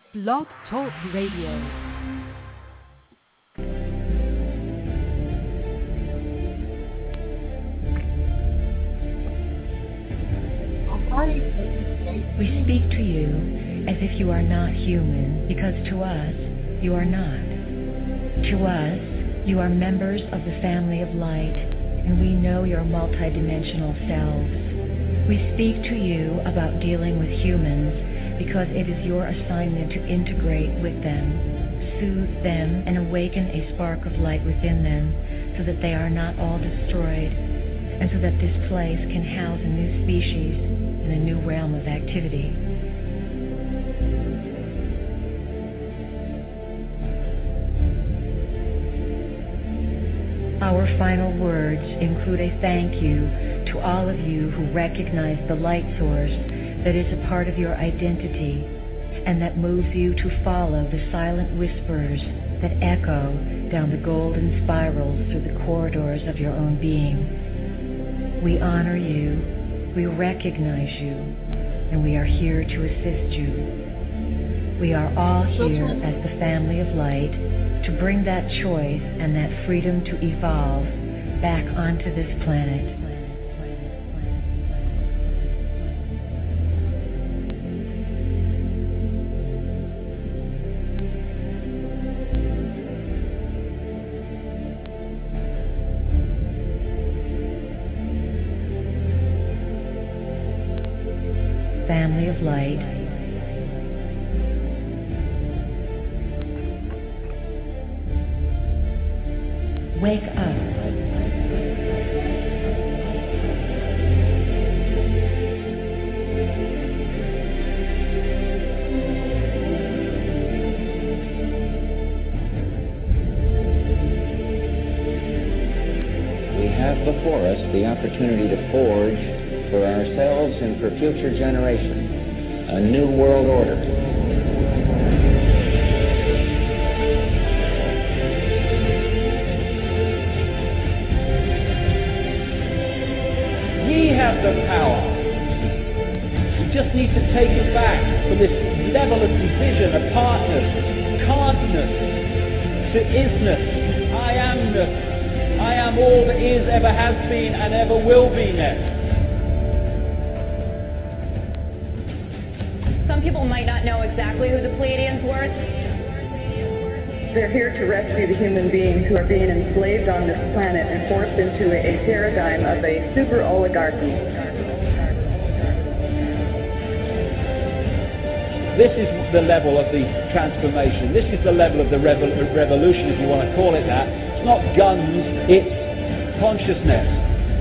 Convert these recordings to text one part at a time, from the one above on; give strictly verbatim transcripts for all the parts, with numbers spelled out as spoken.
Blog Talk Radio. We speak to you as if you are not human, because to us, you are not. To us, you are members of the family of light, and we know your multidimensional selves. We speak to you about dealing with humans because it is your assignment to integrate with them, soothe them, and awaken a spark of light within them so that they are not all destroyed, and so that this place can house a new species in a new realm of activity. Our final words include a thank you to all of you who recognize the light source that is a part of your identity and that moves you to follow the silent whispers that echo down the golden spirals through the corridors of your own being. We honor you, we recognize you, and we are here to assist you. We are all here as the family of light to bring that choice and that freedom to evolve back onto this planet. Family of light, wake up. We have before us the opportunity to forge for ourselves and for future generations a new world order. We have the power. We just need to take it back from this level of division, apartness, can'tness, to isness, I amness. I am all that is, ever has been, and ever will be next. Some people might not know exactly who the Pleiadians were. They're here to rescue the human beings who are being enslaved on this planet and forced into a paradigm of a super oligarchy. This is the level of the transformation. This is the level of the revo- revolution, if you want to call it that. It's not guns, it's consciousness.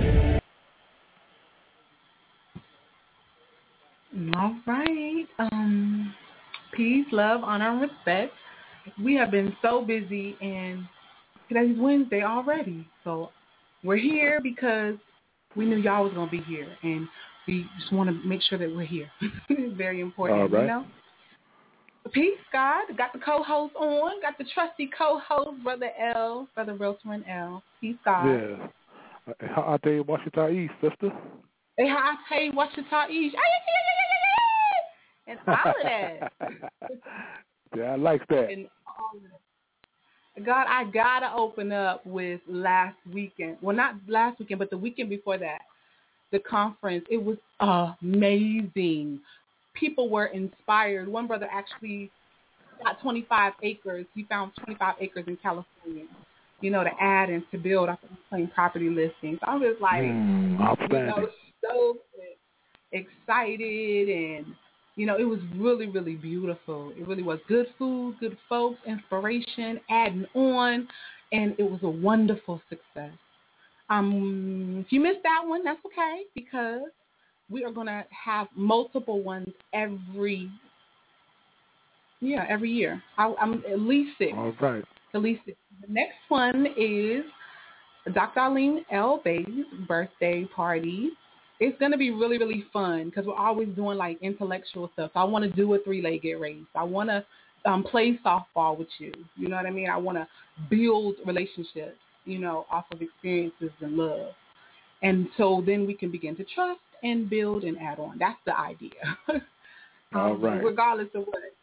All right. Um, peace, love, honor, and respect. We have been so busy, and today's Wednesday already. So we're here because we knew y'all was going to be here, and we just want to make sure that we're here. Very important, all right. You know? Peace, God. Got the co-host on. Got the trusty co-host, Brother L, Brother Realtor L. Peace, God. Yeah. How I tell you, Washington East, sister? Hey, how I tell you, Washington East. And all of that. Yeah, I like that. And all of that. God, I got to open up with last weekend. Well, not last weekend, but the weekend before that. The conference. It was amazing. People were inspired. One brother actually got twenty-five acres. He found twenty-five acres in California, you know, to add and to build after playing property listings. I was like, mm, you know, so excited, and you know, it was really, really beautiful. It really was good food, good folks, inspiration, adding on, and it was a wonderful success. Um, if you missed that one, that's okay, because we are going to have multiple ones every, yeah, every year. I, I'm at least six. All right. At least six. The next one is Doctor Arlene L. Bay's birthday party. It's going to be really, really fun because we're always doing like intellectual stuff. So I want to do a three-legged race. I want to um, play softball with you. You know what I mean? I want to build relationships, you know, off of experiences and love. And so then we can begin to trust and build and add on. That's the idea. All um, right. Regardless of what,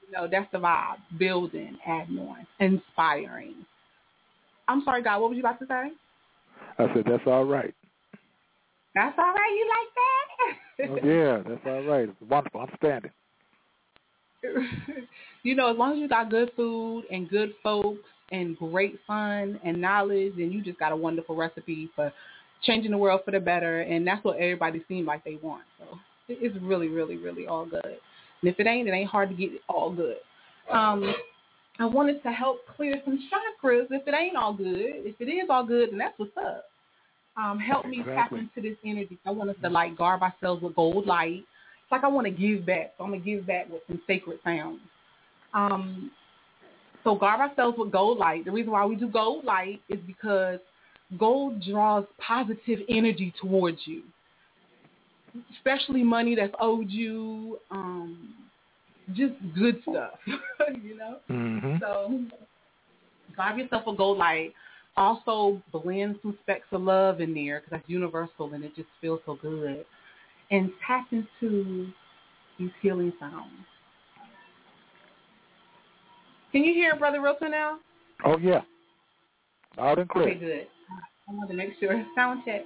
You know, that's the vibe. Building, adding on, inspiring. I'm sorry, God, what was you about to say? I said, that's all right. That's all right? You like that? Oh, yeah, that's all right. It's wonderful. I'm standing. You know, as long as you got good food and good folks and great fun and knowledge, then you just got a wonderful recipe for changing the world for the better, and that's what everybody seems like they want. So it's really, really, really all good. And if it ain't, it ain't hard to get it all good. Um, I wanted to help clear some chakras if it ain't all good. If it is all good, then that's what's up. Um, help me exactly. tap into this energy. I want us to, like, garb ourselves with gold light. It's like I want to give back, so I'm going to give back with some sacred sounds. Um, so garb ourselves with gold light. The reason why we do gold light is because gold draws positive energy towards you, especially money that's owed you, um, just good stuff, you know? Mm-hmm. So garb yourself with gold light. Also blend some specks of love in there because that's universal and it just feels so good. And tap into these healing sounds. Can you hear Brother Wilson now? Oh, yeah. Loud and clear. Okay, good. I want to make sure. Sound check.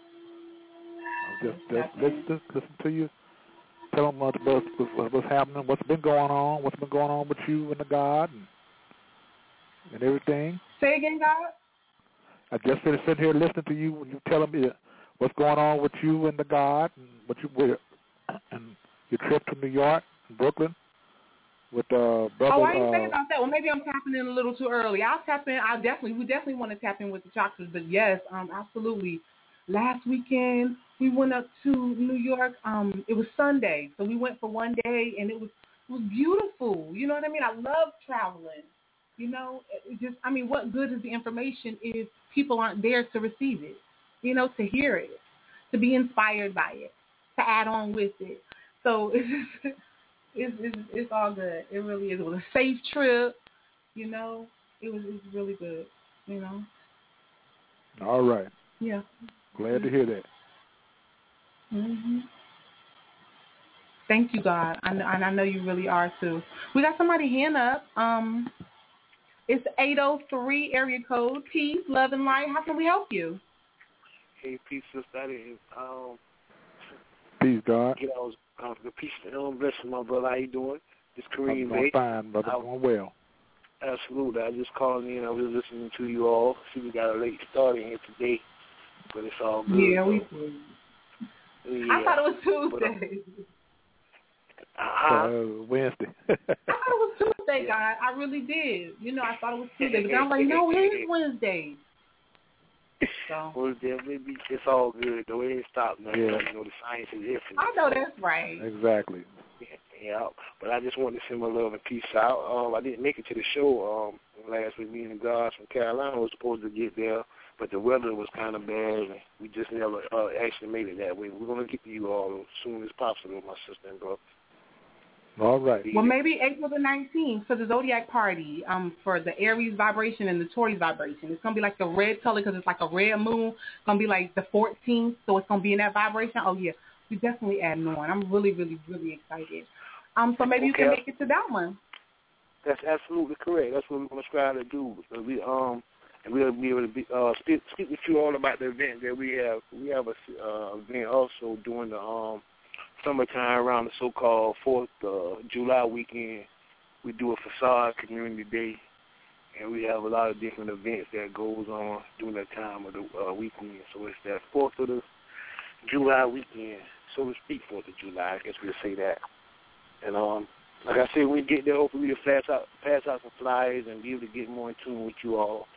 Just, just listen, just listen to you. Tell them what's, what's, what's happening, what's been going on, what's been going on with you and the God and, and everything. Say again, God? I just been sitting here listening to you when you telling me what's going on with you and the God and what you with and your trip to New York and Brooklyn with uh brother. Oh, I didn't uh, say about that. Well, maybe I'm tapping in a little too early. I'll tap in. I'll definitely. We definitely want to tap in with the chakras. But yes, um, absolutely. Last weekend we went up to New York. Um, it was Sunday, so we went for one day, and it was it was beautiful. You know what I mean? I love traveling. You know, it just, I mean, what good is the information if people aren't there to receive it, you know, to hear it, to be inspired by it, to add on with it. So it's just, it's, it's, it's all good. It really is. It was a safe trip, you know. It was, it was really good, you know. All right. Yeah. Glad to hear that. Mm-hmm. Thank you, God. I know, and I know you really are, too. We got somebody hand up. Um... It's eight oh three area code. Peace, love, and light. How can we help you? Hey, peace, sister. That is. Um, peace, God. You know, uh, the peace and um, blessing, my brother. How you doing? It's Kareem. I'm doing fine, brother. I'm doing well. Absolutely. I just called in. I was listening to you all. See, we got a late start in here today, but it's all good. Yeah, so. we did. Yeah. I thought it was Tuesday. But, uh, uh, uh, Wednesday. I thought it was Tuesday, God. I really did. You know, I thought it was Tuesday, but then I was like, no, it is Wednesday. So. Well, then maybe it's all good. The way it stopped, man. Yeah. You know, the science is infinite. I know that's right. Exactly. Yeah, yeah, but I just wanted to send my love and peace out. Um, I didn't make it to the show um, last week. Me and the guys from Carolina was supposed to get there, but the weather was kind of bad, and we just never uh, actually made it that way. We're going to get to you all as soon as possible, my sister and brother. All right. Well, maybe April the nineteenth for the Zodiac party, um, for the Aries vibration and the Taurus vibration. It's going to be like the red color because it's like a red moon. It's going to be like the fourteenth, so it's going to be in that vibration. Oh, yeah, we definitely adding on. I'm really, really, really excited. Um, so maybe okay. you can make it to that one. That's absolutely correct. That's what we're going to strive to do. So we, um, and we'll be able to be, uh, speak, speak with you all about the event that we have. We have a uh, event also during the um, summertime around the so-called fourth of July weekend. We do a facade community day, and we have a lot of different events that goes on during that time of the uh, weekend. So it's that fourth of the July weekend, so to speak, fourth of July. I guess we'll say that. And um, like I said, when we get there, hopefully we'll pass out, pass out some flyers and be able to get more in tune with you all.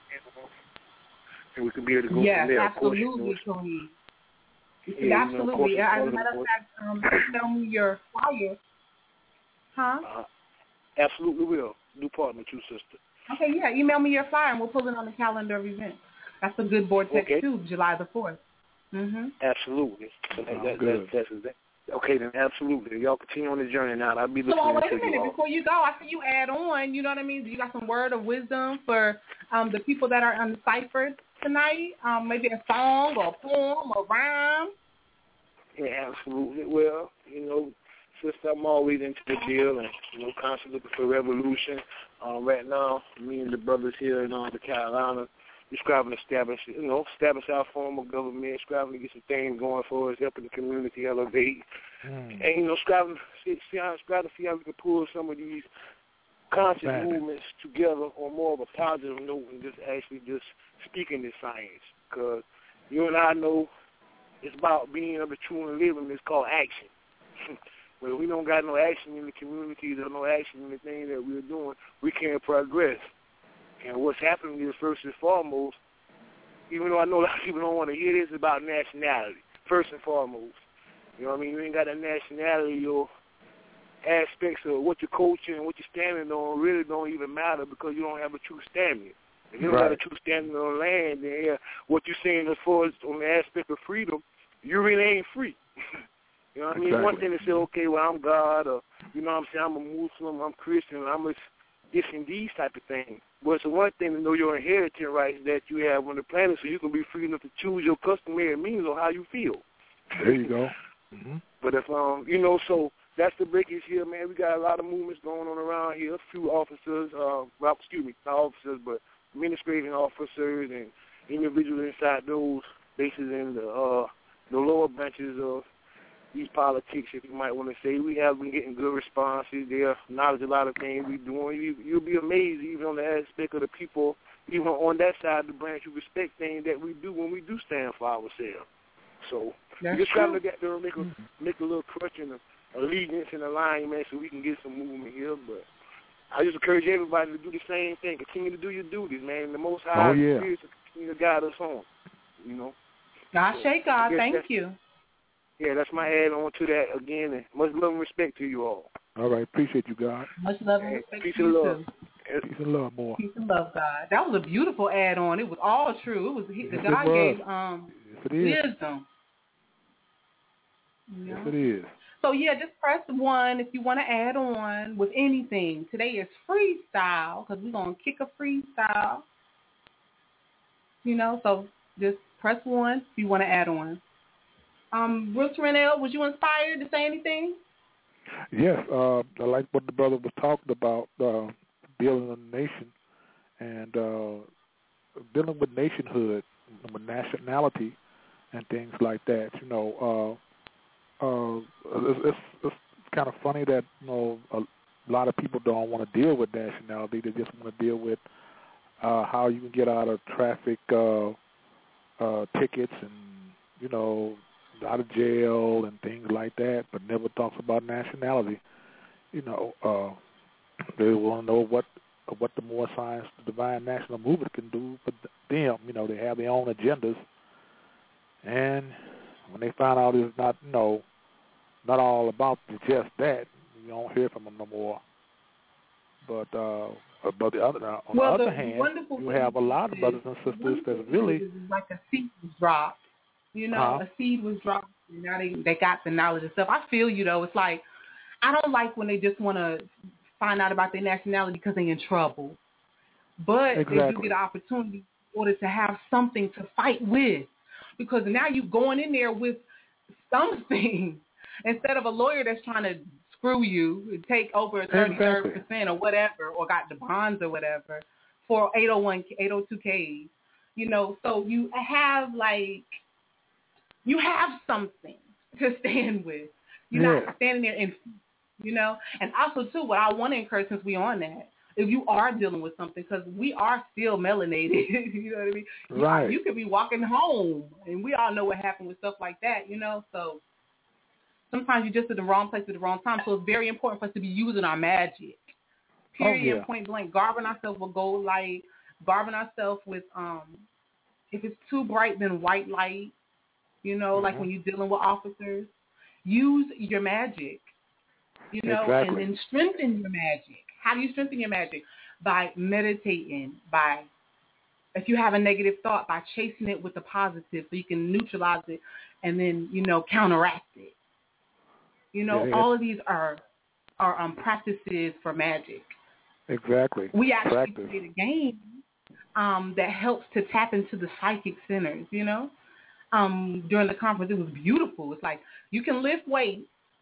And we can be able to go yes, from there. Absolutely, of course, you know, yeah, absolutely. You know, As a matter of fact, um, tell me your flyer. Huh? Uh, absolutely will. New partner, true sister. Okay, yeah. Email me your flyer and we'll pull it on the calendar of events. That's a good board text okay. too, July the fourth. Mm-hmm. Absolutely. So that, oh, that, good. That, that's, that. Okay, then absolutely. Y'all continue on the journey now. I'll be listening so, wait to a minute. you Before you go, I see you add on, you know what I mean? Do you got some word of wisdom for um, the people that are on the cipher tonight? Um, maybe a song or a poem or rhyme? Yeah, absolutely. Well, you know, sister, I'm always into the deal and, you know, constantly looking for revolution. Um, right now, me and the brothers here in uh, the Carolina, we're striving to establish, you know, establish our form of government, striving to get some things going for us, helping the community elevate. Mm. And, you know, striving to see, see how, striving to see how we can pull some of these conscious Bad. movements together on more of a positive note and just actually just speaking this science. Because you and I know it's about being able to truly live, and it's called action. But if we don't got no action in the communities or no action in the things that we're doing, we can't progress. And what's happening is, first and foremost, even though I know a lot of people don't want to hear this, about nationality, first and foremost. You know what I mean? You ain't got a nationality, your aspects of what you're coaching and what you're standing on really don't even matter because you don't have a true standing. If you don't right. have a true standing on land, then yeah, what you're saying as far as on the aspect of freedom, you really ain't free. You know what exactly. I mean? One thing to say, okay, well, I'm God, or, you know what I'm saying, I'm a Muslim, I'm Christian, I'm a this and these type of things. But it's one thing to know your inheritance rights that you have on the planet so you can be free enough to choose your customary means on how you feel. There you go. Mm-hmm. But if, um, you know, so that's the breakage here, man. We got a lot of movements going on around here. A few officers, uh, well, excuse me, not officers, but administrating officers and individuals inside those bases in the, uh, the lower branches of these politics, if you might want to say. We have been getting good responses. They acknowledge a lot of things we're doing. You, you'll be amazed even on the aspect of the people, even on that side of the branch, who respect things that we do when we do stand for ourselves. So That's we're just trying to get there and make a, make a little crutch and a allegiance and alignment so we can get some movement here. But I just encourage everybody to do the same thing. Continue to do your duties, man. The Most High oh, yeah. is to continue to guide us on, you know. God so, shake God. Thank you. Yeah, that's my add on to that again. And much love and respect to you all. All right. Appreciate you, God. Much love and respect Peace to you, love. too. Peace and love, more. Peace and love, God. That was a beautiful add-on. It was all true. It was he, the yes, God it gave um, yes, it is. wisdom. You know? Yes, it is. So, yeah, just press one if you want to add on with anything. Today is freestyle because we're going to kick a freestyle. You know, so just press one if you want to add on. Um, Bruce Rennell, was you inspired to say anything? Yes, uh, I like what the brother was talking about, uh, building a nation and uh, dealing with nationhood, with nationality and things like that. You know, uh, uh, it's, it's, it's kind of funny that, you know, a lot of people don't want to deal with nationality. They just want to deal with uh, how you can get out of traffic uh, uh, tickets and, you know, out of jail and things like that, but never talks about nationality. You know, uh, they want to know what what the more science, the divine national movement can do for them. You know, they have their own agendas, and when they find out it's not, you know, not all about just that, you don't hear from them no more. But uh, but the other, on well, the other the hand, you have a lot of brothers and sisters that's really like a seed was dropped. You know, huh? a seed was dropped, and now they they got the knowledge and stuff. I feel you though. It's like I don't like when they just want to find out about their nationality because they're in trouble. But exactly. they do get an opportunity in order to have something to fight with, because now you're going in there with something instead of a lawyer that's trying to screw you and take over thirty percent exactly. or whatever, or got the bonds or whatever for eight oh one, eight oh two Ks. You know, so you have like. You have something to stand with. You're yeah. not standing there in, you know. And also, too, what I want to encourage, since we're on that, if you are dealing with something, because we are still melanated, you know what I mean? Right. You, you could be walking home, and we all know what happened with stuff like that, you know. So sometimes you're just in the wrong place at the wrong time. So it's very important for us to be using our magic, period, oh, yeah. point blank. Garbing ourselves with gold light, garbing ourselves with, um, if it's too bright, then white light. You know, mm-hmm. like when you're dealing with officers, use your magic, you know, exactly. and then strengthen your magic. How do you strengthen your magic? By meditating, by, if you have a negative thought, by chasing it with a positive so you can neutralize it and then, you know, counteract it. You know, yeah, all of these are, are um, practices for magic. Exactly. We actually Practice. played a game um, that helps to tap into the psychic centers, you know. Um, during the conference, it was beautiful. It's like you can lift weights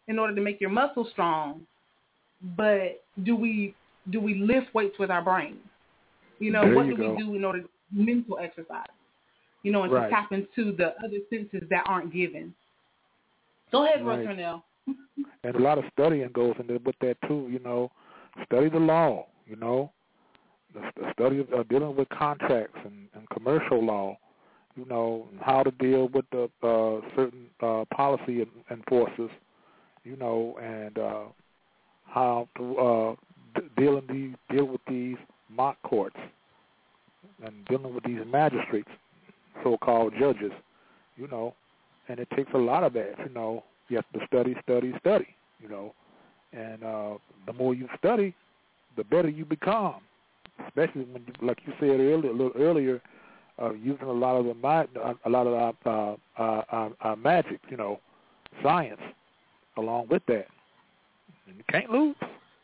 in order to make your muscles strong, but do we do we lift weights with our brain? You know, there what you do go. we do in order to mental exercise? You know, and right. to tap into the other senses that aren't given. Go ahead, right. Rosernell. And a lot of studying goes into with that too. You know, study the law. You know, the, the study of uh, dealing with contracts and, and commercial law. You know, how to deal with the uh, certain uh, policy enforcers. You know, and uh, how to uh, d- deal in these deal with these mock courts and dealing with these magistrates, so-called judges. You know, and it takes a lot of that. You know, you have to study, study, study. You know, and uh, the more you study, the better you become. Especially when, you, like you said earlier, a little earlier, uh, using a lot of the a lot of our, uh, uh, our, our magic. You know, science. Along with that, and you can't lose.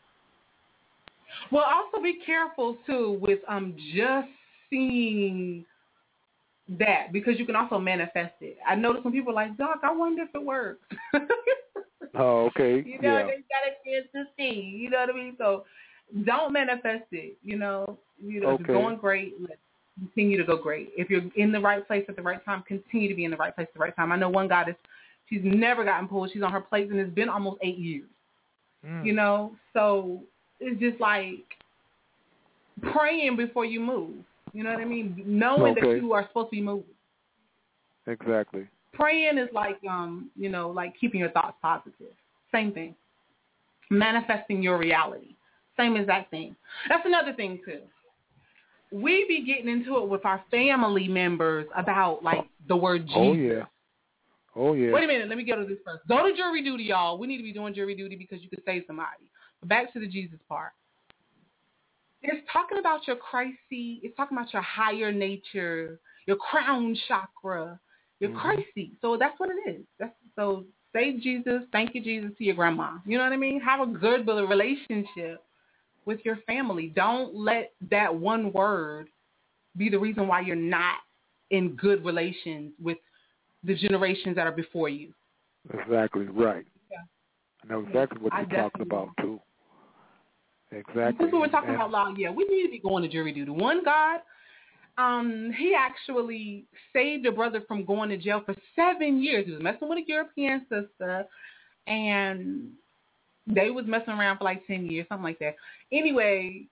Well, also be careful too with um just seeing that, because you can also manifest it. I notice when people are like, Doc, I wonder if it works. Oh, okay. You know, yeah. they got a chance to see. You know what I mean? So don't manifest it. You know, you know, okay. if it's going great, let's continue to go great. If you're in the right place at the right time, continue to be in the right place at the right time. I know one goddess. She's never gotten pulled. She's on her plate, and it's been almost eight years. Mm. You know, so it's just like praying before you move. You know what I mean? Knowing okay. that you are supposed to be moving. Exactly. Praying is like, um, you know, like keeping your thoughts positive. Same thing. Manifesting your reality. Same exact thing. That's another thing, too. We be getting into it with our family members about, like, the word Jesus. Oh, yeah. Oh, yeah. Wait a minute. Let me go to this first. Go to jury duty, y'all. We need to be doing jury duty because you could save somebody. But back to the Jesus part. It's talking about your Christ seed. It's talking about your higher nature, your crown chakra, your mm-hmm. Christ seed. So that's what it is. That's, so say Jesus, thank you, Jesus, to your grandma. You know what I mean? Have a good relationship with your family. Don't let that one word be the reason why you're not in good relations with the generations that are before you. Exactly right. Yeah. I know exactly what I you're talking about, too. Exactly. Since we were talking and, about law, yeah, we need to be going to jury duty. One God, um, he actually saved a brother from going to jail for seven years. He was messing with a European sister, and they was messing around for like ten years, something like that. Anyway,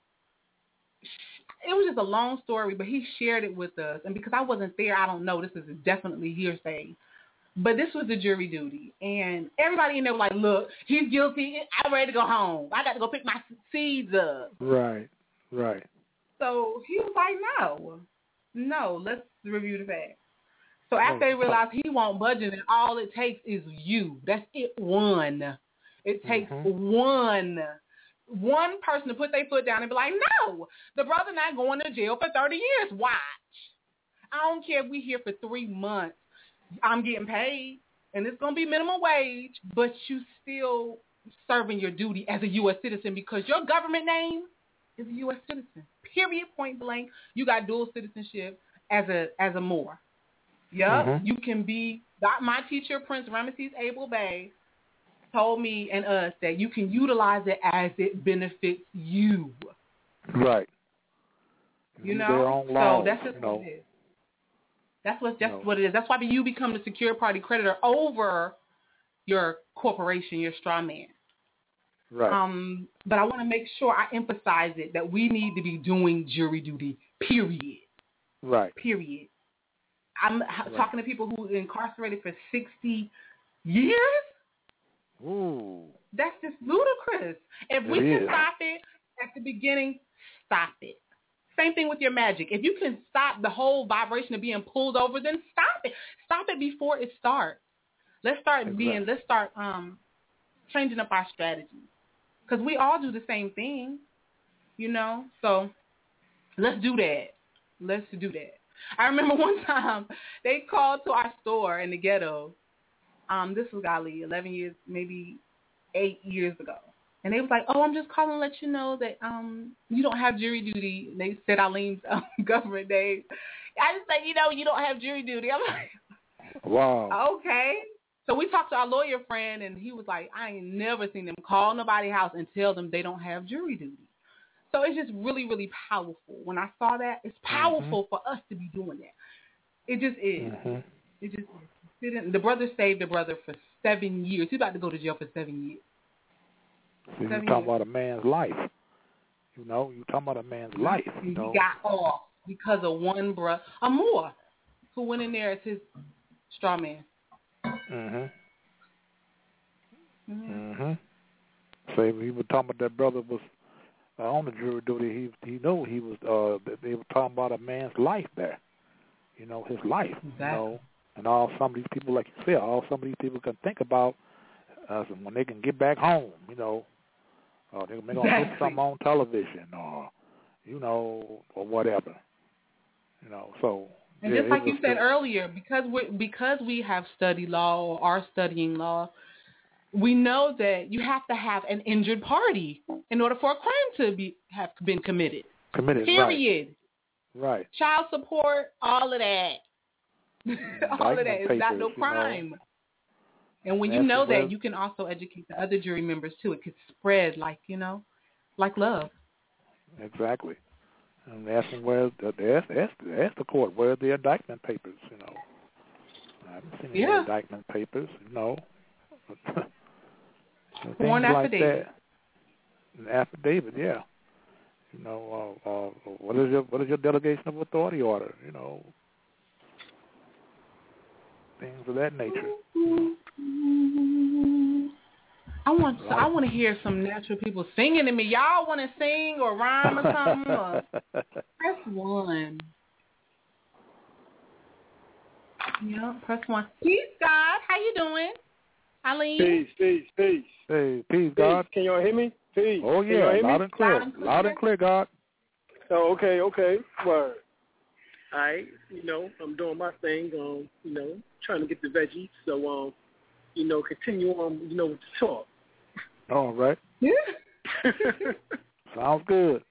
it was just a long story, but he shared it with us. And because I wasn't there, I don't know. This is definitely hearsay. But this was the jury duty. And everybody in there was like, look, he's guilty. I'm ready to go home. I got to go pick my seeds up. Right, right. So he was like, no, no, let's review the facts. So after they realized he won't budge, and all it takes is you. That's it, one. It takes mm-hmm. one. One person to put their foot down and be like, no, the brother not going to jail for thirty years. Watch. I don't care if we here for three months. I'm getting paid, and it's going to be minimum wage, but you still serving your duty as a U S citizen because your government name is a U S citizen. Period, point blank. You got dual citizenship as a as a Moor. Yep. Mm-hmm. You can be, my teacher, Prince Ramesses Abel Bey, told me and us that you can utilize it as it benefits you. Right. You know? So that's just you know. what it is. That's what, that's no. what it is. That's why you become the secured party creditor over your corporation, your straw man. Right. Um, but I want to make sure I emphasize it that we need to be doing jury duty, period. Right. Period. I'm right. talking to people who are incarcerated for sixty years. Ooh. That's just ludicrous. If it we can is. stop it at the beginning, stop it. Same thing with your magic. If you can stop the whole vibration of being pulled over, then stop it. Stop it before it starts. Let's start exactly. being, let's start um, changing up our strategies. Because we all do the same thing, you know? So let's do that. Let's do that. I remember one time they called to our store in the ghetto. Um, this was, golly, eleven years, maybe eight years ago. And they was like, oh, I'm just calling to let you know that um you don't have jury duty. And they said Eileen's um, government name. I just said, you know, you don't have jury duty. I'm like, wow. Okay. So we talked to our lawyer friend, and he was like, I ain't never seen them call nobody's house and tell them they don't have jury duty. So it's just really, really powerful. When I saw that, it's powerful mm-hmm. for us to be doing that. It just is. Mm-hmm. It just is. The brother saved the brother for seven years. He's about to go to jail for seven years. See, you're talking years. about a man's life. You know, you're talking about a man's life. You know? He got off because of one brother, or more, who went in there as his straw man. Mm-hmm. Mm-hmm. So he was talking about that brother was uh, on the jury duty. He he knew he was. Uh, they were talking about a man's life there. You know, his life. Exactly. You know, and all some of these people, like you said, all some of these people can think about uh, when they can get back home. You know, uh, they're going to exactly. put something on television, or you know, or whatever. You know, so. And yeah, just like you said still, earlier, because we because we have studied law or are studying law, we know that you have to have an injured party in order for a crime to be have been committed. Committed, period. Right. right. Child support, all of that. all of that is papers, not no crime. You know, and when you know that, you can also educate the other jury members too. It could spread like, you know, like love. Exactly. And ask them where the ask, ask, ask the court where are the indictment papers, you know. I haven't seen any yeah. indictment papers, you know. Sworn affidavit. Like An affidavit, yeah. You know, uh, uh, what is your what is your delegation of authority order? You know, things of that nature. I want right. I want to hear some natural people singing to me. Y'all want to sing or rhyme or something? Or press one. Yeah, press one. Peace, God. How you doing? Eileen? Peace, peace, peace. Hey, peace, God. Can y'all hear me? Peace. Oh, yeah, loud and clear. Loud and clear, loud and clear God. Oh, okay, okay. Word. All right, you know, I'm doing my thing, um, you know, trying to get the veggies. So, um, you know, continue on, you know, with the talk. All right. Yeah. Sounds good.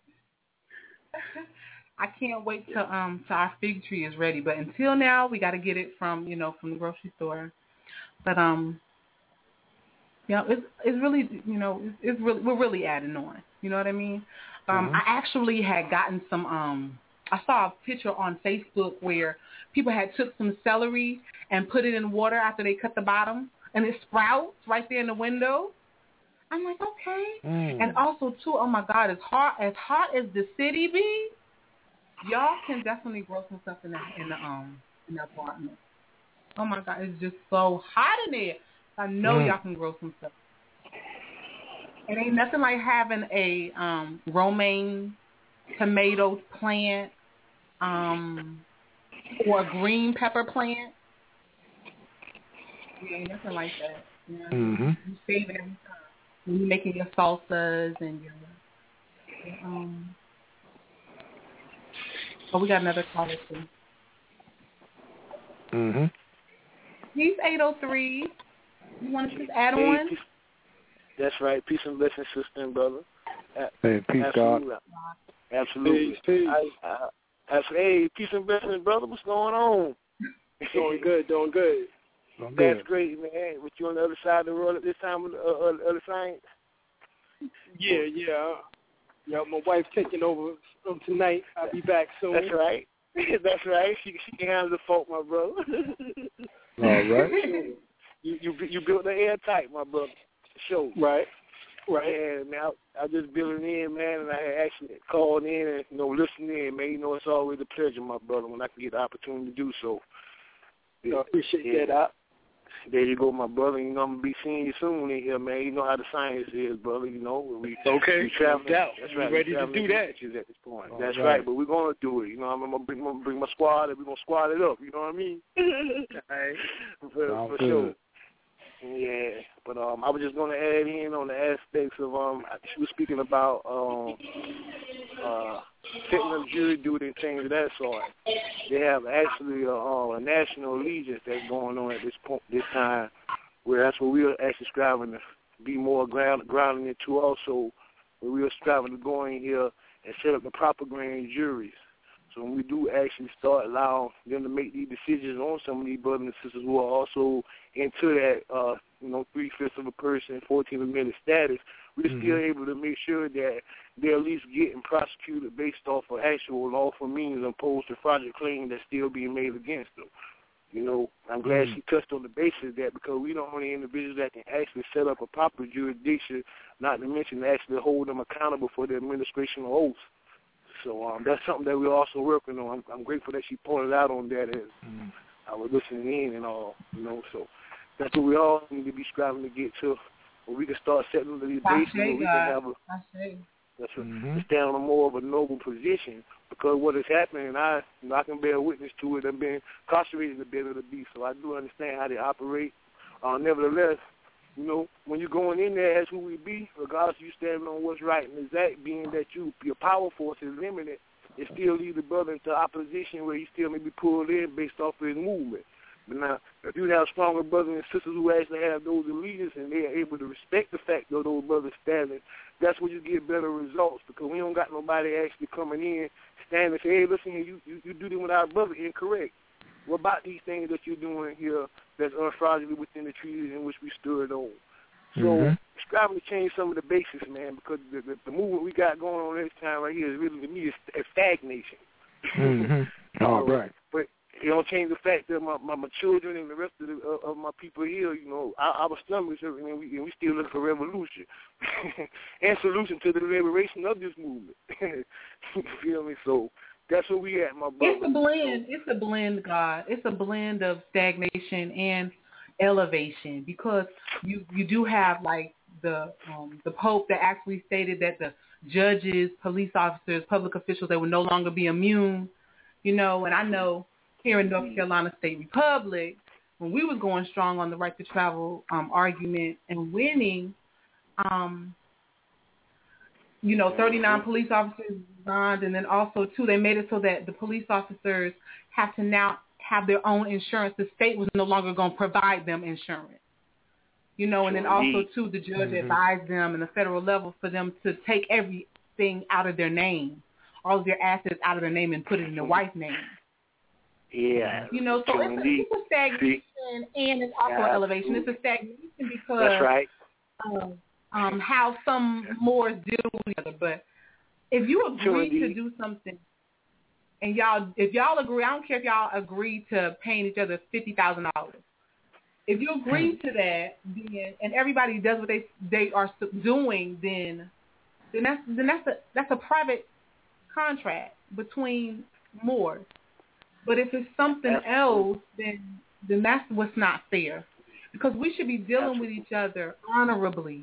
I can't wait till um till our fig tree is ready. But until now, we got to get it from you know from the grocery store. But um, you know, it's it's really you know it's, it's really we're really adding on. You know what I mean? Um, mm-hmm. I actually had gotten some um. I saw a picture on Facebook where people had took some celery and put it in water after they cut the bottom, and it sprouts right there in the window. I'm like, okay. Mm. And also, too, oh, my God, as hot as hot as the city be, y'all can definitely grow some stuff in the, in the, um, in the apartment. Oh, my God, it's just so hot in there. I know mm. y'all can grow some stuff. It ain't nothing like having a um, romaine tomato plant um, or a green pepper plant. It ain't nothing like that. You know? Mm-hmm. You save it every time. When you're making your salsas and your, your um. Oh, we got another caller too. Mhm. He's eight oh three. You want to just add hey, on? Peace. That's right. Peace and blessings, sister and brother. Hey, peace, Absolutely. God. Absolutely. Peace, peace. I, I, I, hey, peace and blessings, brother. What's going on? Doing good, doing good. Doing That's good. great, man. With you on the other side of the world at this time of the uh, other side? Yeah, yeah. Yeah, my wife's taking over from tonight. I'll be back soon. That's right. That's right. She she can handle the fault, my brother. All right. You you you built the airtight, my brother. Show. Right. Right. Yeah, man. I, I just building in, man, and I had actually called in and you know listening in, man. You know it's always a pleasure, my brother, when I can get the opportunity to do so. Yeah, I appreciate yeah. that. I, There you go, my brother. You know, I'm going to be seeing you soon in here, man. You know how the science is, brother. You know, we, okay. we traveling. No doubt. That's right. We're ready to do that. At this point. All That's right. right. But we're going to do it. You know, I'm going to bring, bring my squad and we're going to squad it up. You know what I mean? right. For, Sounds for good. sure. Yeah. But um, I was just going to add in on the aspects of, um, she was speaking about um, uh, setting up jury duty and things of that sort. They have actually a, uh, a national allegiance that's going on at this point, this time. Where that's what we are actually striving to be more ground, grounding into also, where we are striving to go in here and set up the proper grand juries So when we do actually start allowing them to make these decisions on some of these brothers and sisters who are also into that, uh, you know, three-fifths of a person, fourteenth Amendment status, we're mm-hmm. still able to make sure that they're at least getting prosecuted based off of actual lawful means opposed to fraudulent claims that's still being made against them. You know, I'm glad mm-hmm. she touched on the basis of that because we don't only individuals that can actually set up a proper jurisdiction, not to mention actually hold them accountable for the administration of oaths. So um, that's something that we're also working on. I'm, I'm grateful that she pointed out on that as mm-hmm. I was listening in and all, you know. So that's what we all need to be striving to get to, where we can start setting these bases where we can have a, that's a, mm-hmm. to stand on a more of a noble position. Because what is happening, and I, you know, I can bear witness to it. I've been incarcerated a bit of the beast, so I do understand how they operate. Uh, nevertheless, you know, when you're going in there as who we be, regardless of you standing on what's right and exact, being that you your power force is limited, it still leaves the brother into opposition where he still may be pulled in based off of his movement. But now, if you have stronger brothers and sisters who actually have those allegiance and they are able to respect the fact of those brothers standing, that's where you get better results because we don't got nobody actually coming in, standing and say, hey, listen here, you, you, you do this with our brother incorrect. What about these things that you're doing here that's unfraudulently within the treaties in which we stood on? So mm-hmm. striving to change some of the basics, man, because the, the, the movement we got going on this time right here is really, to me, is stagnation. Mm-hmm. All so, right. But it don't change the fact that my, my, my children and the rest of, the, uh, of my people here, you know, our, our stomachs, and we, and we still looking for revolution and solution to the liberation of this movement. You feel me? So that's where we at, my brother. It's a blend. It's a blend, God. It's a blend of stagnation and elevation because you, you do have, like, the um, the Pope that actually stated that the judges, police officers, public officials, they would no longer be immune, you know, and I know here in North Carolina State Republic, when we was going strong on the right to travel um, argument and winning, um, you know, thirty-nine police officers resigned, and then also, too, they made it so that the police officers have to now have their own insurance. The state was no longer going to provide them insurance. You know, and then also, too, the judge mm-hmm. advised them in the federal level for them to take everything out of their name, all of their assets out of their name and put it in their wife's name. Yeah. You know, so it's a, it's a stagnation and it's also yeah, an elevation. It's a stagnation because that's right. Um, um, how some Moors deal with each other. But if you agree to do something and y'all, if y'all agree, I don't care if y'all agree to paying each other fifty thousand dollars. If you agree to that, then and everybody does what they they are doing, then then that's then that's a that's a private contract between Moors. But if it's something Absolutely. else, then then that's what's not fair, because we should be dealing Absolutely. with each other honorably.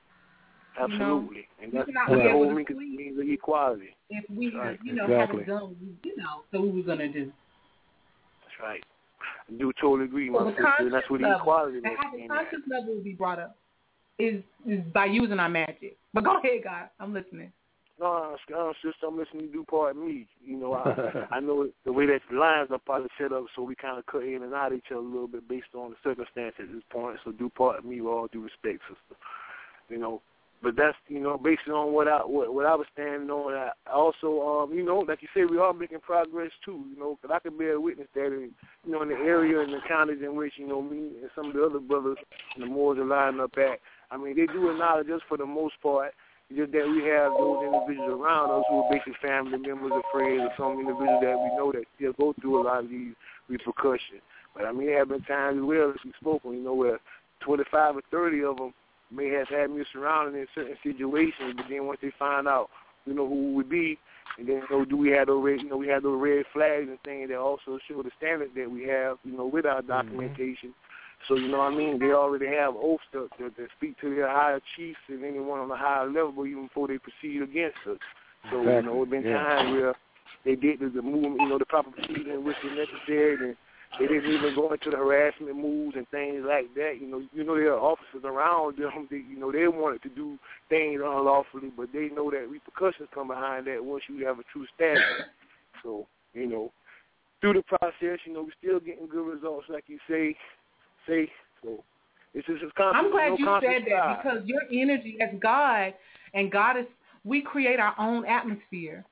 Absolutely, you know? and that's the whole means of equality. If we, right. you know, exactly. haven't done, you know, so what we were gonna do. That's right. I do totally agree, so my sister. And that's what the equality is. And how the conscious level will be brought up is is by using our magic. But go ahead, God, I'm listening. No, no, sister, I'm listening to do part of me. You know, I I know the way that the lines are probably set up, so we kind of cut in and out of each other a little bit based on the circumstances at this point. So do part of me with all due respect, sister. You know, but that's, you know, based on what I what, what I was standing on. I also, um, you know, like you said, we are making progress too. You know, because I can bear witness that, in, you know, in the area and the counties in which, you know, me and some of the other brothers and the Moors are lining up at. I mean, they do acknowledge us for the most part. Just that we have those individuals around us who are basically family members or friends or some individuals that we know that still go through a lot of these repercussions. But I mean, there have been times as well, as we spoke on, you know, where twenty-five or thirty of them may have had me surrounded in certain situations, but then once they find out, you know, who we would be, and then, you know, do we have those red, you know, we have those red flags and things that also show the standard that we have, you know, with our documentation. Mm-hmm. So, you know what I mean, they already have oaths that, that, that speak to their higher chiefs and anyone on the higher level even before they proceed against us. So, exactly. you know, it's been yeah. times where they did the, the movement, you know, the proper proceeding which was necessary, and they didn't even go into the harassment moves and things like that. You know, you know there are officers around them that, you know, they wanted to do things unlawfully, but they know that repercussions come behind that once you have a true status. So, you know, through the process, you know, we're still getting good results, like you say. Say so. It's just it's constant. I'm glad no you said that side. because your energy as God and God is, we create our own atmosphere.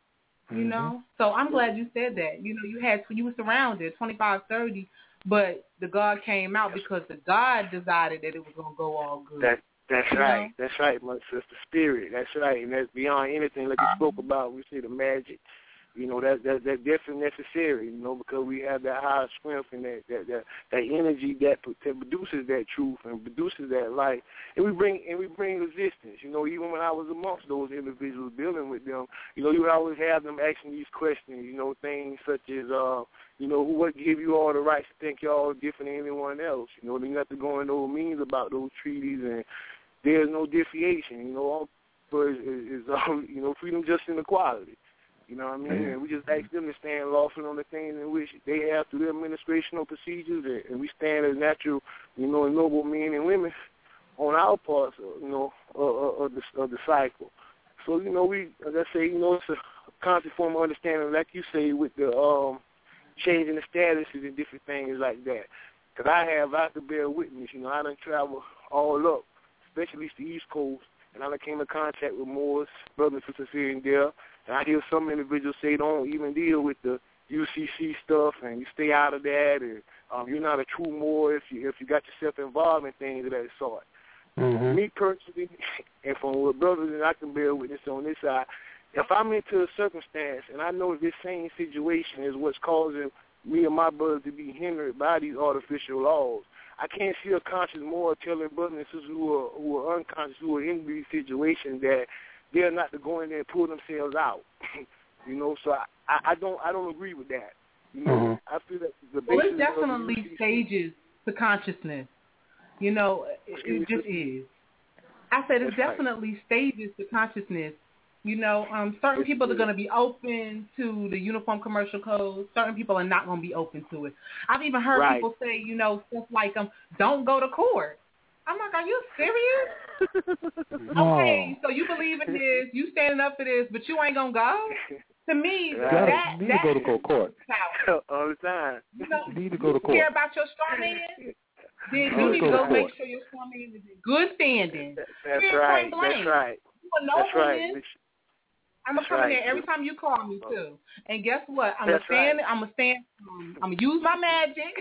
You mm-hmm. know, so I'm glad you said that. You know, you had you were surrounded twenty-five, thirty, but the God came out because the God decided that it was gonna go all good. That that's you right. know? That's right, my sister. Spirit. That's right, and that's beyond anything like you spoke about. We say the magic. You know, that that that definitely necessary, you know, because we have that higher strength and that that that, that energy that, that produces that truth and produces that light. And we bring and we bring resistance. You know, even when I was amongst those individuals dealing with them, you know, you would always have them asking these questions, you know, things such as uh, you know, what give you all the rights to think you're all different than anyone else? You know, then you have to go into those means about those treaties, and there's no differentiation, you know, all but is, is um, you know, freedom, justice, and equality. You know what I mean? Mm-hmm. And we just ask them to stand lawfully on the things in which they have through their administrational procedures, and, and we stand as natural, you know, noble men and women on our parts, you know, of, of, the, of the cycle. So, you know, we, as I say, you know, it's a constant form of understanding, like you say, with the um, changing the statuses and different things like that. Because I have, I have to bear witness, you know, I done travel all up, especially the East Coast, and I done came in contact with Moors, brothers and sisters here and there. And I hear some individuals say don't even deal with the U C C stuff, and you stay out of that, and um, you're not a true Moor if you if you got yourself involved in things of that sort. Mm-hmm. Me personally, and from what brothers and I can bear witness on this side, if I'm into a circumstance and I know this same situation is what's causing me and my brothers to be hindered by these artificial laws, I can't see a conscious Moor telling brothers and sisters who are who are unconscious, who are in these situations, that they're not to go in there and pull themselves out. You know, so I, I don't I don't agree with that. You know, mm-hmm. I feel that the well, basis it's definitely of the stages to consciousness. You know, it, it just is. I said it's That's definitely right. stages to consciousness. You know, um, certain That's people good. are going to be open to the Uniform Commercial Code. Certain people are not going to be open to it. I've even heard right. people say, you know, stuff like, um, don't go to court. I'm like, are you serious? No. Okay, so you believe in this, you standing up for this, but you ain't gonna go? To me, right. that you need that to go to go court all the time. You, know, you need to go to court. Care about your straw man? Then you all need to go, go make sure your straw man is in good standing. That's Here's right. That's right. You a nobleman. That's right. I'm gonna come right. in there every time you call me too. And guess what? I'm That's gonna stand. Right. I'm gonna stand. Um, I'm gonna use my magic.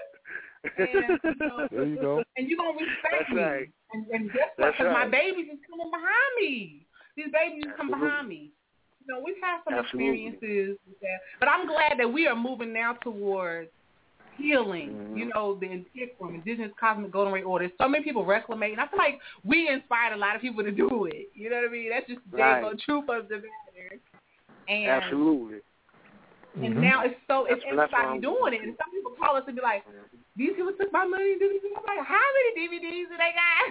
and, you know, there you go. And you're gonna respect That's me. Right. And, and guess what? Because right. my babies is coming behind me. These babies is coming behind me. You know, we've had some Absolutely. experiences with that, but I'm glad that we are moving now towards healing. Mm-hmm. You know, the Indigenous Cosmic Golden Ray Order. So many people reclaiming. I feel like we inspired a lot of people to do it. You know what I mean? That's just the right. truth of the matter. And Absolutely. And mm-hmm. now it's so it's that's, everybody that's doing it. And some people call us and be like, these people took my money. I'm like, how many D V Ds do they got?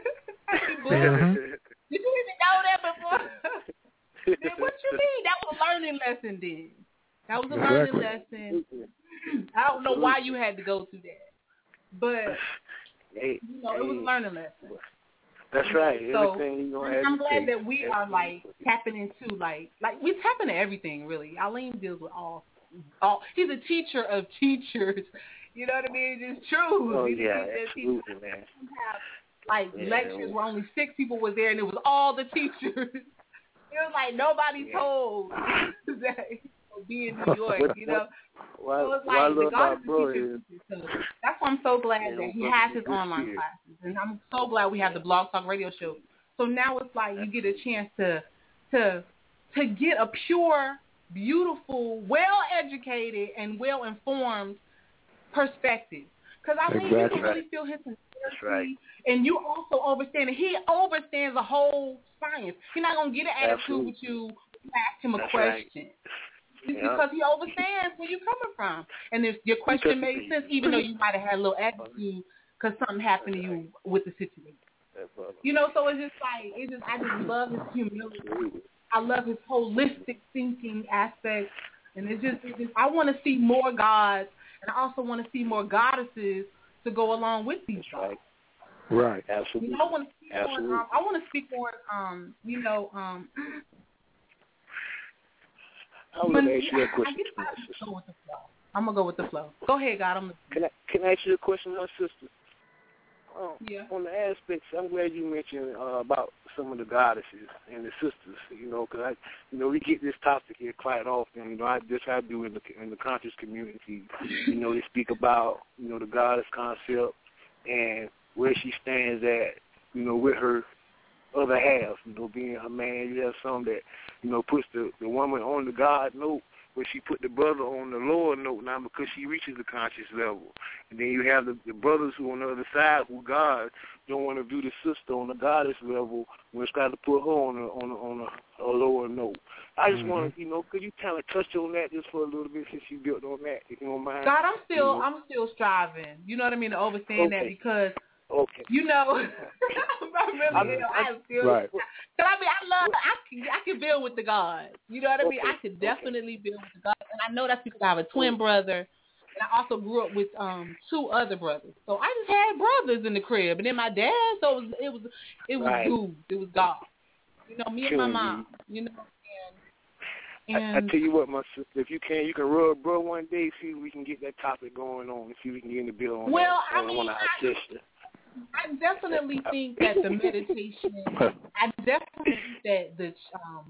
mm-hmm. Did you even know that before? Then what you mean? That was a learning lesson then. That was a learning exactly. lesson. I don't know why you had to go through that. But, hey, you know, hey. it was a learning lesson. That's right. So Everything you gonna have I'm glad take. that we are like tapping into like like we tap into everything really. Alim deals with all all. He's a teacher of teachers. You know what I mean? It's true. Oh He's yeah, absolutely, man. Have, like yeah, lectures where only six people was there and it was all the teachers. It was like nobody yeah. told that be in New York. You know. Why, so it's why like the God bro is so that's why I'm so glad yeah, that he has his online spirit. classes, and I'm so glad we have the Blog Talk Radio Show. So now it's like you get a chance to to to get a pure, beautiful, well-educated, and well-informed perspective. Because I mean, exactly. you can really feel his sincerity, right. and you also understand that he understands the whole science. He's not gonna get an attitude Absolutely. with you. You ask him a that's question. Right. Because he understands where you're coming from. And if your question made sense, even though you might have had a little attitude because something happened to you with the situation. You know, so it's just like, it's just, I just love his humility. I love his holistic thinking aspect. And it's just, it's just I want to see more gods, and I also want to see more goddesses to go along with these gods. Right. Absolutely. You know, I want to speak Absolutely. on, um, I want to speak on, um, you know, um, I was going to ask you a question. I I go with the flow. I'm going to go with the flow. Go ahead, God. I'm can, I, can I ask you a question, my sister? um, yeah. on the aspects, I'm glad you mentioned uh, about some of the goddesses and the sisters. You know, because I, you know, we get this topic here quite often. You know, I just I do in the in the conscious community. You know, they speak about you know the goddess concept and where she stands at. You know, with her other half. You know, being her man, you have some that you know puts the the woman on the God note, where she put the brother on the lower note now because she reaches the conscious level. And then you have the, the brothers who on the other side who God don't want to view the sister on the goddess level when it's got to put her on a, on a, on a, a lower note. I just mm-hmm. want to, you know, could you kind of touch on that just for a little bit since you built on that, if you don't mind? God, I'm still, you know? I'm still striving. You know what I mean? To overstand okay. that because, okay. you know, I really I'm, am. I'm, I'm still, right. Cause I mean, I love, I can, I can build with the God. You know what I mean? Okay. I can definitely okay. build with the God, and I know that's because I have a twin brother. And I also grew up with um two other brothers, so I just had brothers in the crib, and then my dad. So it was it was it was right. good. It was God. You know, me and my mom. You know, and, and I, I tell you what, my sister, if you can, you can rub bro one day. See if we can get that topic going on. See if we can get in the bill on well, that. I mean, on our I, session. I definitely think that the meditation. I definitely think that the um.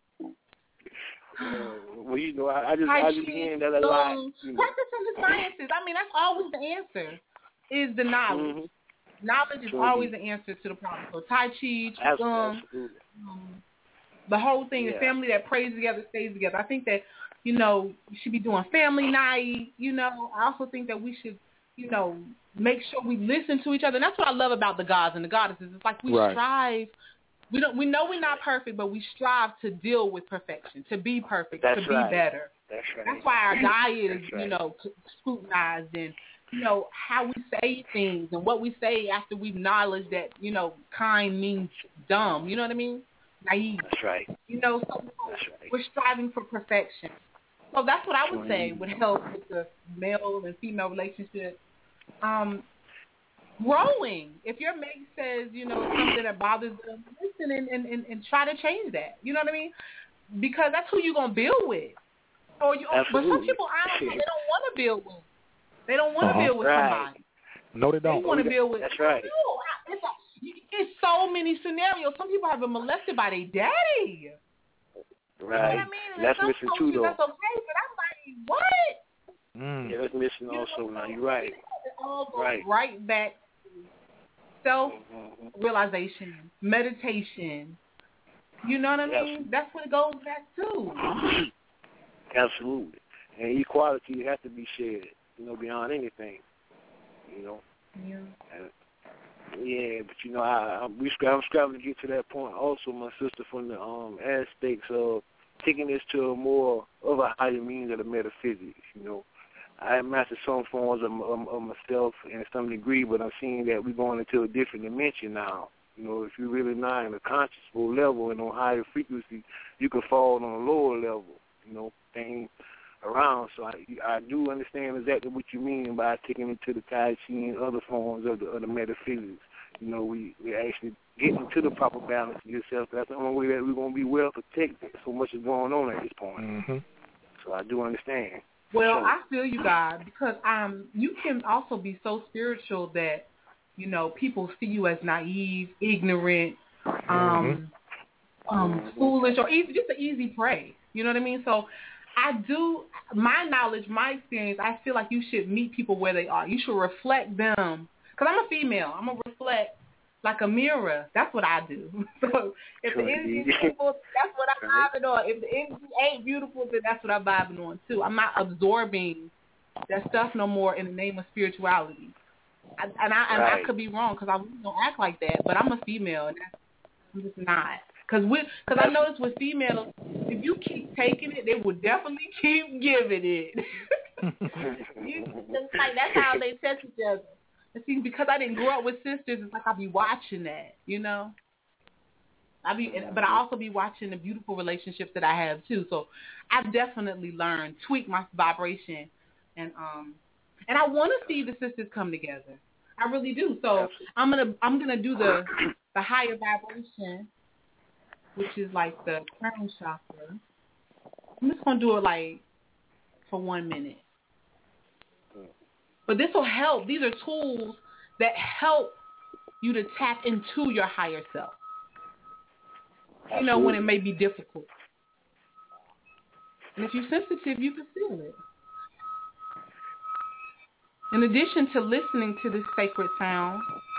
Uh, well, you know, I, I just I just hearing that a lot. You know. Practice in the sciences. I mean, that's always the answer. Is the knowledge. Mm-hmm. Knowledge is mm-hmm. always the answer to the problem. So Tai Chi, Qigong, um, the whole thing. Yeah. The family that prays together stays together. I think that you know we should be doing family night. You know, I also think that we should you know make sure we listen to each other. And that's what I love about the gods and the goddesses. It's like we right. strive. We don't. We know we're not perfect, but we strive to deal with perfection, to be perfect, That's to be right. better. That's right. That's why our diet is, right. you know, scrutinized, and you know how we say things and what we say after we've acknowledged that, you know, kind means dumb. You know what I mean? Naive. That's right. You know, so that's right. we're striving for perfection. So that's what I would say would help with the male and female relationship. Um. Growing. If your mate says, you know, something that bothers them, listen and, and, and, and try to change that. You know what I mean? Because that's who you're going to build with. Or you, but some people, honestly, they don't want to build with. They don't want to uh-huh. build with right. somebody. No, they don't. They want to build with. That's right. No, it's, a, it's so many scenarios. Some people have been molested by their daddy. Right. You know what I mean? That's missing too, though. That's okay, but I'm like, what? Mm. Yeah, that's missing you also know, now. You're right. It all goes right. right back self-realization, meditation. You know what I mean? Yes. That's what it goes back to. Absolutely. And equality has to be shared, you know, beyond anything, you know. Yeah. And, yeah, but, you know, I, I, we, I'm striving to get to that point also, my sister, from the um, aspects of taking this to a more of a higher meaning of the metaphysics, you know. I have mastered some forms of, of, of myself in some degree, but I'm seeing that we're going into a different dimension now. You know, if you're really not in a conscious level and on higher frequency, you can fall on a lower level, you know, thing around. So I, I do understand exactly what you mean by taking it to the Tai Chi and other forms of the, of the metaphysics. You know, we, we actually getting to the proper balance of yourself. That's the only way that we're going to be well protected. So much is going on at this point. Mm-hmm. So I do understand. Well, sure. I feel you, God, because um, you can also be so spiritual that, you know, people see you as naive, ignorant, um, mm-hmm. um, foolish, or easy, just an easy prey. You know what I mean? So I do, my knowledge, my experience, I feel like you should meet people where they are. You should reflect them. Because I'm a female. I'm going to reflect like a mirror. That's what I do. So if the energy is beautiful, that's what I'm vibing on. If the energy ain't beautiful, then that's what I'm vibing on too. I'm not absorbing that stuff no more in the name of spirituality. I, and I and right. I could be wrong because I really don't act like that, but I'm a female, and that's, I'm just not. Because because I notice with females, if you keep taking it, they will definitely keep giving it. you, it's like that's how they test each other. And see, because I didn't grow up with sisters, it's like I'll be watching that, you know. I be, but I also be watching the beautiful relationships that I have too. So I've definitely learned, tweak my vibration, and um, and I want to see the sisters come together. I really do. So I'm gonna I'm gonna do the the higher vibration, which is like the crown chakra. I'm just gonna do it like for one minute. But this will help. These are tools that help you to tap into your higher self. You know, when it may be difficult. And if you're sensitive, you can feel it. In addition to listening to this sacred sound,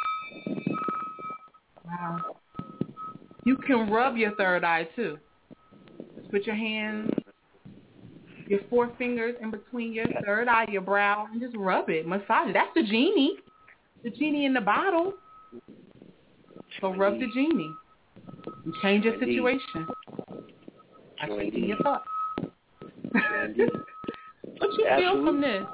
wow, you can rub your third eye too. Just put your hands, your four fingers in between your third eye, your brow, and just rub it, massage it. That's the genie, the genie in the bottle. So rub the genie and change your situation. I think in your thoughts. What you feel from this?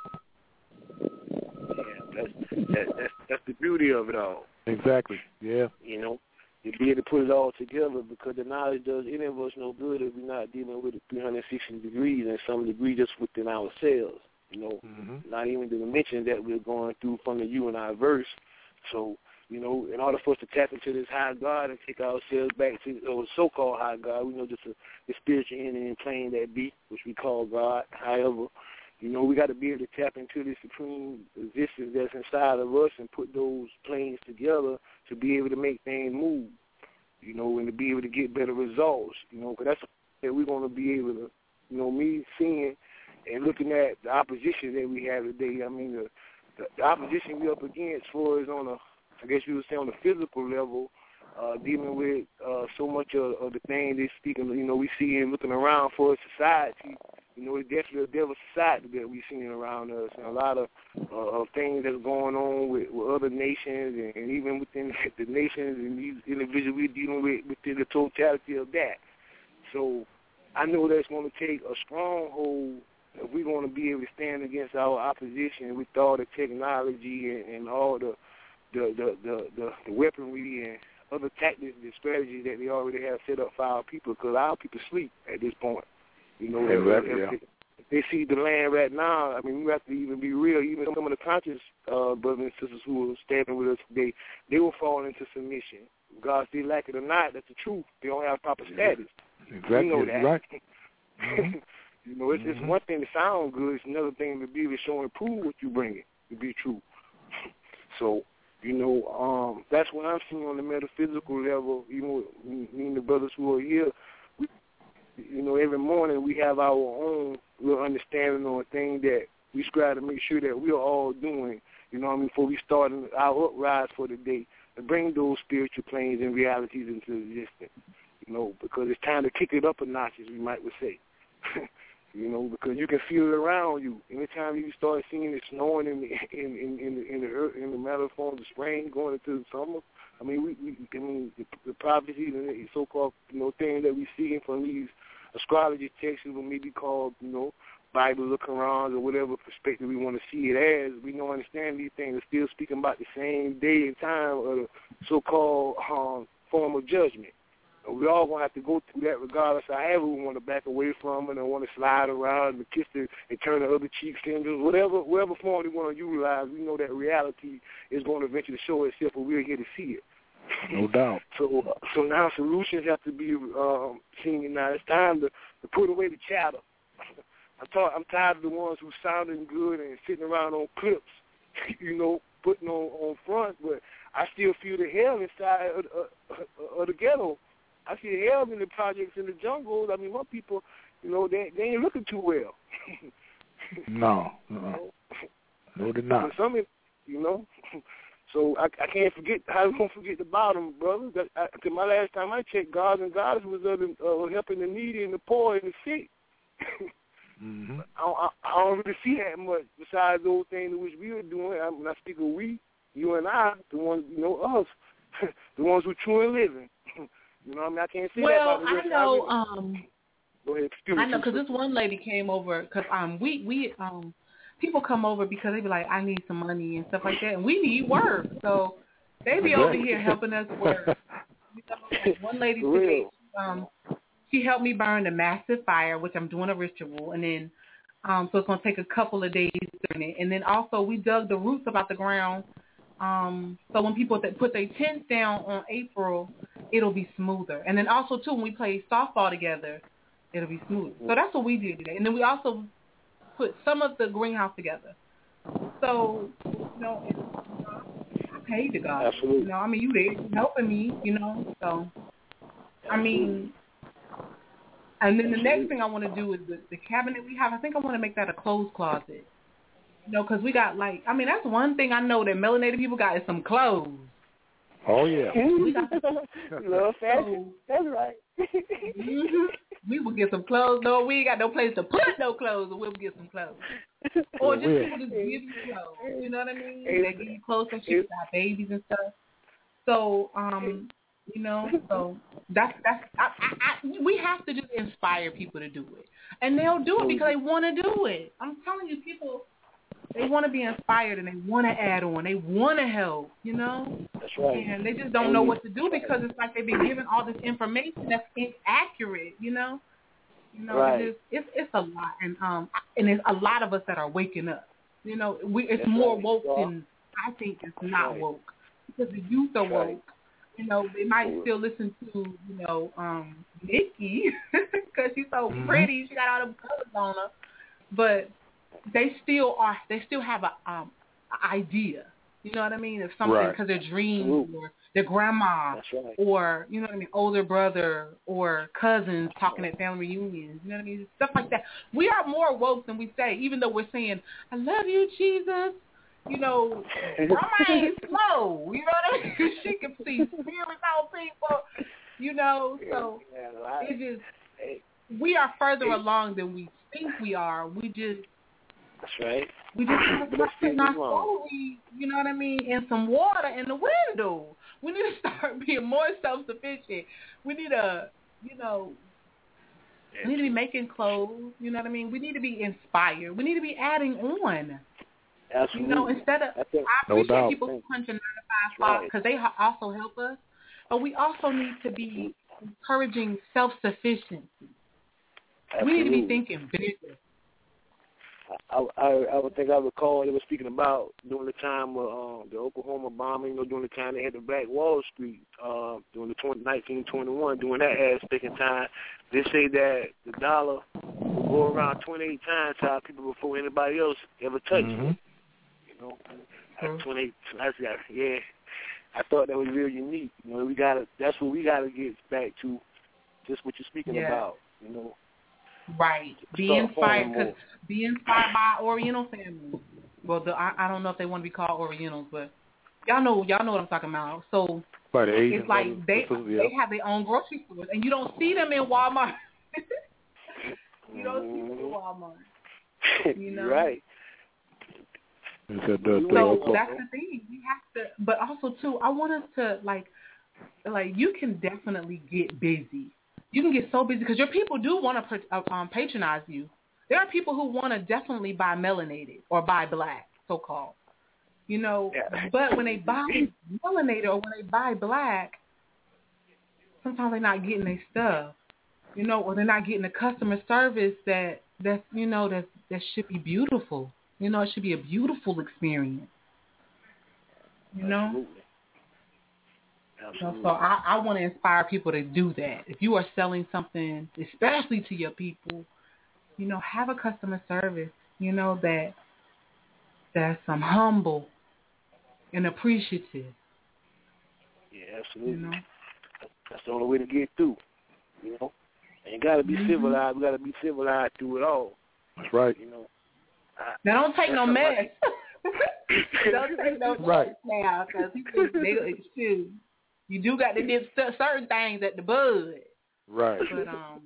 Yeah, that's, that, that's that's the beauty of it all. Exactly. Yeah. You know, to be able to put it all together, because the knowledge does any of us no good if we're not dealing with it three hundred sixty degrees and some degree just within ourselves. You know, mm-hmm. Not even to mention that we're going through from the you and I verse. So, you know, in order for us to tap into this high God and take ourselves back to the so-called high God, we know just a, the spiritual entity and plane that be, which we call God. However, you know, we got to be able to tap into this supreme existence that's inside of us and put those planes together to be able to make things move, you know, and to be able to get better results, you know, because that's that we're going to be able to, you know, me seeing and looking at the opposition that we have today. I mean, the, the, the opposition we're up against for is on a, I guess you would say on the physical level, uh, dealing with uh, so much of, of the things they speaking, you know, we see and looking around for society. You know, it's definitely a devil society that we're seeing around us, and a lot of, uh, of things that's going on with, with other nations, and, and even within the nations and these individuals we're dealing with within the totality of that. So I know that's going to take a stronghold if we're going to be able to stand against our opposition with all the technology and, and all the the, the, the, the the weaponry and other tactics and strategies that they already have set up for our people, because our people sleep at this point. You know, exactly, if, yeah. if, if they see the land right now, I mean, we have to even be real. Even some of the conscious uh, brothers and sisters who are standing with us today, they will fall into submission. God, they like it or not, that's the truth. They don't have proper status. Exactly, you know that. Right. Mm-hmm. You know, it's, mm-hmm. it's one thing to sound good. It's another thing to be able to show and prove what you bring it to be true. So, you know, um, that's what I'm seeing on the metaphysical level. Even with me and the brothers who are here, we, you know, every morning we have our own little understanding on things that we strive to make sure that we are all doing, you know what I mean, before we start our uprise for the day, to bring those spiritual planes and realities into existence, you know, because it's time to kick it up a notch, as we might would say. You know, because you can feel it around you. Anytime you start seeing it snowing in the in in in the in the, earth, in the matter of form of spring going into the summer, I mean, we, we I mean the, the prophecies and the so-called you know things that we see from these astrology texts, what may be called you know Bible or Qurans or whatever perspective we want to see it as, we don't understand these things are still speaking about the same day and time of the so-called um, form of judgment. We all going to have to go through that regardless of however we want to back away from it and want to slide around and kiss it and turn the other cheek fingers, whatever whatever form we want to utilize, we know that reality is going to eventually show itself, but we're here to see it. No doubt. So uh, so now solutions have to be um, seen. Now it's time to, to put away the chatter. I'm, talk, I'm tired of the ones who sounding good and sitting around on clips, you know, putting on, on front, but I still feel the hell inside of, of, of the ghetto. I see hell in the projects in the jungles. I mean, one people, you know, they they ain't looking too well. No, no, no, they're not. Some, you know, so I, I can't forget. How you gonna forget the bottom, brother? Because my last time I checked, God and Goddess was uh, uh, helping the needy and the poor and the sick. Mm-hmm. I, I, I don't really see that much besides those things which we are doing. I, when I speak of we, you and I, the ones, you know, us, the ones who truly living. You know what I mean? I can't see well, that. Well, I know. Um, Go ahead. Excuse I know me. because this one lady came over because um we we um people come over because they be like, I need some money and stuff like that, and we need work, so they be over here helping us work. You know, like one lady today, um, she helped me burn a massive fire, which I'm doing a ritual, and then um so it's gonna take a couple of days doing it, and then also we dug the roots up out the ground. Um, so when people that put their tents down on April, it'll be smoother. And then also, too, when we play softball together, it'll be smoother. So that's what we did today. And then we also put some of the greenhouse together. So, you know, it's, paid to go. Absolutely. You know, I mean, you there helping me, you know, so, I mean, and then the next thing I want to do is the, the cabinet we have, I think I want to make that a clothes closet. You know, because we got, like, I mean, that's one thing I know that melanated people got is some clothes. Oh, yeah. We got Love fashion. That's right. mm-hmm. We will get some clothes. No, we ain't got no place to put no clothes, and we'll get some clothes. Or just people just give you clothes. You know what I mean? They give you clothes and shit, got babies and stuff. So, um, you know, so that's, that's I, I, I, we have to just inspire people to do it. And they'll do it because they want to do it. I'm telling you, people, they want to be inspired and they want to add on. They want to help, you know? That's right. And they just don't know what to do because it's like they've been given all this information that's inaccurate, you know? You know, right. it's, it's it's a lot, and um, and it's a lot of us that are waking up. You know, we it's that's more right. woke than I think it's that's not right. woke because the youth are that's woke. Right. You know, they might still listen to you know um Nikki because she's so mm-hmm. pretty. She got all them colors on her, but they still are. They still have a um a idea. You know what I mean? Of something because right. their dreams Absolutely. Or their grandma right. or, you know what I mean, older brother or cousins talking at family reunions. You know what I mean? Stuff like that. We are more woke than we say, even though we're saying, I love you, Jesus. You know, grandma ain't slow. You know what I mean? She can see spirits on people. You know, so it just, we are further along than we think we are. We just, That's right. We just have to start putting our celery, you know what I mean, in some water in the window. We need to start being more self-sufficient. We need to, you know, we need to be making clothes, you know what I mean? We need to be inspired. We need to be adding on. Absolutely. You know, instead of, I, think, I appreciate no people punching nine to five spots because they also help us, but we also need to be encouraging self-sufficiency. Absolutely. We need to be thinking bigger. I, I I would think I recall they were speaking about during the time of um, the Oklahoma bombing, you know, during the time they had the Black Wall Street, uh, during the nineteen twenty-one, during that aspect in time, they say that the dollar will go around twenty-eight times to our people before anybody else ever touched mm-hmm. it. You know, mm-hmm. twenty-eight. I said, yeah, I thought that was real unique. You know, we gotta. That's what we gotta get back to. Just what you're speaking yeah. about. You know. Right. Be inspired, cause be inspired by Oriental families. Well, the, I, I don't know if they want to be called Orientals, but y'all know y'all know what I'm talking about. So but it's like they is, yeah. they have their own grocery stores, and you don't see them in Walmart. You don't see them in Walmart. You know. Right. So, the, so the, that's the thing. We have to, but also too, I want us to like, like you can definitely get busy. You can get so busy because your people do want to um, patronize you. There are people who want to definitely buy melanated or buy black, so-called. You know, yeah. But when they buy melanated or when they buy black, sometimes they're not getting their stuff. You know, or they're not getting the customer service that that's you know that that should be beautiful. You know, it should be a beautiful experience. You know. Absolutely. Absolutely. So I, I want to inspire people to do that. If you are selling something, especially to your people, you know, have a customer service, you know, that that's um, humble and appreciative. Yeah, absolutely. You know? That's the only way to get through, you know. And you got to be mm-hmm. civilized. We got to be civilized through it all. That's right. You know. I, now, don't take no mess. Don't take no right. mess now because people, they, shoot. You do got to do certain things at the bud. Right. But, um,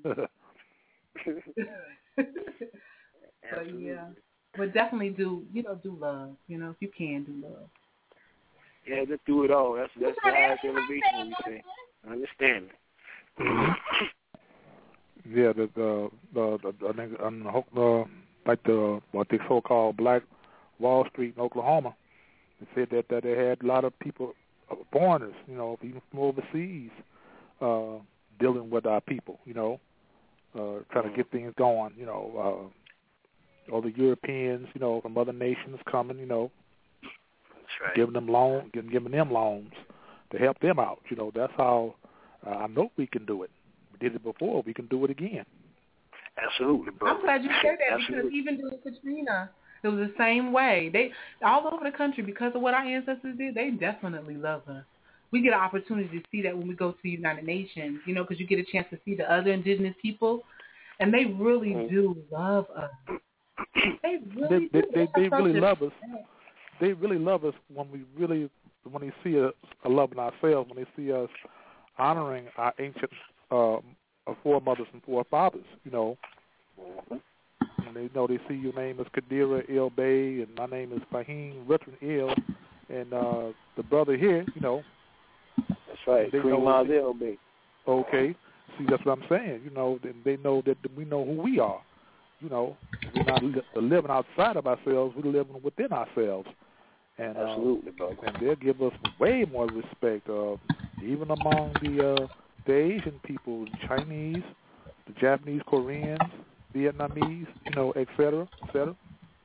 but yeah. But definitely do, you know, do love. You know, if you can, do love. Yeah, just do it all. That's that's the highest elevation, we say. I understand it. Yeah, the, the, the, the, I think, um, uh, like the, what they so-called Black Wall Street in Oklahoma, they said that, that they had a lot of people, foreigners, you know, even from overseas, uh, dealing with our people, you know, uh, trying to get things going, you know, uh, all the Europeans, you know, from other nations coming, you know, that's right. giving them loans, giving, giving them loans to help them out. You know, that's how uh, I know we can do it. We did it before. We can do it again. Absolutely, bro. I'm glad you said that Absolutely. because even during Katrina, It was the same way. They all over the country, because of what our ancestors did, they definitely love us. We get an opportunity to see that when we go to the United Nations, you know, because you get a chance to see the other indigenous people, and they really do love us. They really they, do. They, they, they really a, love us. They really love us when we really, when they see us loving ourselves, when they see us honoring our ancient uh, foremothers and forefathers, you know. And they know they see your name is Kadira El Bay, and my name is Fahim Richard El, and uh, the brother here, you know. That's right, Kareem El Bay. Okay, see, that's what I'm saying. You know, they know that we know who we are. You know, we're not li- living outside of ourselves; we're living within ourselves. And absolutely, uh, brother. And they'll give us way more respect, uh, even among the uh, the Asian people, the Chinese, the Japanese, Koreans, Vietnamese, you know, et cetera, et cetera.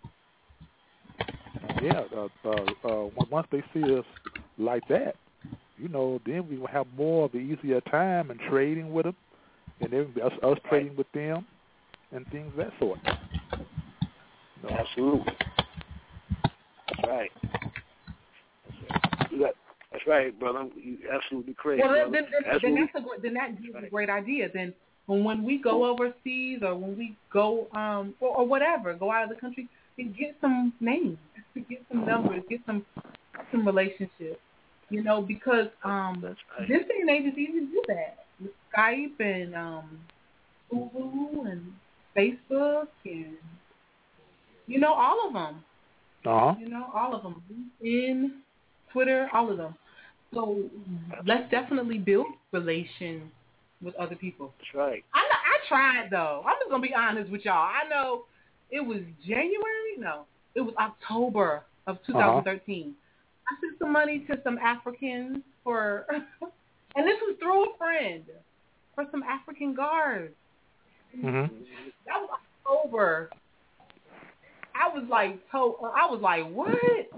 Yeah, uh, uh, uh, once they see us like that, you know, then we will have more of an easier time in trading with them, and then us, us trading with them, and things of that sort. No. Absolutely. That's right. That's right. That's right, brother. You're absolutely crazy. Well, then, then, then, absolutely. then, that's a, then that gives right. a great idea. Then when, when we go overseas or when we go, um, or, or whatever, go out of the country, then get some names, get some numbers, get some some relationships. You know, because um, right. this day and age is easy to do that with Skype and um, Google and Facebook and, you know, all of them. Uh-huh. You know, all of them. LinkedIn, Twitter, all of them. So let's definitely build relations with other people. That's right. I know, I tried, though. I'm just going to be honest with y'all. I know it was January. No, it was October of two thousand thirteen. Uh-huh. I sent some money to some Africans for, and this was through a friend, for some African guards. Mm-hmm. That was October. I was like, to, I was like, what?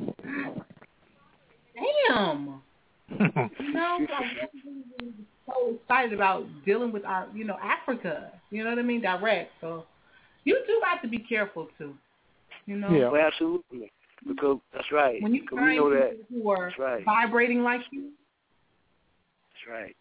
Damn. You know, I was really so excited about dealing with our, you know, Africa. You know what I mean? Direct. So you do have to be careful too. You know? Yeah, well, absolutely. Because that's right. When you find know people that, who are right. vibrating like you. That's right.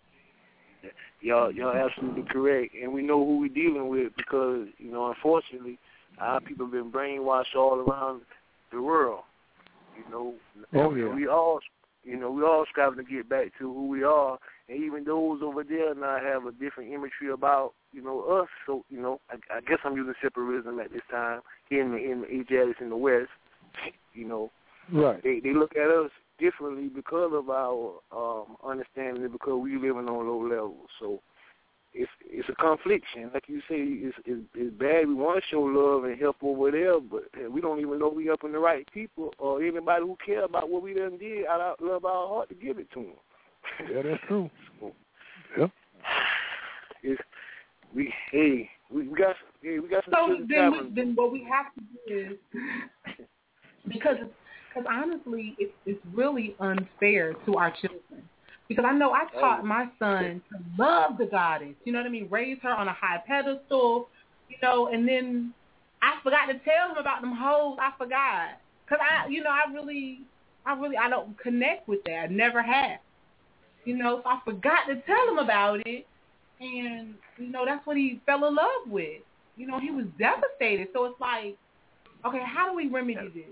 Y'all, y'all absolutely correct, and we know who we're dealing with because, you know, unfortunately, our people have been brainwashed all around the world. You know, oh yeah. We all, you know, we all striving to get back to who we are, and even those over there now have a different imagery about, you know, us. So, you know, I, I guess I'm using separatism at this time here in the in the Asiatics in the West. You know, right? They they look at us differently because of our um, understanding, because we living on low levels. So it's it's a confliction, like you say. It's it's, it's bad. We want to show love and help over there, but we don't even know we helping the right people or anybody who care about what we done did out of love our heart to give it to them. Yeah, that's true. So, yeah. It's, we hey we, we got hey, we got some. So then we, then what we have to do is. Because, because honestly, it's it's really unfair to our children. Because I know I taught my son to love the goddess. You know what I mean? Raise her on a high pedestal. You know, and then I forgot to tell him about them hoes. I forgot. Because I, you know, I really, I really, I don't connect with that. I never have. You know, so I forgot to tell him about it, and you know, that's what he fell in love with. You know, he was devastated. So it's like, okay, how do we remedy this?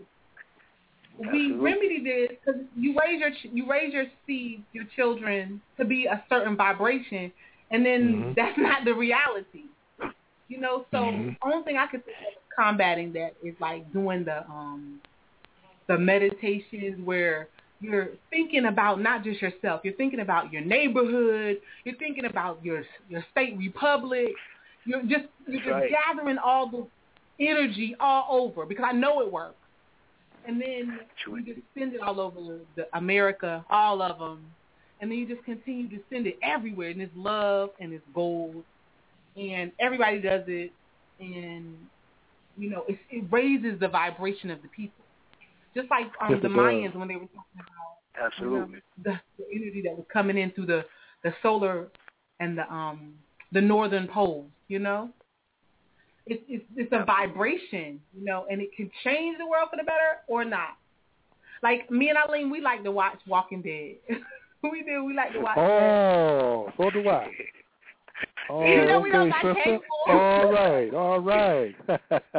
We remedy this because you raise your you raise your seed, your children, to be a certain vibration, and then mm-hmm. that's not the reality, you know. So mm-hmm. the only thing I could think of combating that is like doing the um the meditations where you're thinking about not just yourself, you're thinking about your neighborhood, you're thinking about your your state republic, you're just you're just right. gathering all the energy all over because I know it works. And then you just send it all over the America, all of them. And then you just continue to send it everywhere. And it's love and it's gold. And everybody does it. And, you know, it, it raises the vibration of the people. Just like um, the Mayans when they were talking about Absolutely. You know, the, the energy that was coming in through the, the solar and the um the northern poles, you know? it's, it's it's a vibration, you know, and it can change the world for the better or not. Like me and Eileen, we like to watch Walking Dead. we do. We like to watch. Oh, that. So do I. Oh, you know okay, we don't like sister. cable. All right, all right. Oh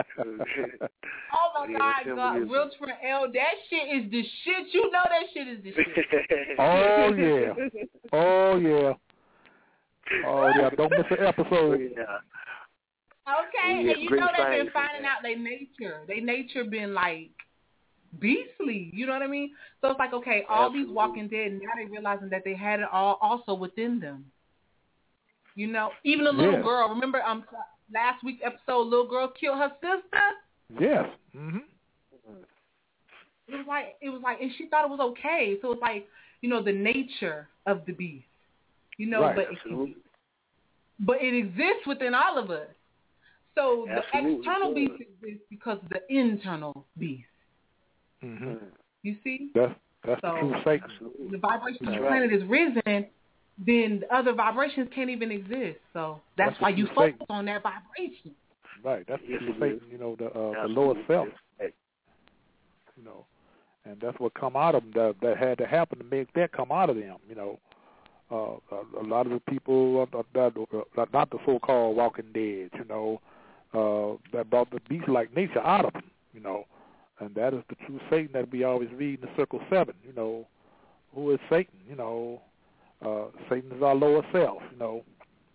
my God, God, Wiltron L, that shit is the shit. You know that shit is the shit. Oh yeah, oh yeah, oh yeah. Don't miss an episode. Okay, yeah, and you know they've been finding out their nature. Their nature been like beastly. You know what I mean? So it's like, okay, all Absolutely. These Walking Dead, now they're realizing that they had it all also within them. You know, even a little yes. girl. Remember, um, last week's episode, little girl killed her sister. Yes. Mhm. It was like it was like, and she thought it was okay. So it's like, you know, the nature of the beast. You know, right. but it can, but it exists within all of us. So Absolutely. The external beast exists because of the internal beast. Mhm. You see? That's that's so the true Satan. The vibration of the planet is risen. Then the other vibrations can't even exist. So that's, that's why you focus Satan. On that vibration. Right. That's the true Satan, you know, the uh, the lower self. You know, and that's what come out of them. That, that had to happen to make that come out of them. You know, uh, a, a lot of the people, uh, that, uh, not the so-called Walking Dead, you know, uh, that brought the beast-like nature out of them. You know, and that is the true Satan that we always read in the Circle Seven. You know, who is Satan? You know. Uh, Satan is our lower self, you know.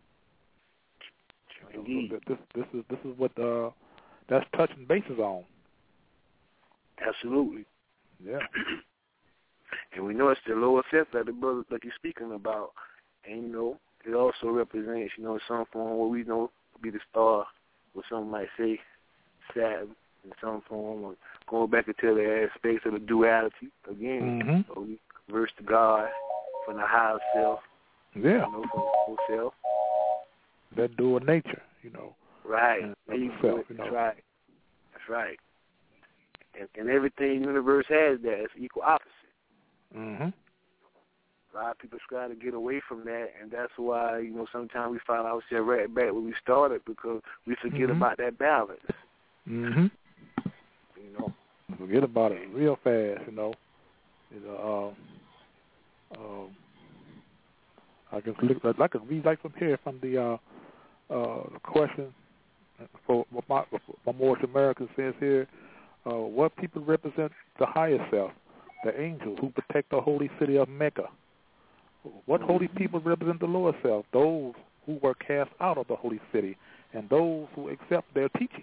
Indeed. So this this is this is what uh, that's touching bases on. Absolutely. Yeah. And we know it's the lower self that the brother that you're speaking about, and you know it also represents, you know, some form what we know to be the star, or some might say Saturn in some form, or going back into the aspects of the duality again, mm-hmm. so we converse to God. From the higher self, yeah, you know, from the full self. That dual nature, you know. Right. There you self, you know. That's right. That's right. And, and everything in the universe has that. It's equal opposite. Mm-hmm. A lot of people try to get away from that, and that's why, you know, sometimes we find ourselves right back where we started because we forget mm-hmm. about that balance. Mm-hmm. You know. Forget about it real fast, you know. You know, uh, Um, I can look, I can read like from here from the uh, uh, question for my, my Moorish American says here, uh, what people represent the higher self, the angels who protect the holy city of Mecca. What holy people represent the lower self? Those who were cast out of the holy city and those who accept their teaching.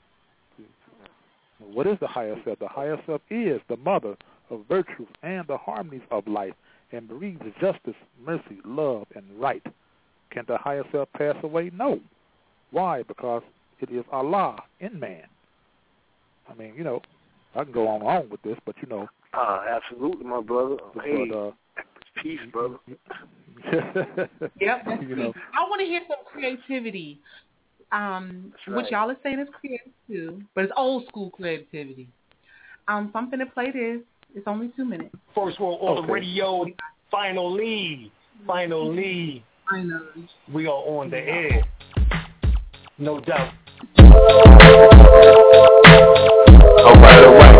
What is the higher self? The higher self is the mother of virtues and the harmonies of life, and breathes justice, mercy, love, and right. Can the higher self pass away? No. Why? Because it is Allah in man. I mean, you know, I can go on and on with this, but you know. Uh, absolutely, my brother. But, hey, uh, peace, brother. Yep, that's you know. I want to hear some creativity, um, right. which y'all are saying is creative too, but it's old school creativity. Um, so I'm going to play this. It's only two minutes. First World Order okay. Radio, finally, finally, finally, we are on the air. No doubt. All right, all right.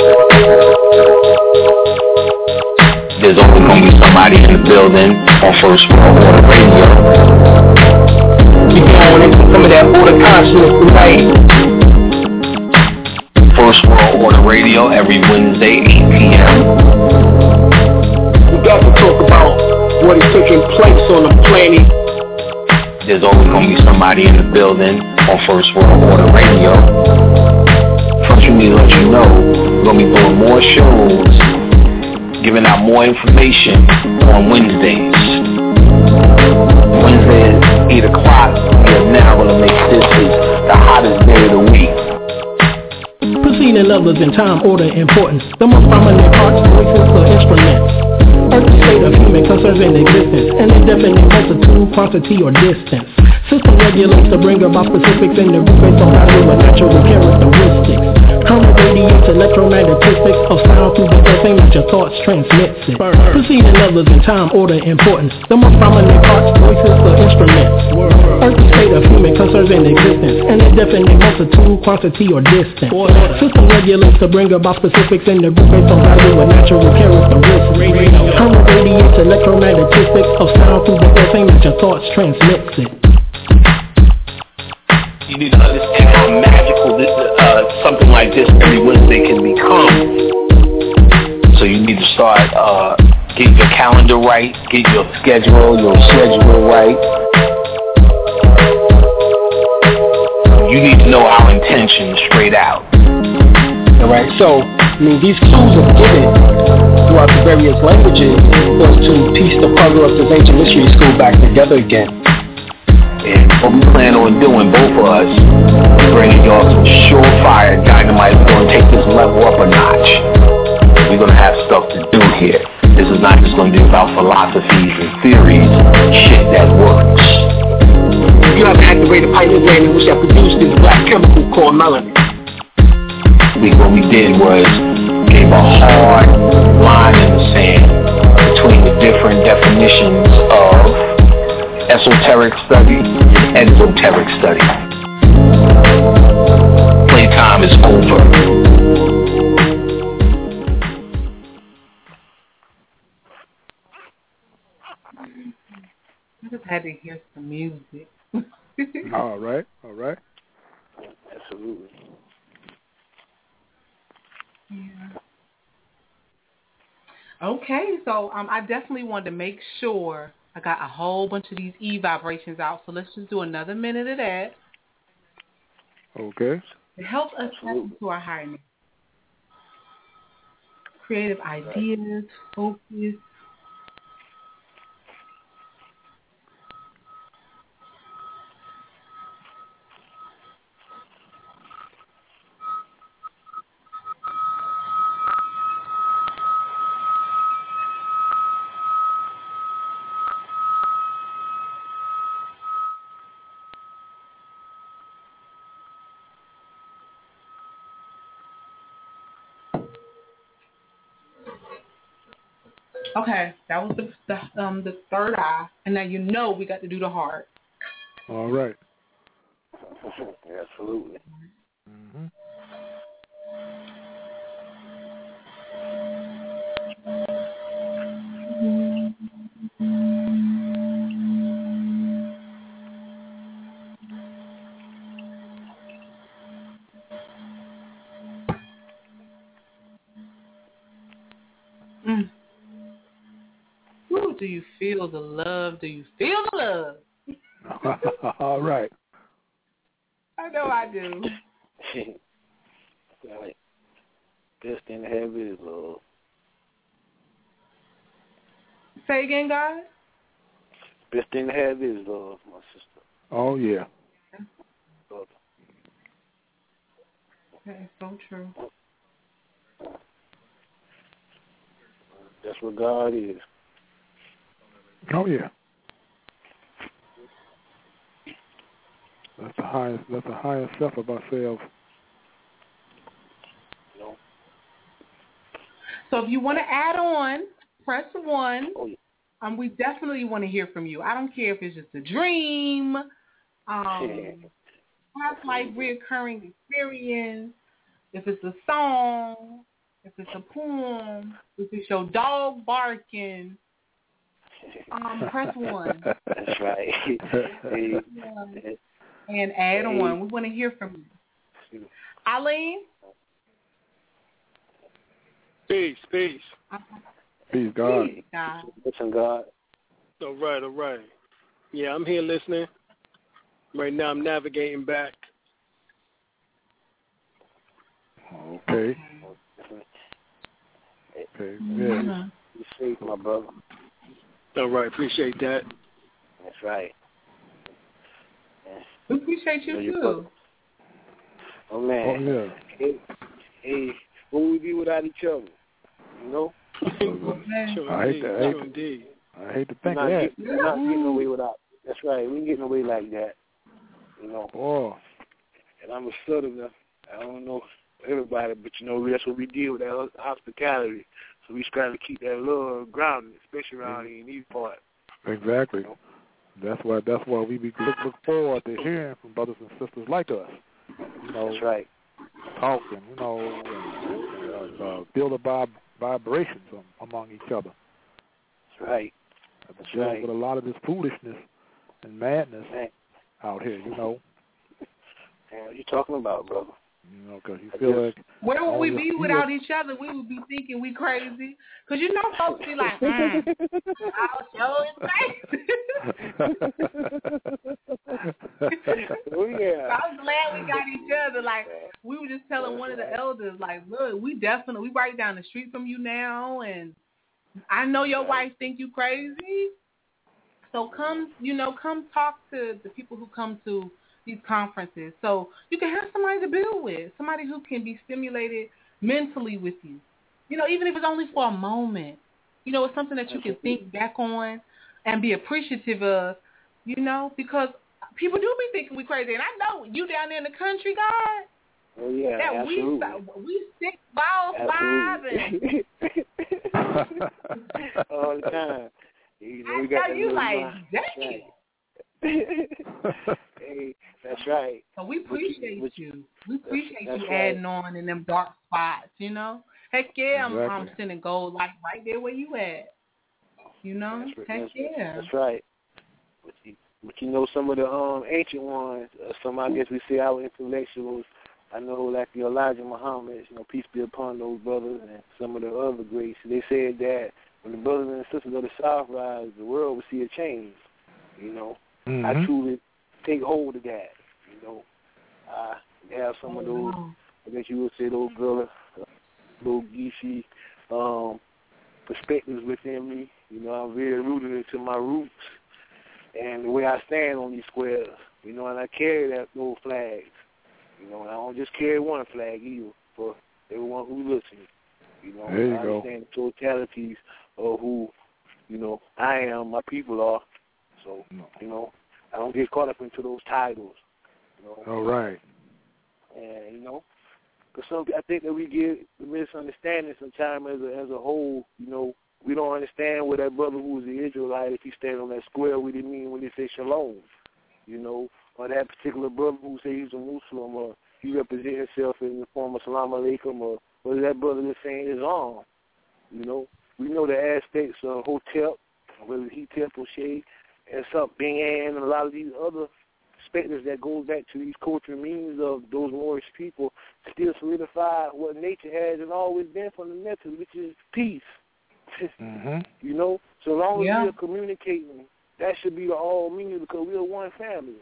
There's only going to be somebody in the building on First World Order Radio. Keep going into some of that order consciousness tonight. First World Order Radio every Wednesday, eight p.m. We got to talk about what is taking place on the planet. There's always going to be somebody in the building on First World Order Radio. First, we need to let you know we're going to be doing more shows, giving out more information on Wednesdays. Wednesday at eight o'clock, we are now going to make this the hottest day of the week. Proceeding levels in time, order, importance. The most prominent parts, voices, or instruments. Earth the state of human concerns in existence. An indefinite multitude, quantity, or distance. System regulates to bring about specifics in the group based on value and natural characteristics. Home radiates electromagnetistics of sound through the air, same as your thoughts transmits it. Preceding others in time, order, importance. The most prominent parts, voices, or instruments. Earth the state of human concerns in existence, and indefinite multitude, quantity, or distance. System regulates to bring about specifics in the group based on value and natural characteristics. Home radiates electromagnetistics of sound through the air, same as your thoughts transmits it. You need to understand how magical this, uh, something like this every Wednesday can become. So you need to start uh, get your calendar right, get your schedule, your schedule right. You need to know our intentions straight out. All right. So I mean, these clues are given throughout the various languages was to piece the puzzle of this ancient mystery school back together again. And what we plan on doing, both of us, is bringing y'all some surefire dynamite. We're going to take this level up a notch. We're going to have stuff to do here. This is not just going to be about philosophies and theories, shit that works. You have activated pioneer gland which have produced this black chemical called melanin. We, what we did was gave a hard line in the sand between the different definitions of esoteric study and exoteric study. Playtime is over. I just had to hear some music. all right, all right. Absolutely. Yeah. Okay, so um, I definitely wanted to make sure I got a whole bunch of these E vibrations out, so let's just do another minute of that. Okay. It helps us tap into our higher nature. Creative ideas, focus. Okay, that was the, the um the third eye, and now you know we got to do the heart. All right. Absolutely. Mm-hmm. Mm. Ooh, do you feel the love? Do you feel the love? All right. I know I do. Right. Best thing to have is love. Say again, guys. Best thing to have is love, my sister. Oh yeah. Love. That is so true. That's what God is. Oh yeah. That's the highest. That's the highest self of ourselves. No. So if you want to add on, press one. Oh, yeah. Um, we definitely want to hear from you. I don't care if it's just a dream, um, past life reoccurring experience, if it's a song, if it's a poem, if it's your dog barking. Um, press one. That's right. Hey. And add hey. on. We want to hear from you. Eileen? Peace, peace. Uh-huh. Peace, God. Peace, God. Listen, God. All right, all right. Yeah, I'm here listening. Right now I'm navigating back. Okay. Okay, yeah. You safe, my brother. All right, appreciate that. That's right. We appreciate you, you too. Oh, man. Oh, yeah. Hey, hey, what would we be without each other? You know? Sure I hate indeed, to, sure indeed. I hate to think we're of that. Get, we're not getting away without. That's right. We ain't getting away like that. You know? Oh. And I'm a southerner. I don't know everybody. But you know, that's what we deal with, that hospitality. So we try to keep that love grounded, especially around mm-hmm. in these parts. Exactly. You know? That's why. That's why we be look, look forward to hearing from brothers and sisters like us. You know, that's right. Talking, you know, and, uh, uh, build a vib- vibrations um, among each other. That's right. That's right. With a lot of this foolishness and madness Man. out here, you know. Man, what you talking about, brother? You know, because you feel like... Where would we be without each other? We would be thinking we crazy. Because you know folks be like, mm, our show is crazy. Oh, yeah. I'm glad we got each other. Like, we were just telling one of the elders, like, look, we definitely, we right down the street from you now, and I know your wife think you crazy. So come, you know, come talk to the people who come to these conferences, so you can have somebody to build with, somebody who can be stimulated mentally with you. You know, even if it's only for a moment. You know, it's something that you can think back on and be appreciative of, you know, because people do be thinking we crazy. And I know you down there in the country, God. Oh, yeah, that absolutely. We, we six balls five and... all the time. You know, I we got tell you, like, dang. Hey, that's right. So we appreciate but you. you. We appreciate that's you right. adding on in them dark spots, you know? Heck yeah, exactly. I'm, I'm sending gold light right there where you at. You know? That's, Heck that's, yeah. That's right. But you, but you know, some of the um ancient ones, uh, some I guess we say our intellectuals, I know like the Elijah Muhammad, you know, peace be upon those brothers, and some of the other greats, they said that when the brothers and sisters of the South rise, the world will see a change, you know? Mm-hmm. I truly take hold of that, you know. I have some of those, I guess you would say those girls, uh, little geeshy um, perspectives within me. You know, I'm very rooted into my roots and the way I stand on these squares, you know, and I carry that those flags, you know, and I don't just carry one flag either for everyone who listens, you know. There you I go. understand the totalities of who, you know, I am, my people are. So, you know, I don't get caught up into those titles. You know? All right. And, you know, because some, I think that we get the misunderstanding sometimes as a, as a whole, you know, we don't understand what that brother who was the Israelite, if he stand on that square, what he mean when he say shalom, you know, or that particular brother who say he's a Muslim or he represent himself in the form of salam alaikum, or whether that brother is saying Islam, you know. We know the aspects of Hotep, whether he Temple Shade, and some Bingan, and a lot of these other perspectives that goes back to these cultural meanings of those Moorish people still solidify what nature has and always been from the method, which is peace. Mm-hmm. You know, so long as yeah. we're communicating, that should be the all meaning because we're one family.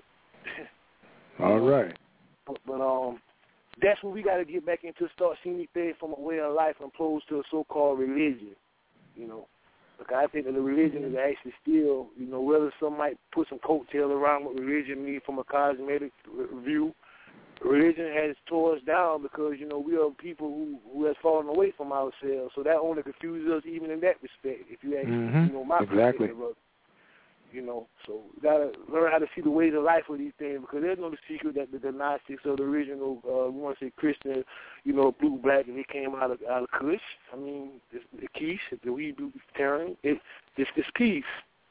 All right. But, but um, that's what we got to get back into, start seeing things from a way of life opposed to a so-called religion, you know. Because I think that the religion is actually still, you know, whether some might put some coattail around what religion means from a cosmetic view, religion has tore us down because, you know, we are people who, who has fallen away from ourselves. So that only confuses us even in that respect, if you ask mm-hmm. you know, my exactly. perspective of it. You know, so we got to learn how to see the ways of life with these things because there's no secret that the, the Gnostics or the original, uh, we want to say Christian, you know, blue, black, and it came out of, out of Kush. I mean, it's, the Quiche, the Hebrew term, it, it's, it's peace.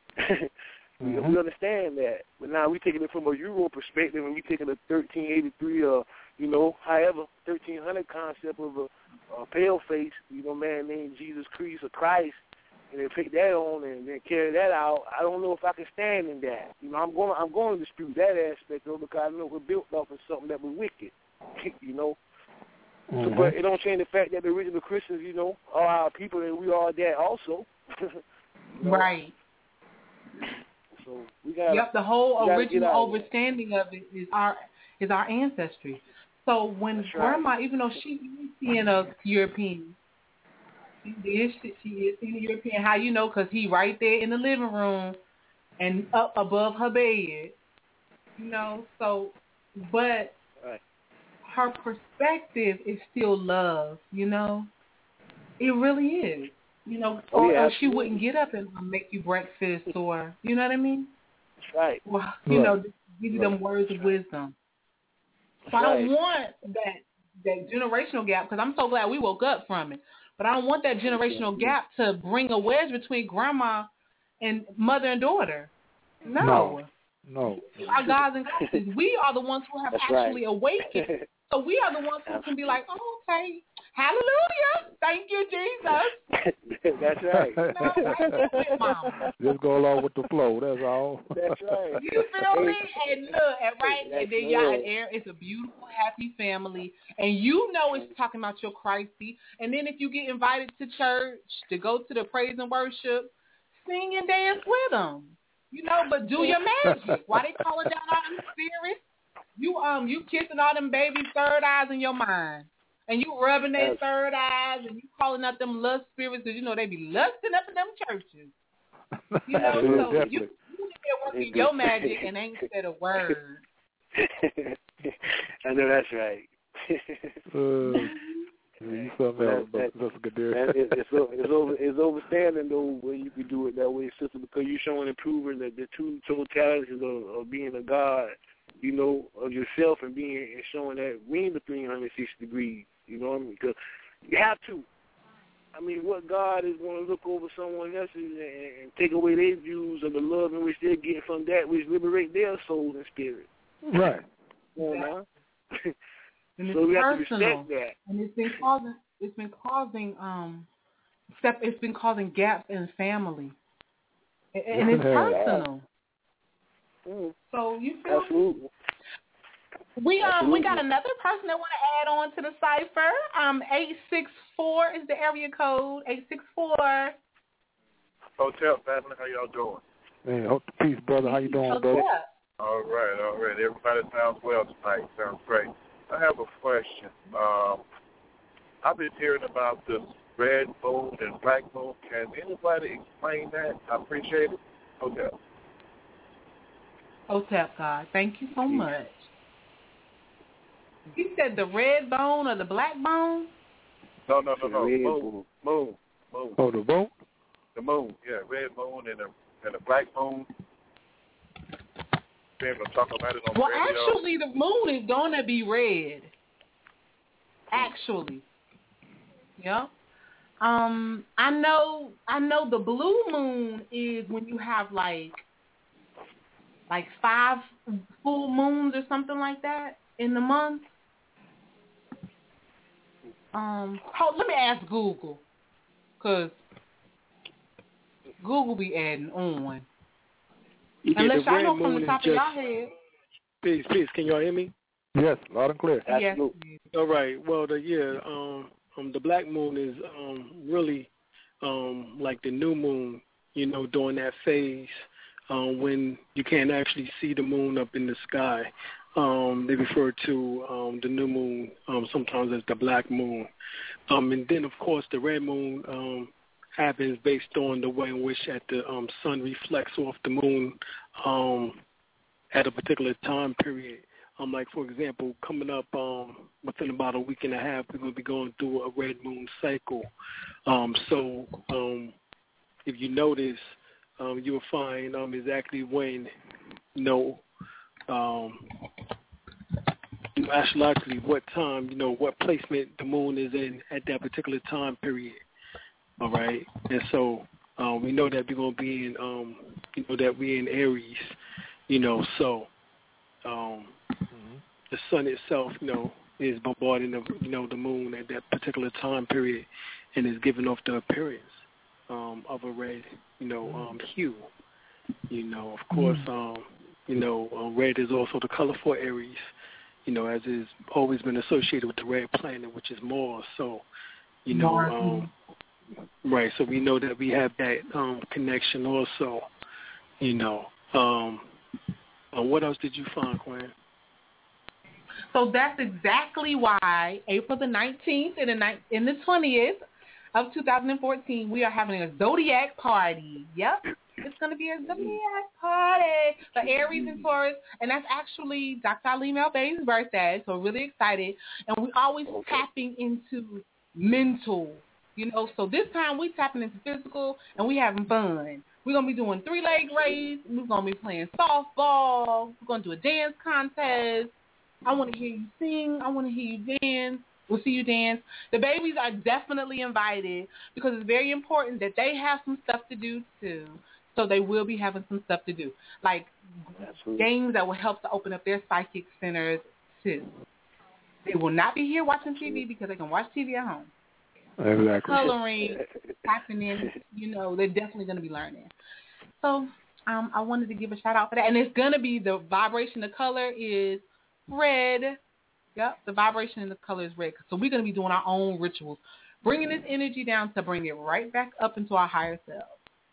we, mm-hmm. we understand that. But now we're taking it from a Euro perspective and we're taking a thirteen eighty-three or, you know, however, thirteen hundred concept of a, a pale face, you know, man named Jesus Christ or Christ, and then take that on and then carry that out. I don't know if I can stand in that. You know, I'm going, I'm going to dispute that aspect of it because I know we're built off of something that was wicked. You know, mm-hmm. so, but it don't change the fact that the original Christians, you know, are our people and we are that also. You know? Right. So we got. Yep. The whole original understanding of it is our is our ancestry. So when That's Grandma, right. even though she is seeing us Europeans. She is, she is in the European. How you know? Because he right there in the living room and up above her bed. You know, so, but right. her perspective is still love, you know? It really is. You know, Oh, or, yeah, or she wouldn't get up and make you breakfast or, you know what I mean? That's right. Or, you right. know, just give you right. them words of wisdom. So right. I don't want that that generational gap, because I'm so glad we woke up from it. But I don't want that generational gap to bring a wedge between grandma and mother and daughter. No. No. No. Our gods and goddesses, we are the ones who have That's actually right. awakened. So we are the ones who can be like, oh, okay, hallelujah, thank you, Jesus. That's right. No, Mama. Just go along with the flow, that's all. That's right. You feel me? And look, and right, That's and then y'all right. and Aaron, it's a beautiful, happy family. And you know it's talking about your Christy. And then if you get invited to church to go to the praise and worship, sing and dance with them. You know, but do your magic. Why they calling down all them spirits? You um you kissing all them baby third eyes in your mind. And you rubbing their third eyes and you calling out them lust spirits because you know they be lusting up in them churches. You know, so Definitely. you, you need to working your magic and ain't said a word. I know that's right. uh, you something else, but that's a good deal. It, it's, it's, over, it's overstanding, though, when you can do it that way, sister, because you're showing and proving that the two totalities of, of being a God, you know, of yourself and being and showing that we in the three hundred sixty degrees, you know what I mean? Because you have to. I mean, what God is going to look over someone else's and, and take away their views of the love in which they're getting from that which liberate their soul and spirit. Right. Come on now. And so it's we have to personal. respect that. And it's been causing it's been causing um step it's been causing gaps in family. And, and it's personal. Mm. So you feel Absolutely. We um Absolutely. we got another person that want to add on to the cipher. Um eight six four is the area code. Eight six four. Hotel family, how y'all doing? Man, hope the peace, brother. How you doing, Hotel. brother? All right, all right. Everybody sounds well tonight. Sounds great. I have a question. Um, I've been hearing about this red moon and black moon. Can anybody explain that? I appreciate it. Hotel. Hotel God. Thank you so much. He said the red bone or the black bone? No, no, no, no. Red Moon, moon, moon. Oh, the moon? The moon, yeah. Red moon and a, and a black moon. We're going to talk about it on Well, the radio. actually, the moon is going to be red. Actually. Yeah. Um, I know I know the blue moon is when you have like like five full moons or something like that in the month. Um, hold, let me ask Google, because Google be adding on. Yeah, Unless the y'all red know from moon the top is of just, y'all head. Peace, peace. Can y'all hear me? Yes, loud and clear. Yes. All right. Well, the yeah, um, um, the black moon is um really um like the new moon. You know, during that phase, um, when you can't actually see the moon up in the sky. Um, they refer to um, the new moon um, sometimes as the black moon. Um, and then, of course, the red moon um, happens based on the way in which at the um, sun reflects off the moon um, at a particular time period. Um, like, for example, coming up um, within about a week and a half, we're going to be going through a red moon cycle. Um, so um, if you notice, um, you will find um, exactly when, you know, Um, astrologically, what time, you know, what placement the moon is in at that particular time period. All right, and so um, we know that we're gonna be in, um, you know, that we're in Aries, you know, so um, mm-hmm. the sun itself, you know, is bombarding the, you know, the moon at that particular time period, and is giving off the appearance um, of a red, you know, um, hue. You know, of course. Um, You know, uh, red is also the color for Aries, you know, as is always been associated with the red planet, which is Mars. So, you know, um, right, so we know that we have that um, connection also, you know. Um, uh, what else did you find, Quinn? So that's exactly why April the nineteenth and the, ni- and the twentieth of two thousand fourteen, we are having a Zodiac party. Yep. It's going to be a Zodiac party for Aries and Taurus, and that's actually Doctor Ali Melbay's birthday, so really excited. And we're always tapping into mental, you know, so this time we're tapping into physical, and we having fun. We're going to be doing three-leg race. We're going to be playing softball. We're going to do a dance contest. I want to hear you sing. I want to hear you dance. We'll see you dance. The babies are definitely invited because it's very important that they have some stuff to do too. So they will be having some stuff to do, like Absolutely. games that will help to open up their psychic centers too. They will not be here watching T V because they can watch T V at home. Exactly. Coloring, typing in, you know, they're definitely going to be learning. So um, I wanted to give a shout out for that. And it's going to be the vibration, the color is red. Yep, the vibration and the color is red. So we're going to be doing our own rituals, bringing this energy down to bring it right back up into our higher selves.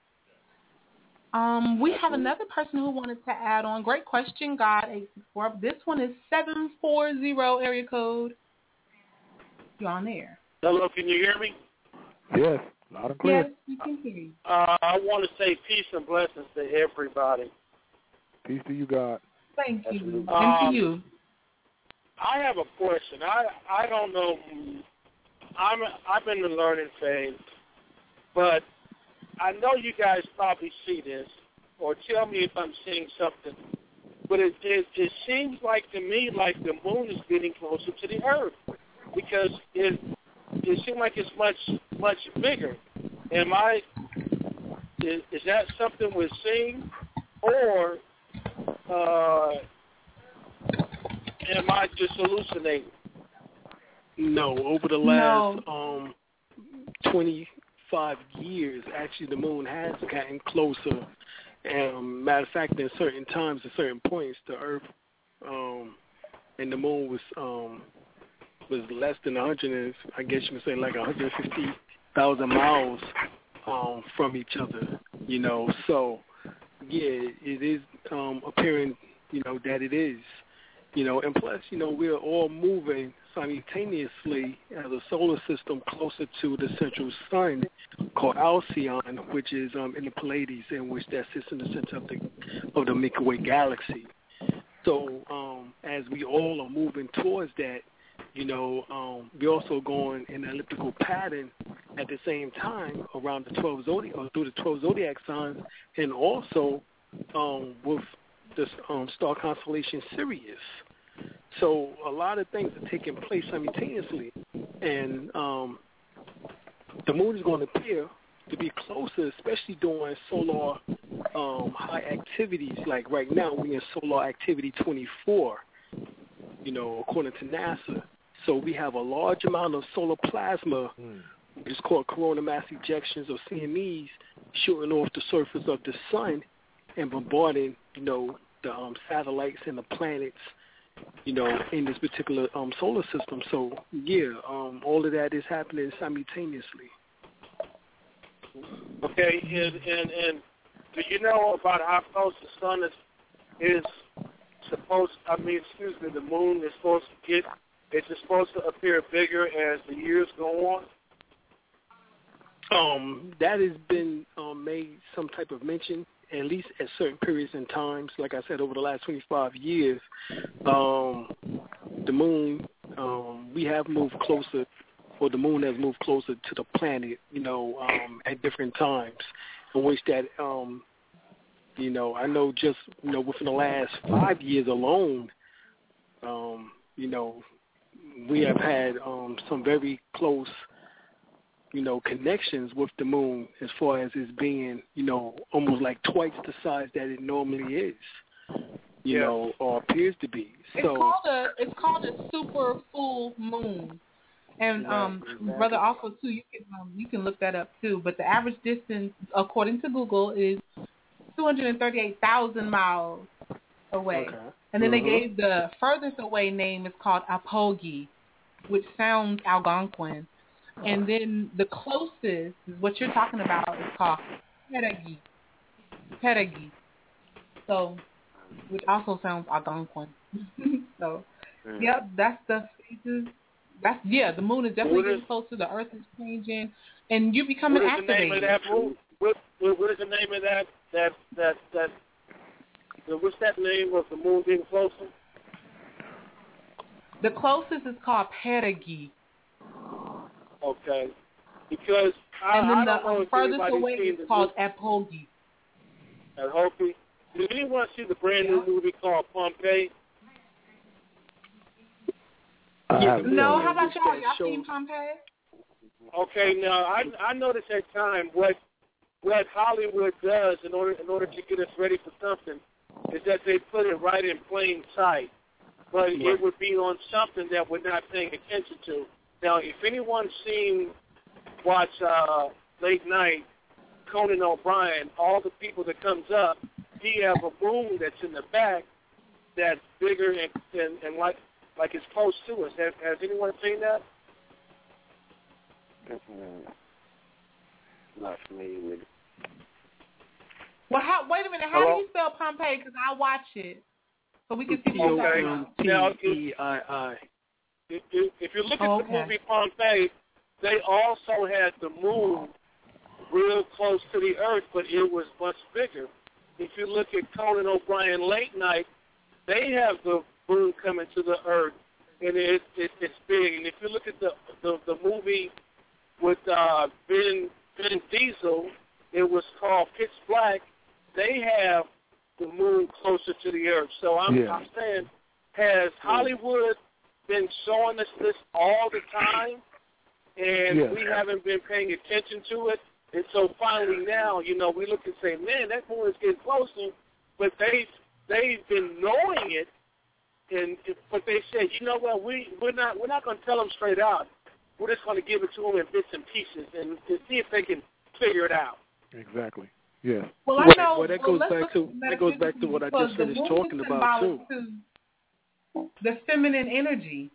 Um, we have another person who wanted to add on. Great question, God eight six four. This one is seven four zero area code. You're on there. Hello, can you hear me? Yes, loud and clear. Yes, we can hear you. Uh, I want to say peace and blessings to everybody. Peace to you, God. Thank you. Um, and to you. I have a question. I I don't know. I'm I'm in the learning phase, but I know you guys probably see this, or tell me if I'm seeing something. But it it, it seems like to me like the moon is getting closer to the Earth because it it seems like it's much much bigger. Am I? Is, is that something we're seeing, or uh, am I just hallucinating? No, over the last no. um twenty-five years, actually the moon has gotten closer. Um, matter of fact, in certain times, at certain points, the Earth um, and the moon was um, was less than one hundred, I guess you would say like one hundred fifty thousand miles um, from each other, you know. So, yeah, it is um, appearing, you know, that it is, you know, and plus, you know, we're all moving simultaneously as a solar system closer to the central sun called Alcyon, which is um, in the Pleiades, in which that sits in the center of the, of the Milky Way galaxy. So um, as we all are moving towards that, you know, um, we're also going in an elliptical pattern at the same time around the twelve zodiac, or through the twelve zodiac signs, and also um, with the um, star constellation Sirius. So a lot of things are taking place simultaneously, and um, the moon is going to appear to be closer, especially during solar um, high activities. Like right now, we're in solar activity twenty-four, you know, according to NASA. So we have a large amount of solar plasma, mm. which is called coronal mass ejections, or C M Es, shooting off the surface of the sun and bombarding, you know, the um, satellites and the planets, you know, in this particular um, solar system. So, yeah, um, all of that is happening simultaneously. Okay, and, and, and do you know about how close the sun is, is supposed, I mean, excuse me, the moon is supposed to get, is it supposed to appear bigger as the years go on? Um, that has been um, made some type of mention, at least at certain periods in times. Like I said, over the last twenty-five years, um, the moon, um, we have moved closer, or the moon has moved closer to the planet, you know, um, at different times, in which that, um, you know, I know just, you know, within the last five years alone, um, you know, we have had um, some very close, you know, connections with the moon as far as it's being, you know, almost like twice the size that it normally is, you yeah. know, or appears to be. So it's called a it's called a super full moon, and um, exactly. brother, also too, you can um, you can look that up too. But the average distance, according to Google, is two hundred thirty-eight thousand miles away. Okay. And then mm-hmm. they gave the furthest away name is called Apogi, which sounds Algonquin. And then the closest is what you're talking about is called Perigee. Perigee. So, which also sounds Algonquin. so, mm. yep, that's the phases. That's yeah. The moon is definitely getting closer. The Earth is changing, and you're becoming what is activated. The name of that moon? What, what is the name of that? That that that. What's that name of the moon getting closer? The closest is called Perigee. Okay, because I, and then I the don't know if furthest away is called Apogi. Apogi. Did anyone see the brand new movie called Pompeii? I I yeah, haven't. No, seen how it. about y'all? Y'all shows- seen Pompeii? Okay, now I I noticed at time what what Hollywood does in order in order to get us ready for something is that they put it right in plain sight, but Right. it would be on something that we're not paying attention to. Now, if anyone's seen watch uh, late night Conan O'Brien, all the people that comes up, he have a moon that's in the back that's bigger and and, and like like it's close to us. Has, has anyone seen that? Mm-hmm. Not familiar with it. Well, how, wait a minute. How Hello? do you spell Pompeii? Because I watch it, so we can see P what O you're talking M about. P E I I. If, if, if you look at Oh, the okay. movie Pompeii, they also had the moon real close to the Earth, but it was much bigger. If you look at Conan O'Brien Late Night, they have the moon coming to the Earth, and it, it, it's big. And if you look at the the, the movie with uh, Ben Ben Diesel, it was called Pitch Black. They have the moon closer to the Earth. So I'm, Yeah. I'm saying, has Hollywood been showing us this all the time, and Yes. we haven't been paying attention to it? And so finally now, you know, we look and say, man, that moon is getting closer, but they've, they've been knowing it, and but they said, you know what, we, we're not we're not going to tell them straight out. We're just going to give it to them in bits and pieces and to see if they can figure it out. Exactly. Yes. Well, I Right. know. Well, that well, goes let's back look to at that goes back to what I because just the finished moon talking is about too. symbolic to the feminine energy,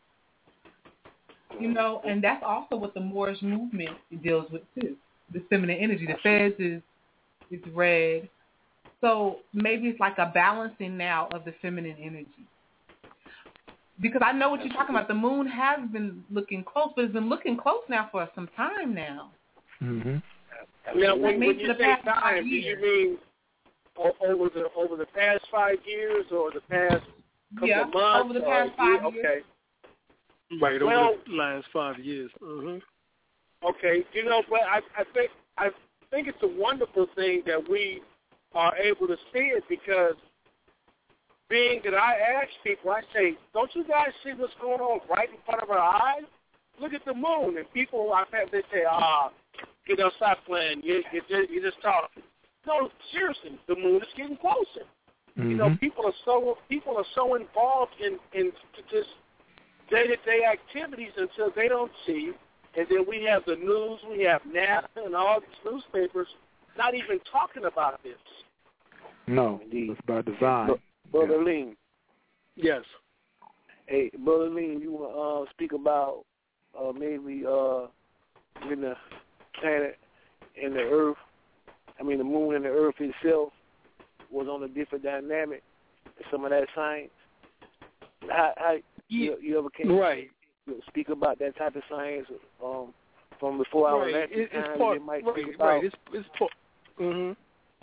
you know, and that's also what the Moorish movement deals with too. The feminine energy. The Fez is is red, so maybe it's like a balancing now of the feminine energy. Because I know what you're talking about. The moon has been looking close, but it's been looking close now for some time now. Mm-hmm. Now, Like when, maybe when you the say past time, five do you years. mean o- over the over the past five years or the past couple Yeah, of months? over the or past a five year? years. Okay. Right Well- over the last five years. Mm-hmm. Okay, you know, but I, I think I think it's a wonderful thing that we are able to see it because being that I ask people, I say, don't you guys see what's going on right in front of our eyes? Look at the moon, and people, I've had they say, ah, you know, stop playing, you you just, you just talking. No, seriously, the moon is getting closer. Mm-hmm. You know, people are so people are so involved in in just day to day activities until they don't see. And then we have the news, we have NASA and all these newspapers not even talking about this. No, Indeed. it's by design. Bro- Brother Yeah. Lean. Yes. Hey, Brother Lean, you want to uh, speak about uh, maybe uh, when the planet and the Earth, I mean the moon and the Earth itself was on a different dynamic, some of that science. How, how you, you ever came Right. to speak about that type of science um, from before our Right. Atlantic It, time? it's part. It might Right. speak about, Right. It's it's part. Mhm.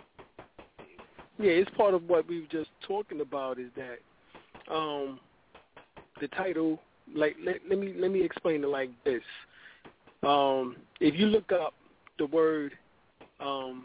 Yeah, it's part of what we were just talking about. Is that um, the title? Like, let, let me let me explain it like this. Um, if you look up the word um,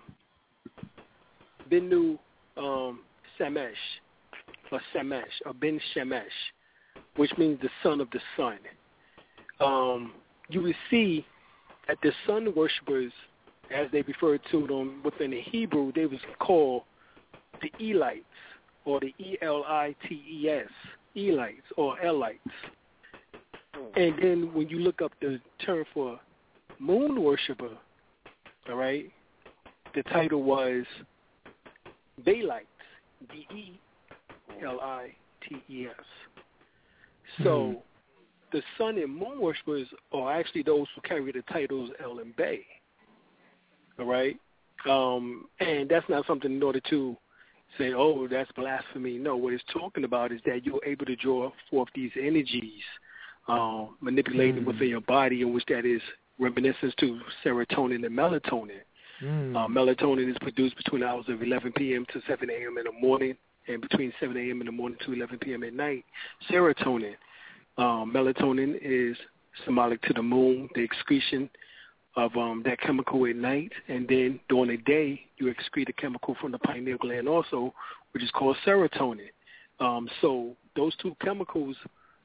Benu um, Shemesh or Shemesh or Ben Shemesh, which means the son of the sun, um, you will see that the sun worshippers, as they referred to them within the Hebrew, they was called the Elites, or the E L I T E S, Elites or Elites. And then when you look up the term for moon worshiper, all right, the title was Baelites, B E L I T E S. So Hmm. the sun and moon worshippers are actually those who carry the titles El and Bay, all right? Um, and that's not something in order to say, oh, that's blasphemy. No, what it's talking about is that you're able to draw forth these energies, um, manipulated Mm. within your body, in which that is reminiscence to serotonin and melatonin. Mm. Uh, melatonin is produced between the hours of eleven p.m. to seven a.m. in the morning, and between seven a.m. in the morning to eleven p.m. at night. Serotonin, um, melatonin is symbolic to the moon, the excretion of um, that chemical at night, and then during the day you excrete a chemical from the pineal gland also, which is called serotonin. Um, so those two chemicals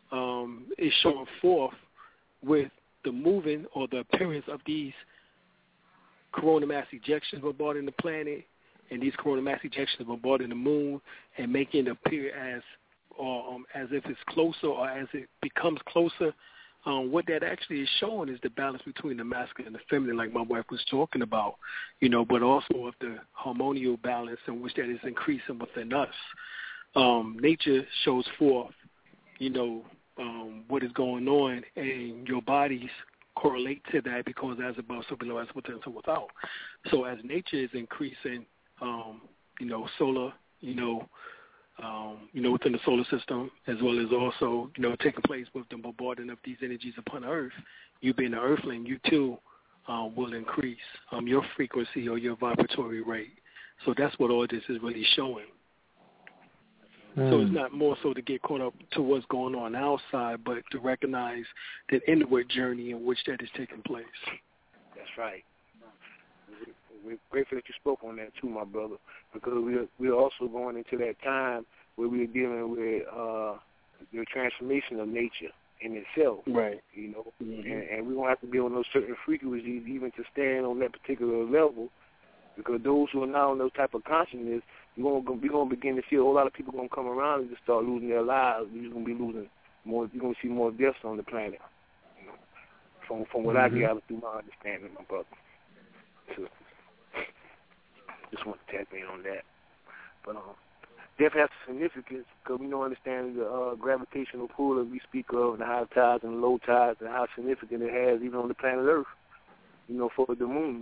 um, is showing forth with the moving or the appearance of these coronal mass ejections bombarding the planet, and these coronal mass ejections bombarding the moon, and making it appear as or um, as if it's closer or as it becomes closer. Um, what that actually is showing is the balance between the masculine and the feminine, like my wife was talking about, you know, but also of the harmonial balance in which that is increasing within us. Um, nature shows forth, you know, um, what is going on, and your bodies correlate to that because as above, so below, as within, so without. So as nature is increasing, um, you know, solar, you know, Um, you know, within the solar system, as well as also, you know, taking place with the bombarding of these energies upon Earth, you being an Earthling, you too uh, will increase um, your frequency or your vibratory rate. So that's what all this is really showing. Mm. So it's not more so to get caught up to what's going on outside, but to recognize the inward journey in which that is taking place. That's right. We're grateful that you spoke on that too, my brother, because we're we're also going into that time where we're dealing with uh, the transformation of nature in itself. Right. You know, mm-hmm. and, and we don't have to be on those certain frequencies even to stand on that particular level, because those who are now on those type of consciousness, you're gonna we're gonna begin to see a whole lot of people gonna come around and just start losing their lives. You're gonna be losing more. You're gonna see more deaths on the planet. You know, from from what mm-hmm. I gather through my understanding, my brother. So, just want to tap in on that. But um, definitely has significance because we know understanding the uh, gravitational pull that we speak of, and the high tides and the low tides, and how significant it has even on the planet Earth, you know, for the moon.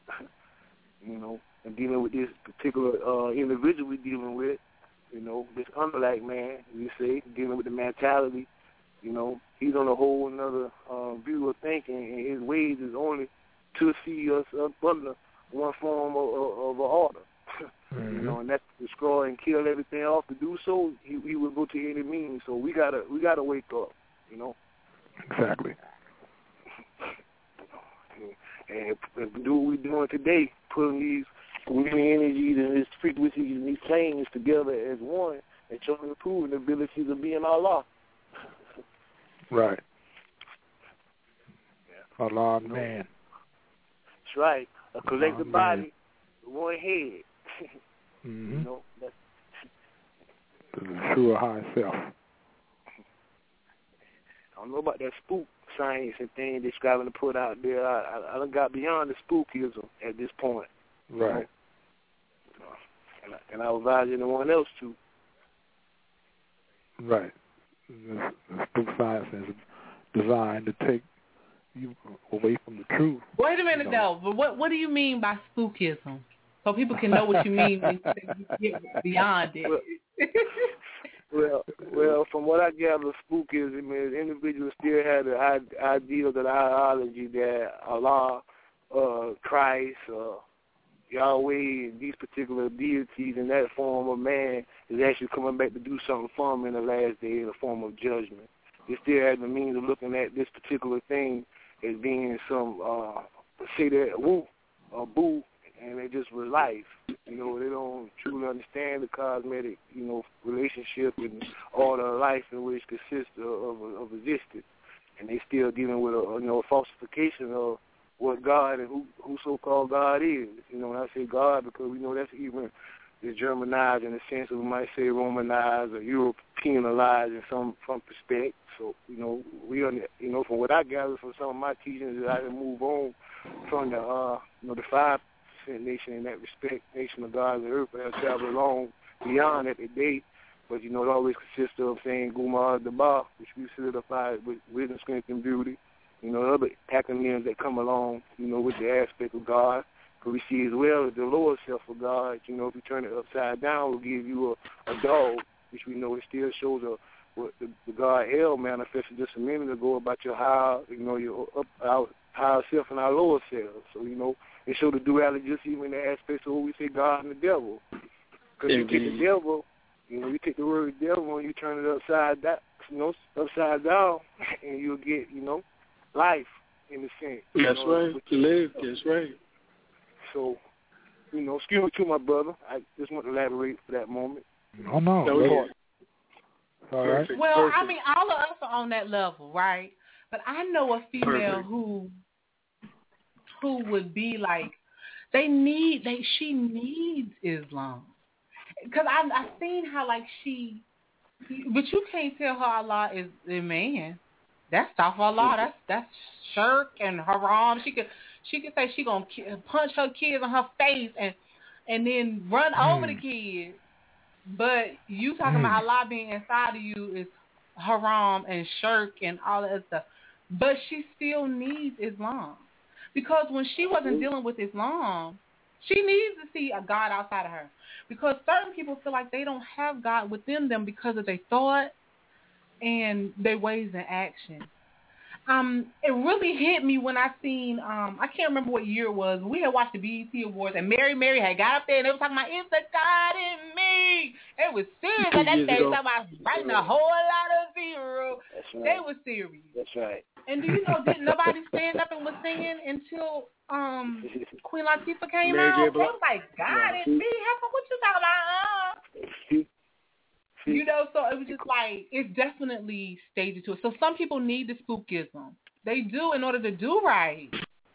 You know, and dealing with this particular uh, individual we're dealing with, you know, this unblack man, we say, dealing with the mentality, you know, he's on a whole another uh, view of thinking, and his ways is only to see us up under one form of, of, of an order, mm-hmm. you know, and that's to destroy and kill everything off. To do so, he, he would go to any means. So we gotta we gotta wake up, you know. Exactly. And, and do what we're doing today, putting these many energies and these frequencies and these planes together as one, and showing and proving the abilities of being Allah. Right. Yeah. Allah, man. That's right. A collective oh, body, one head. mm-hmm. You know, that's the true high self. I don't know about that spook science and thing they're striving to put out there. I, I, I done got beyond the spookism at this point. Right. You know? and, I, and I was advising anyone else to. Right. The, the spook science is designed to take you away from the truth. Wait a minute, you know. though. But what what do you mean by spookism? So people can know what you mean when you get beyond it. Well, well, from what I gather, spookism is individuals still have the idea, the ideology that Allah, uh, Christ, uh, Yahweh, these particular deities in that form of man is actually coming back to do something for them in the last day in the form of judgment. They still have the means of looking at this particular thing as being some, uh, say that, woo, or boo, and it just was life. You know, they don't truly understand the cosmetic, you know, relationship and all the life in which consists of, of, of existence. And they still dealing with a, you know, a falsification of what God and who, who so-called God is. You know, when I say God, because we know that's even the Germanized in the sense of, we might say, Romanized or Europeanized in some, some respect. So, you know, we are, you know, from what I gather from some of my teachings, is I can move on from the, uh, you know, the five percent nation in that respect, nation of God and earth, but I'll travel along beyond that today. But, you know, it always consists of saying Gumar Daba, which we solidify with wisdom, strength, and beauty. You know, other acronyms that come along, you know, with the aspect of God. Because we see as well as the lower self of God, you know, if you turn it upside down, will give you a, a dog, which we know it still shows a, what the, the God El manifested just a minute ago about your higher, you know, your up, our higher self and our lower self. So, you know, it shows the duality just even in the aspects of what we say God and the devil. Because you take the devil, you know, you take the word devil and you turn it upside down, you know, upside down, and you'll get, you know, life in a sense. That's you know, right. Live. That's right. So, you know, excuse me to my brother. I just want to elaborate for that moment. Oh, no. no All right. Well, Perfect. I mean, all of us are on that level, right? But I know a female Perfect. who who would be like, they need, they she needs Islam. Because I I seen how like she, but you can't tell her Allah is a man. That's astaghfirullah. That's that's shirk and haram. She could she could say she gonna punch her kids in her face and and then run mm. over the kids. But you talking mm. about Allah being inside of you is haram and shirk and all that stuff. But she still needs Islam. Because when she wasn't dealing with Islam, she needs to see a God outside of her. Because certain people feel like they don't have God within them because of their thought and their ways and action. Um, it really hit me when I seen, um, I can't remember what year it was. We had watched the B E T Awards, and Mary Mary had got up there, and they were talking about, it's the God in me. It was serious. Like that day, talking about writing a whole lot of zero. Right. They were serious. That's right. And do you know, didn't nobody stand up and was singing until um, Queen Latifah came Mary out? J. They was like, God in me? How come, what you talking about? Uh? You know, so it was just like, it's definitely stages to it. So some people need the spookism. They do in order to do right.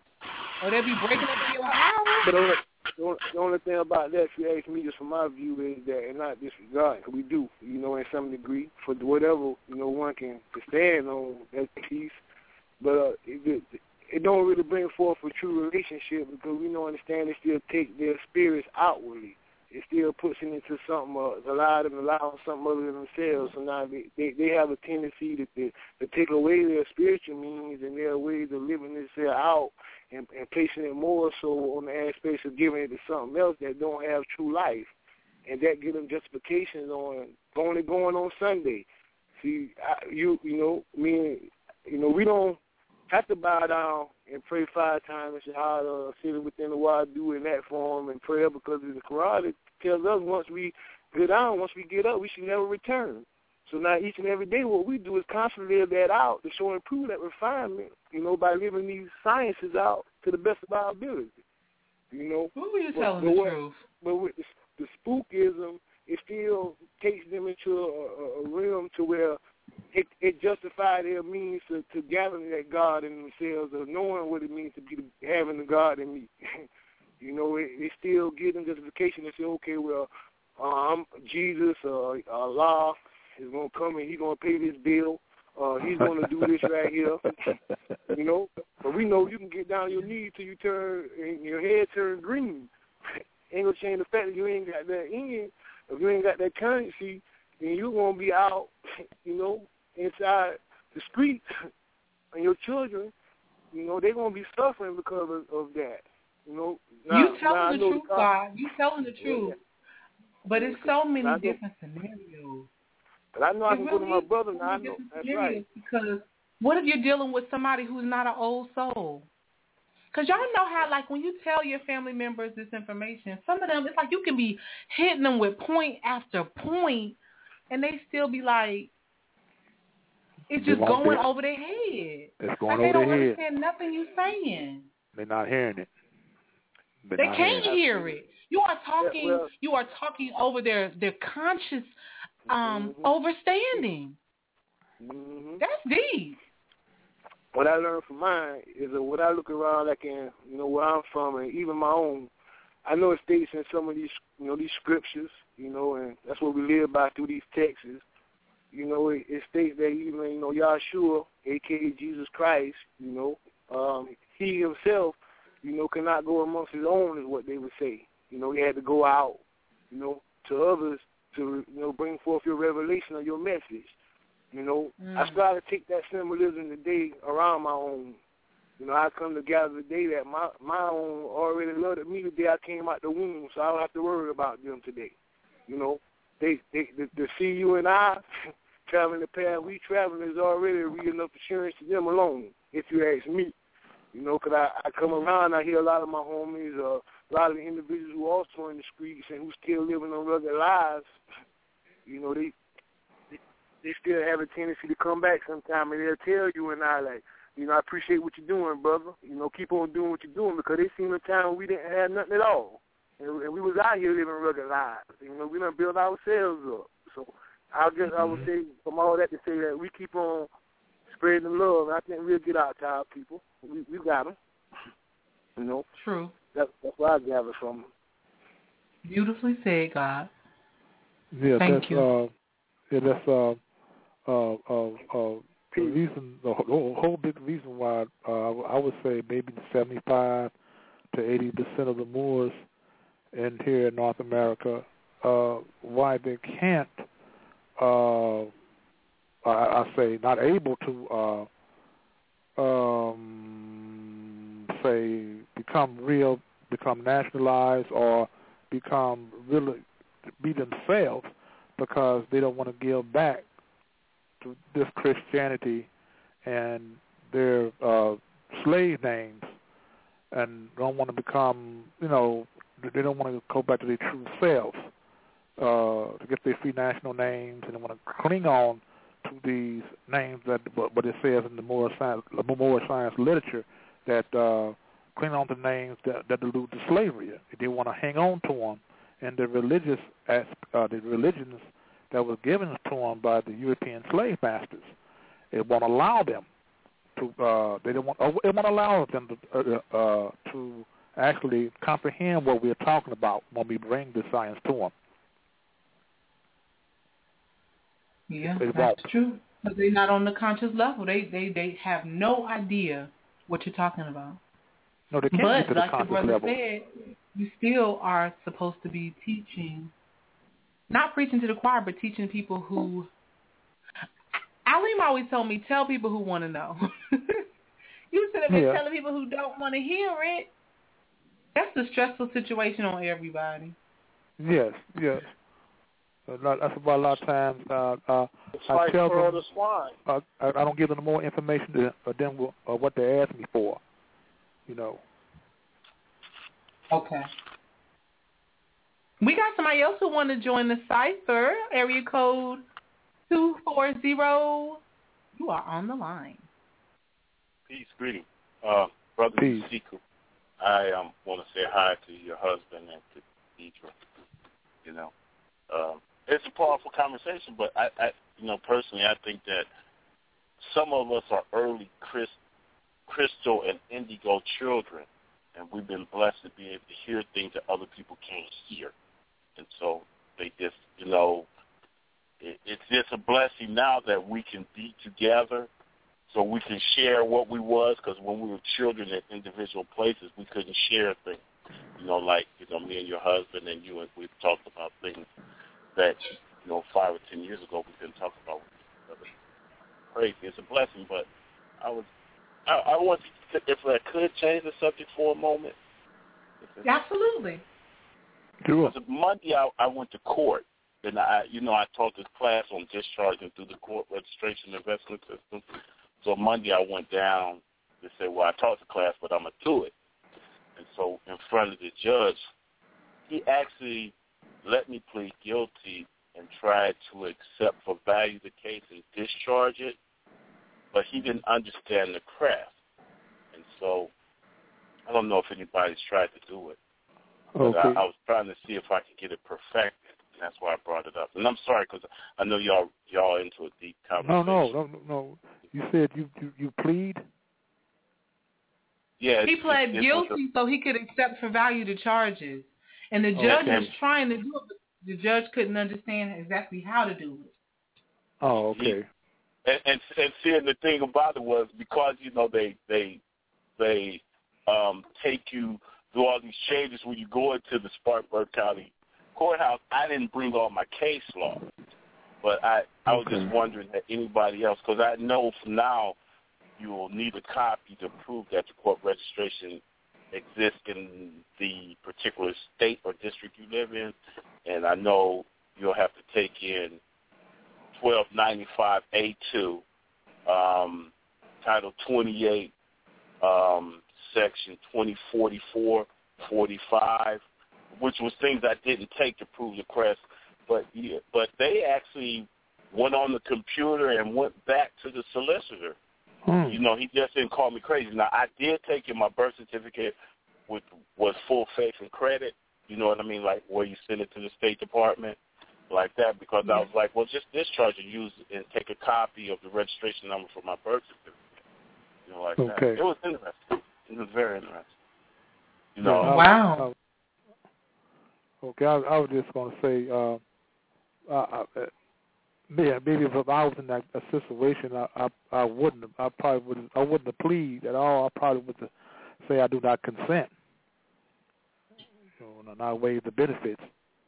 Or they'll be breaking up in your house. But the only, the only, the only thing about that, if you ask me, just from my view, is that, and not disregard, because we do, you know, in some degree, for whatever, you know, one can stand on that piece. But uh, it, it, it don't really bring forth a true relationship because we don't understand they still take their spirits outwardly. It still puts it into something, uh, allow them to allow something other than themselves. So now they, they, they have a tendency to, to to take away their spiritual means and their ways of living themselves out and, and placing it more so on the aspects of giving it to something else that don't have true life. And that give them justifications on only going on Sunday. See, I, you you know, me, you know, we don't have to bow down and pray five times and shahada, sitting within the wadu in that form and prayer because in the Quran it tells us once we get down, once we get up, we should never return. So now each and every day what we do is constantly live that out to show and prove that refinement, you know, by living these sciences out to the best of our ability. You know? Who are you but, telling but the what, truth? But with the, the spookism, it still takes them into a, a realm to where It, it justified their means to, to gathering that God in themselves, of knowing what it means to be having the God in me. You know, it, it still gives them justification to say, okay, well, um, Jesus, uh, Allah is going to come and he's going to pay this bill. Uh, he's going to do this right here. You know, but we know you can get down on your knees till you turn, and your head turn green. Ain't going to change the fact that you ain't got that in. If you ain't got that currency, then you're going to be out, you know, inside the streets, and your children, you know, they're going to be suffering because of, of that. You know, now, you telling now the truth, the God. You telling the truth. Yeah. But it's so many different scenarios. But I know it I can really go to my is brother so now. I know. That's right. Because what if you're dealing with somebody who's not an old soul? Because y'all know how, like, when you tell your family members this information, some of them, it's like you can be hitting them with point after point, and they still be like, it's just going over their head. It's going like over they their head. They don't understand nothing you're saying. They're not hearing it. They're they can't hear it. You are talking. Yeah, well, you are talking over their their conscious um, mm-hmm. overstanding. Mm-hmm. That's deep. What I learned from mine is that what I look around, like in you know where I'm from, and even my own. I know it states in some of these you know these scriptures, you know, and that's what we live by through these texts. You know, it, it states that even, you know, Yahshua, a k a. Jesus Christ, you know, um, he himself, you know, cannot go amongst his own is what they would say. You know, he had to go out, you know, to others to, you know, bring forth your revelation of your message. You know, mm. I try to take that symbolism today around my own. You know, I come together today that my, my own already loved me the day I came out the womb, so I don't have to worry about them today. You know. They, they, they, to see you and I traveling the path we traveling is already a real enough assurance to them alone, if you ask me. You know, because I, I come around, I hear a lot of my homies, uh, a lot of the individuals who are also in the streets and who still living on rugged lives, you know, they, they they still have a tendency to come back sometime and they'll tell you and I, like, you know, I appreciate what you're doing, brother. You know, keep on doing what you're doing because they seen a time when we didn't have nothing at all. And we was out here living rugged lives. You know, we done built ourselves up. So I guess I would say from all that to say that we keep on spreading the love. I think we'll get out to our people. We we got them. You know. True. That's that's what I gather from them. Beautifully said, God. Yeah, Thank that's you. uh, yeah, that's uh, uh, uh, uh, the reason, the whole, whole big reason why uh, I would say maybe seventy-five to eighty percent of the Moors in here in North America, uh, why they can't, uh, I, I say, not able to, uh, um, say, become real, become nationalized, or become really be themselves, because they don't want to give back to this Christianity and their uh, slave names, and don't want to become, you know, they don't want to go back to their true selves, uh, to get their free national names, and they want to cling on to these names that, what it says in the Moorish science, Moorish science literature, that uh, cling on to names that, that allude to slavery. They want to hang on to them, and the religious, uh, the religions that was given to them by the European slave masters, it won't allow them to. Uh, they don't want. It won't allow them to uh, uh, to actually comprehend what we're talking about when we bring the science to them. Yeah, it that's won't. true. But they're not on the conscious level. They they they have no idea what you're talking about. No, they can't but get to the like the conscious brother level. said, you still are supposed to be teaching, not preaching to the choir, but teaching people who. Alim always told me, tell people who want to know. You should have been Yeah. telling people who don't want to hear it. That's a stressful situation on everybody. Yes, yes. A lot, that's why a lot of times uh, uh, It's I like tell pearl them to swine. uh, I, I don't give them more information to, uh, than uh, what they ask me for. You know. Okay. We got somebody else who want to join the cipher. Area code two four zero. You are on the line. Peace, greeting. Uh, Brother Peace. Siku, I um, want to say hi to your husband and to Deidre. You know, um, it's a powerful conversation, but I, I, you know, personally, I think that some of us are early Chris, crystal and indigo children, and we've been blessed to be able to hear things that other people can't hear. And so they just, you know, it, it's just a blessing now that we can be together so we can share what we was, because when we were children at individual places, we couldn't share things. You know, like, you know, me and your husband and you, and we've talked about things that, you know, five or ten years ago we couldn't talk about with each other. Crazy. It's a blessing, but I was, I, I want to, if I could change the subject for a moment. Absolutely. Sure. Because Monday I, I went to court, and I, you know, I taught this class on discharging through the court registration investment system. So Monday I went down to say, well, I taught the class, but I'm going to do it. And so in front of the judge, he actually let me plead guilty and tried to accept for value the case and discharge it, but he didn't understand the craft. And so I don't know if anybody's tried to do it. But Okay. I, I was trying to see if I could get it perfected, and that's why I brought it up. And I'm sorry because I know y'all y'all into a deep No, conversation. no, no, no, no. You said you you, you plead. Yeah, He it's, pled it's, guilty it's so he could accept for value the charges. And the judge Okay. was trying to do it, but the judge couldn't understand exactly how to do it. Oh, okay. and, and and seeing the thing about it was because you know they they they um, take you through all these changes when you go into the Spartanburg County courthouse. I didn't bring all my case law, but I I was Okay. just wondering that anybody else, because I know from now you will need a copy to prove that the court registration exists in the particular state or district you live in, and I know you'll have to take in twelve ninety-five A two, um, Title twenty-eight, um, Section twenty forty-four, forty-five, which was things I didn't take to prove the crest. But yeah, but they actually went on the computer and went back to the solicitor. Hmm. You know, he just didn't call me crazy. Now, I did take in my birth certificate, which was full faith and credit. You know what I mean? Like where you send it to the State Department. like that, because yeah. I was like, well, just discharge and use and take a copy of the registration number for my birth certificate. You know, like okay. that. It was interesting. It was very interesting. You know, yeah, I, wow. I, okay, I, I was just going to say, uh, I, I, yeah, maybe if I was in that a situation, I, I, I wouldn't, I probably wouldn't, I wouldn't have plead at all. I probably would say I do not consent. You know, not waive the benefits.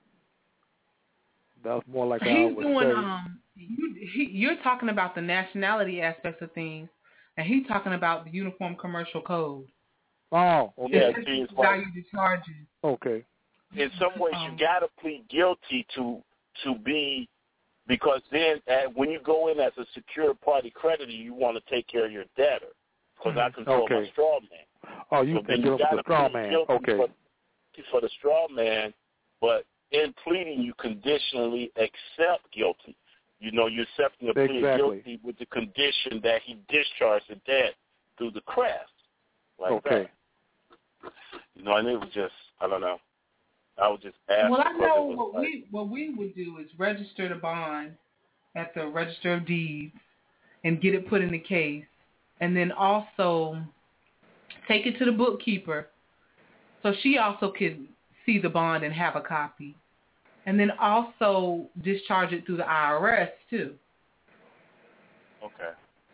That's more like He's I would doing. say. Um, you, he, you're talking about the nationality aspects of things, and he's talking about the Uniform Commercial Code. Oh, okay. Yeah, see, it's value like, to charges. Okay. In some ways, um, you gotta plead guilty to to be, because then uh, when you go in as a secured party creditor, you want to take care of your debtor, because mm-hmm. I control okay. my straw man. Oh, you so can do the straw man. Okay. For, for the straw man, but in pleading, you conditionally accept guilty. You know, you're accepting the plea exactly. guilty with the condition that he discharged the debt through the crest. Like okay. that. You know, and it was just, I don't know. I was just asking. Well, I know what like, we what we would do is register the bond at the Register of Deeds and get it put in the case, and then also take it to the bookkeeper so she also could see the bond and have a copy, and then also discharge it through the I R S too. Okay.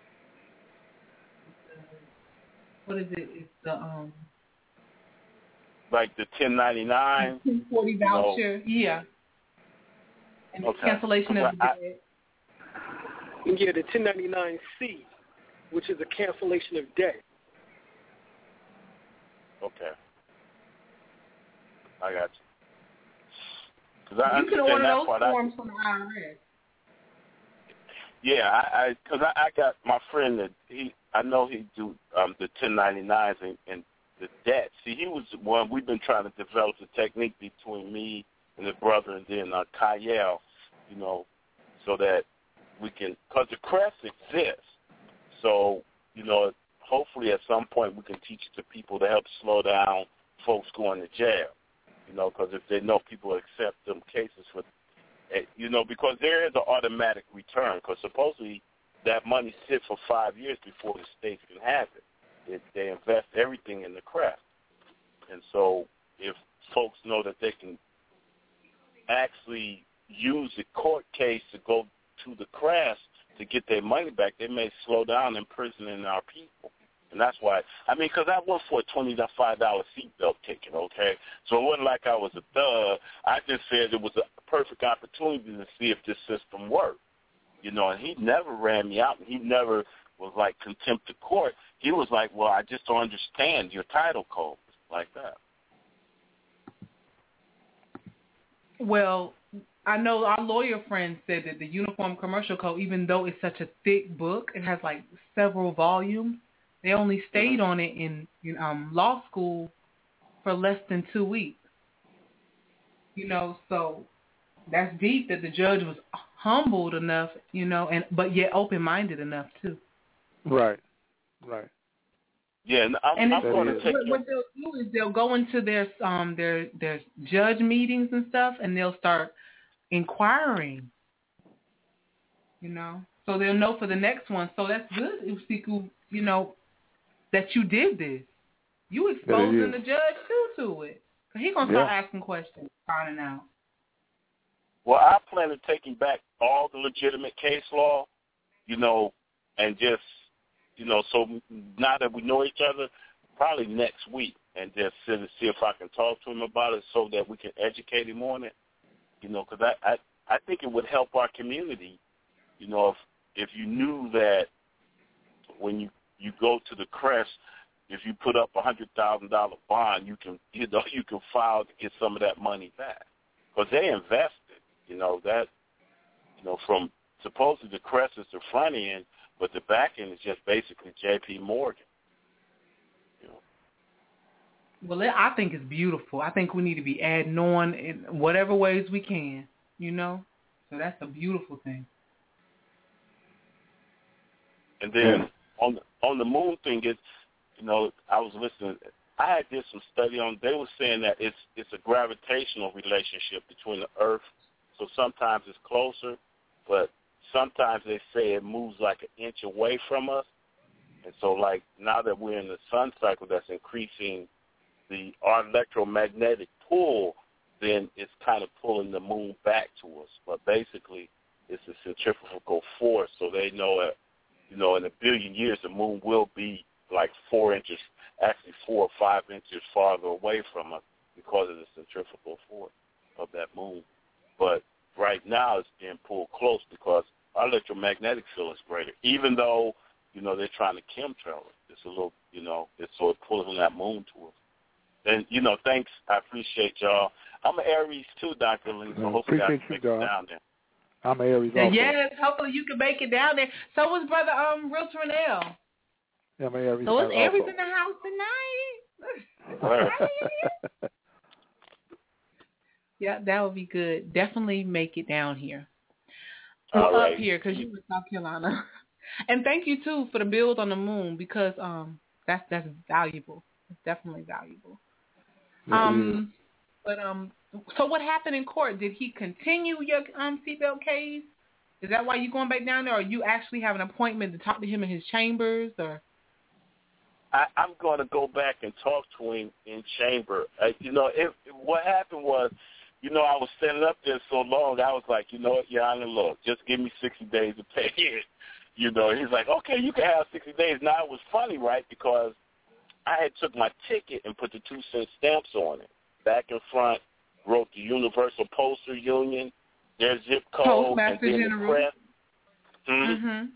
What is it? It's the um. Like the ten ninety-nine? ten forty voucher, you know. Yeah. And okay. the cancellation of the I, debt. Yeah, the ten ninety-nine C, which is a cancellation of debt. Okay. I got you. I you can order those part, forms I, from the I R S. Yeah, I because I, I, I got my friend that he I know he do um, the ten ninety-nines and, and the debt. See, he was one we've been trying to develop the technique between me and the brother, and then uh, Kyle, you know, so that we can, because the crest exists. So, you know, hopefully at some point we can teach it to people to help slow down folks going to jail. You know, because if they know people accept them cases for, you know, because there is an automatic return, because supposedly that money sits for five years before the states can have it. It, they invest everything in the crest. And so if folks know that they can actually use the court case to go to the crest to get their money back, they may slow down imprisoning our people. And that's why, I mean, because I went for a twenty-five dollars seatbelt ticket, okay? So it wasn't like I was a thug. I just said it was a perfect opportunity to see if this system worked. You know, and he never ran me out, and he never was like contempt of court. He was like, well, I just don't understand your title code, like that. Well, I know our lawyer friend said that the Uniform Commercial Code, even though it's such a thick book, it has like several volumes, they only stayed on it in, in um, law school for less than two weeks. You know, so that's deep that the judge was humbled enough, you know, and but yet open-minded enough too. Right, right. Yeah, and I'm, and I'm going to take what, what they'll do is they'll go into their um their their judge meetings and stuff, and they'll start inquiring. You know, so they'll know for the next one. So that's good, Usiku. You know, that you did this. You exposing the judge too to it. He's gonna start yeah. asking questions, finding out. Well, I plan on taking back all the legitimate case law, you know, and just, you know, so now that we know each other, probably next week, and just sit and see if I can talk to him about it so that we can educate him on it, you know, because I, I, I think it would help our community, you know, if if you knew that when you, you go to the crest, if you put up a hundred thousand dollar bond, you can, you know, you can file to get some of that money back, because they invested. You know, that, you know, from supposedly the crest is the front end, but the back end is just basically J P Morgan. You know. Well, I think it's beautiful. I think we need to be adding on in whatever ways we can, you know. So that's a beautiful thing. And then on the, on the moon thing, it's, you know, I was listening. I had did some study on. They were saying that it's it's a gravitational relationship between the Earth So sometimes it's closer, but sometimes they say it moves like an inch away from us. And so, like, now that we're in the sun cycle that's increasing the our electromagnetic pull, then it's kind of pulling the moon back to us. But basically, it's a centrifugal force, so they know that, you know, in a billion years, the moon will be like four inches, actually four or five inches farther away from us because of the centrifugal force of that moon. But right now, it's being pulled close because our electromagnetic field is greater, even though, you know, they're trying to chemtrail it. It's a little, you know, it's so it's pulling that moon to us. And, you know, thanks. I appreciate y'all. I'm an Aries, too, Doctor Lee, so hopefully I can make it down there. I'm an Aries also. Yes, hopefully you can make it down there. So was Brother um, Realtor Nell. Yeah, I'm an Aries. So is Aries also. in the house tonight? Yeah, that would be good. Definitely make it down here. All up right. here because you in South Carolina. And thank you, too, for the build on the moon because um that's that's valuable. It's definitely valuable. Um, but um, so what happened in court? Did he continue your um seatbelt case? Is that why you going back down there, or you actually have an appointment to talk to him in his chambers, or? I, I'm going to go back and talk to him in chamber. Uh, you know, it, what happened was, you know, I was standing up there so long, I was like, you know what, Your Honor, look, just give me sixty days to pay it. You know, he's like, okay, you can have sixty days. Now, it was funny, right, because I had took my ticket and put the two cent stamps on it. Back in front, wrote the Universal Postal Union, their zip code, Postmaster and then General. the crest. Mm-hmm. Mm-hmm.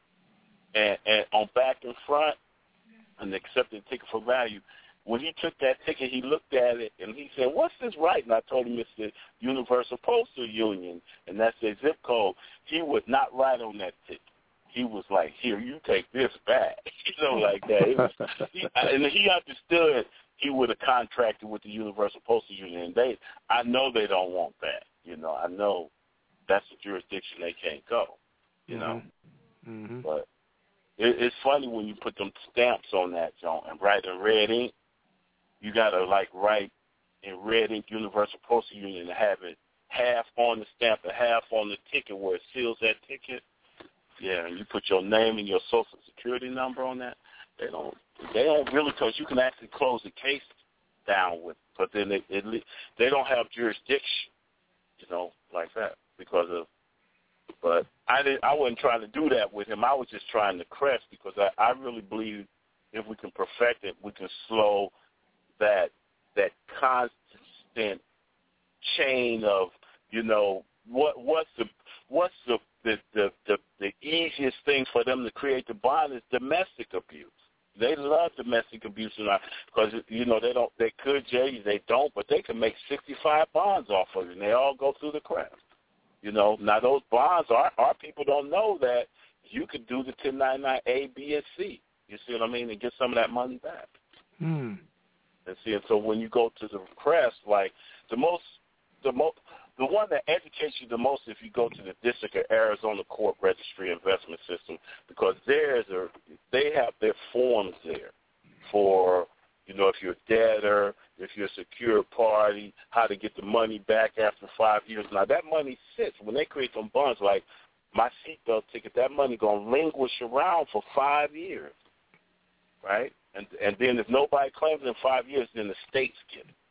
And, and on back in front, and accepted ticket for value. When he took that ticket, he looked at it, and he said, what's this right? And I told him it's the Universal Postal Union, and that's their zip code. He would not write on that ticket. He was like, here, you take this back. You know, like that. It was, he, and he understood he would have contracted with the Universal Postal Union. And they, I know they don't want that. You know, I know that's the jurisdiction they can't go, you know. Mm-hmm. But it, it's funny when you put them stamps on that, John, and write in red ink. You got to, like, write in red ink Universal Postal Union and have it half on the stamp and half on the ticket where it seals that ticket. Yeah, and you put your name and your social security number on that. They don't. They don't really, because you can actually close the case down with. But then they it, they don't have jurisdiction, you know, like that because of. But I didn't. I wasn't trying to do that with him. I was just trying to crest because I, I really believe if we can perfect it, we can slow that that constant chain of, you know, what what's the what's the The, the the the easiest thing for them to create the bond is domestic abuse. They love domestic abuse because, you know, they don't they could jail you, they don't, but they can make sixty-five bonds off of it, and they all go through the cracks. You know, now those bonds, our our people don't know that you could do the ten ninety-nine A, B, and C. You see what I mean, and get some of that money back. Hmm. And see, and so when you go to the crest, like the most the most. The one that educates you the most if you go to the District of Arizona Court Registry Investment System, because there's a, they have their forms there for, you know, if you're a debtor, if you're a secure party, how to get the money back after five years. Now, that money sits. When they create some bonds, like my seatbelt ticket, that money going to languish around for five years, right? And and then if nobody claims it in five years, then the states get it.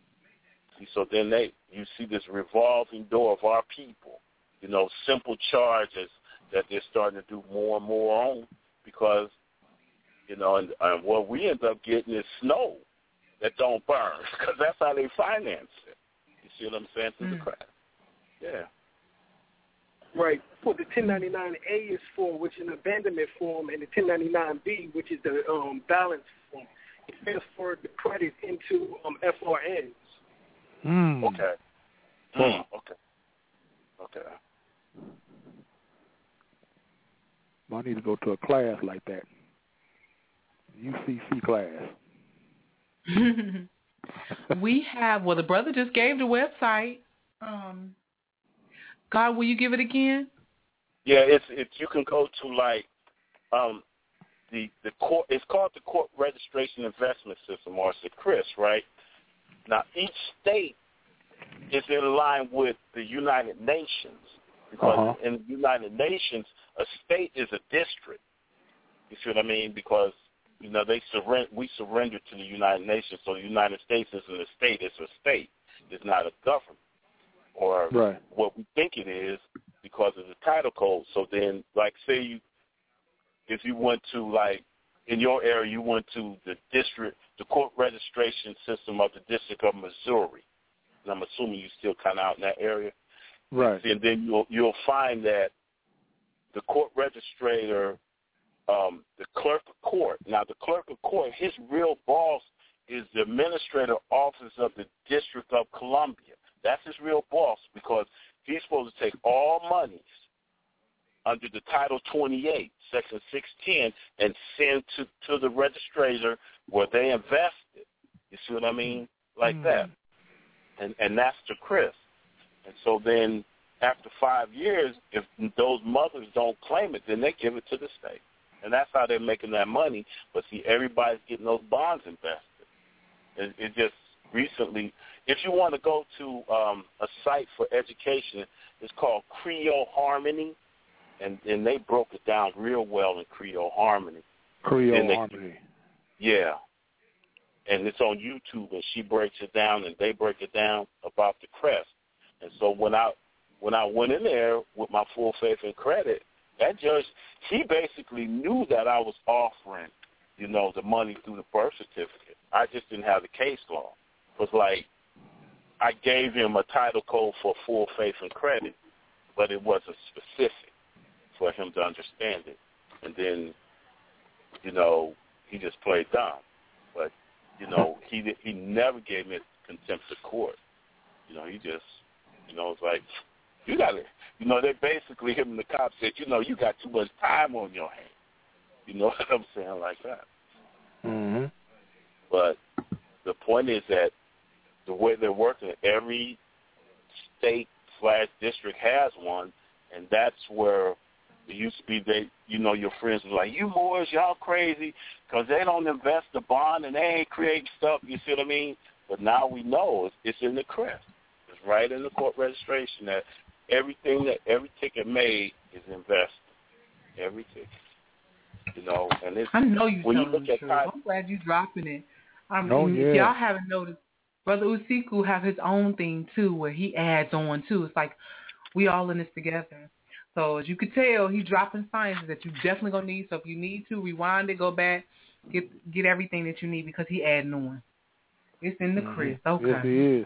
So then they, you see this revolving door of our people, you know, simple charges that they're starting to do more and more on because, you know, and, and what we end up getting is snow that don't burn because that's how they finance it. You see what I'm saying? Through mm. the crack. Yeah. Right. For the ten ninety-nine A is for, which is an abandonment form, and the ten ninety-nine B, which is the um, balance form. It transfers the credit into um, F R Ns. Mm. Okay. Mm. Okay. Okay. Well, I need to go to a class like that. U C C class. We have, well, the brother just gave the website. Um, God, will you give it again? Yeah, it's it's you can go to like um the the court. It's called the Court Registration Investment System, or it's the C R I S, right? Now, each state it's in line with the United Nations. Because uh-huh. in the United Nations, a state is a district. You see what I mean? Because, you know, they surrender, we surrender to the United Nations, so the United States isn't a state, it's a state. It's not a government. Or right. what we think it is because of the title code. So then, like, say you, if you went to, like, in your area, you went to the district, the court registration system of the District of Missouri. And I'm assuming you still kind of out in that area. Right. And then you'll you'll find that the court registrator, um, the clerk of court. Now, the clerk of court, his real boss is the administrative office of the District of Columbia. That's his real boss because he's supposed to take all monies under the Title twenty-eight, Section six ten, and send to, to the registrator where they invest it. You see what I mean? Like mm-hmm. that. And and that's the Chris. And so then after five years, if those mothers don't claim it, then they give it to the state. And that's how they're making that money. But, see, everybody's getting those bonds invested. It, it just recently, if you want to go to um, a site for education, it's called Creole Harmony, and, and they broke it down real well in Creole Harmony. Creole they, Harmony. Yeah. And it's on YouTube, and she breaks it down, and they break it down about the crest. And so when I when I went in there with my full faith and credit, that judge, he basically knew that I was offering, you know, the money through the birth certificate. I just didn't have the case law. It was like I gave him a title code for full faith and credit, but it wasn't specific for him to understand it. And then, you know, he just played dumb. But, you know, he he never gave me contempt of court. You know, he just, you know, it's like, you got to, you know, they basically, him and the cop said, you know, you got too much time on your hands. You know what I'm saying? Like that. Mm-hmm. But the point is that the way they're working, every state slash district has one, and that's where it used to be they, you know, your friends were like, you boys, y'all crazy, because they don't invest the bond and they ain't creating stuff, you see what I mean? But now we know it's, it's in the crest. It's right in the court registration that everything that every ticket made is invested. Every ticket. You know, and it's, I know you when you telling look the at truth. time, I'm glad you dropping it. I mean, oh, yeah. if y'all haven't noticed, Brother Usiku has his own thing too, where he adds on too. It's like we all in this together. So as you could tell, he's dropping sciences that you definitely gonna need. So if you need to rewind it, go back, get get everything that you need because he adding on. It's in the Chris. Okay. Yes, he is.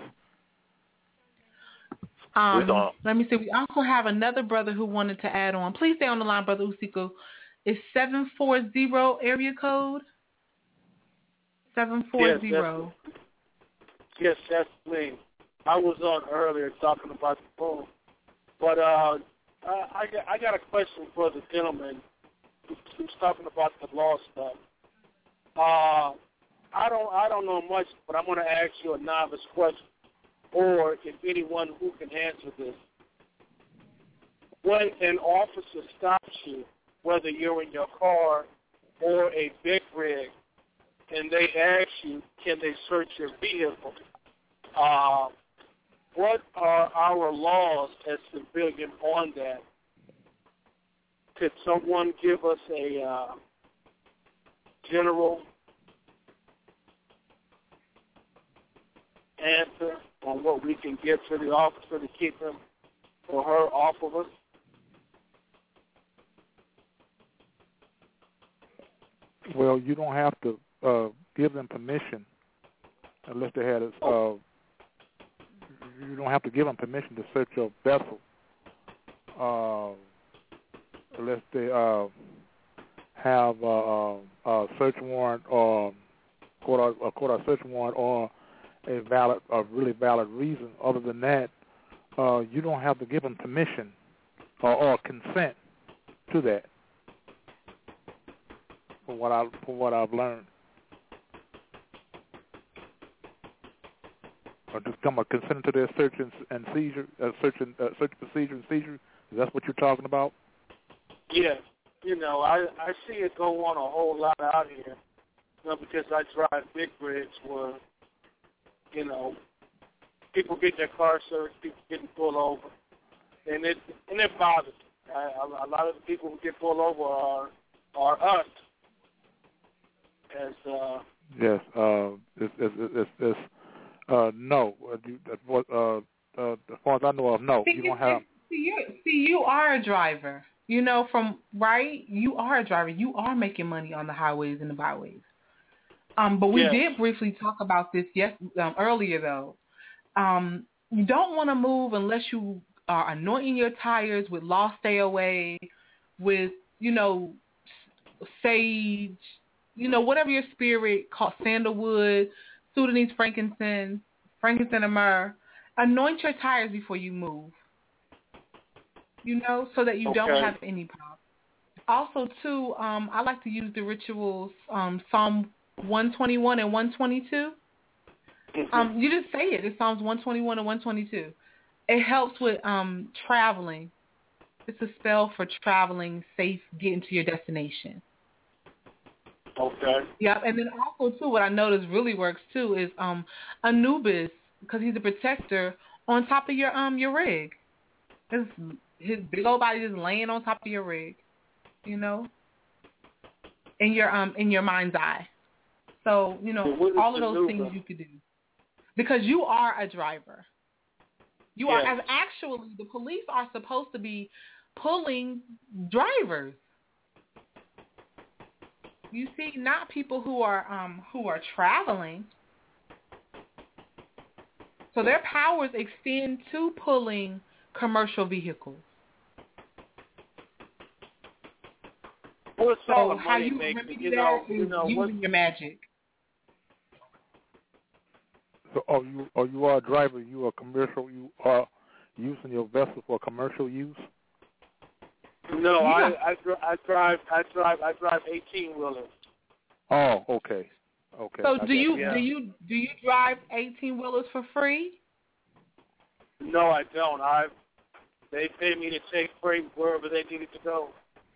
Um, let me see. We also have another brother who wanted to add on. Please stay on the line, Brother Usiku. It's seven four zero area code. Seven four zero. Yes, that's me. I was on earlier talking about the phone, but uh, I got I got a question for the gentleman who's talking about the law stuff. Uh, I don't I don't know much, but I'm going to ask you a novice question, or if anyone who can answer this. When an officer stops you, whether you're in your car or a big rig, and they ask you, can they search your vehicle? Uh, what are our laws as civilian on that? Could someone give us a uh, general answer on what we can get to the officer to keep him or her off of us? Well, you don't have to uh, give them permission unless they had a, uh, you don't have to give them permission to search your vessel uh, unless they uh, have a, a search warrant or court a court or search warrant or a valid, a really valid reason. Other than that, uh, you don't have to give them permission or, or consent to that. From what I from what I've learned, or just come a consent to their search and, and seizure, uh, search and uh, search procedure and seizure. Is that what you're talking about? Yes. You know, I I see it go on a whole lot out here. You know, because I drive big rigs where, you know, people getting their car searched, people getting pulled over, and it and it bothers me. I, a, a lot of the people who get pulled over are are us. As uh, yes, uh, it's it's it's, it's uh, no. Uh, you, uh, uh, as far as I know of, no. See, you don't have. See, you, see, you are a driver. You know, from right, you are a driver. You are making money on the highways and the byways. Um, but we yes. did briefly talk about this yes um, earlier though. Um, you don't want to move unless you are anointing your tires with Lost Stay Away, with you know sage, you know whatever your spirit called sandalwood, Sudanese frankincense, frankincense and myrrh. Anoint your tires before you move. You know, so that you okay. don't have any problems. Also, too, um, I like to use the rituals, um, Psalm one twenty-one and one twenty-two. Mm-hmm. Um, you just say it. It's Psalms one twenty-one and one twenty-two. It helps with um, traveling. It's a spell for traveling safe, getting to your destination. Okay. Yep, and then also, too, what I noticed really works, too, is um, Anubis, because he's a protector, on top of your um your rig. His, his big old body just laying on top of your rig, you know, in your um in your mind's eye. So you know so all of those things you could do because you are a driver. You yes. are as actually the police are supposed to be pulling drivers. You see, not people who are um who are traveling. So their powers extend to pulling commercial vehicles. What's so all the how money you making? remedy You that know, is you know, using what, your magic. So, are you are you are a driver? You are commercial. You are using your vessel for commercial use. No, yeah. I I, I drive I drive I drive eighteen wheelers. Oh, okay, okay. So I do you yeah. do you do you drive eighteen wheelers for free? No, I don't. I they pay me to take freight wherever they need it to go.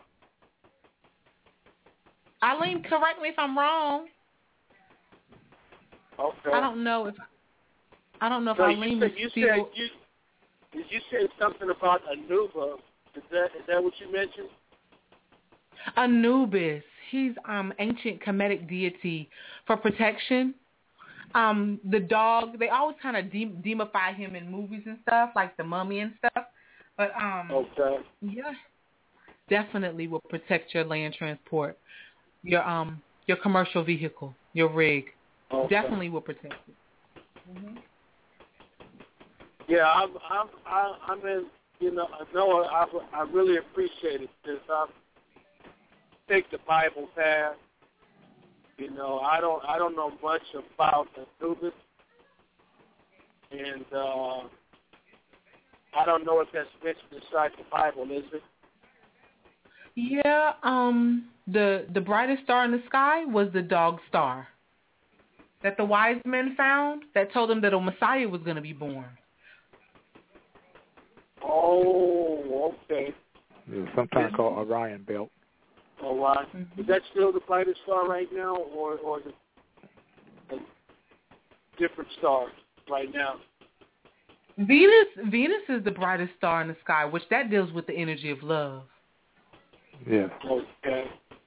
Eileen, correct me if I'm wrong. Okay. I don't know if I don't know if so Eileen you was said, you still. Said you, did you say something about Anubis? Is that is that what you mentioned? Anubis. He's um ancient Kemetic deity for protection. Um, the dog. They always kind of de- demify him in movies and stuff, like the Mummy and stuff. But um, okay. yeah, definitely will protect your land transport, your um your commercial vehicle, your rig. Okay. Definitely will protect it. Mm-hmm. Yeah, I'm, I'm, I'm in, you know, Noah, I, I really appreciate it because I take the Bible path. You know, I don't, I don't know much about Anubis, and uh, I don't know if that's mentioned inside the Bible, is it? Yeah, um, the the brightest star in the sky was the dog star that the wise men found that told them that a Messiah was going to be born. Oh, okay. Yeah, sometimes called Orion Belt. Orion. Mm-hmm. Is that still the brightest star right now, or or is it a different star right now? Venus, Venus is the brightest star in the sky, which that deals with the energy of love. Yeah. Okay.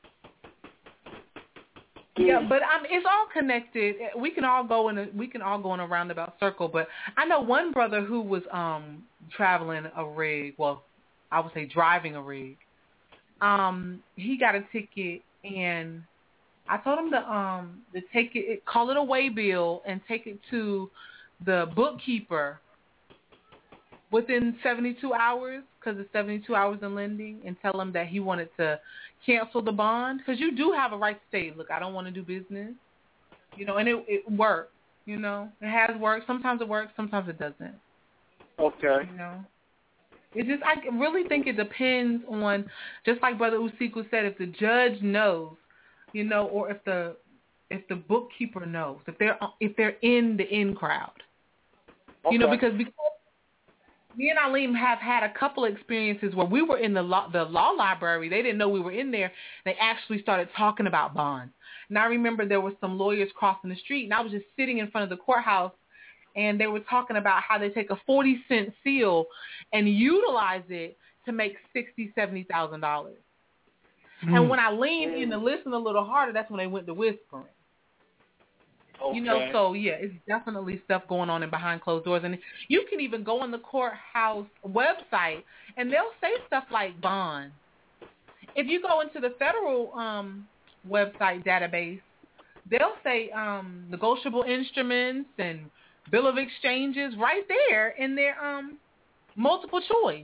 Yeah, but um, it's all connected. We can all go in a we can all go in a roundabout circle. But I know one brother who was um traveling a rig. Well, I would say driving a rig. Um, he got a ticket, and I told him to um to take it, call it a way bill, and take it to the bookkeeper within seventy-two hours, because it's seventy-two hours in lending, and tell him that he wanted to cancel the bond, because you do have a right to say, look, I don't want to do business, you know, and it, it works, you know. It has worked. Sometimes it works, sometimes it doesn't. Okay. You know. It just, I really think it depends on, just like Brother Usiku said, if the judge knows, you know, or if the if the bookkeeper knows, if they're if they're in the in crowd, okay. you know, because because me and Eileen have had a couple of experiences where we were in the law, the law library. They didn't know we were in there. They actually started talking about bonds. And I remember there were some lawyers crossing the street, and I was just sitting in front of the courthouse, and they were talking about how they take a forty cent seal and utilize it to make sixty, seventy thousand dollars. Mm. And when I leaned in to listen a little harder, that's when they went to whispering. Okay. You know, so yeah, it's definitely stuff going on in behind closed doors. And you can even go on the courthouse website and they'll say stuff like bond. If you go into the federal um, website database, they'll say um, negotiable instruments and bill of exchanges right there in their um, multiple choice.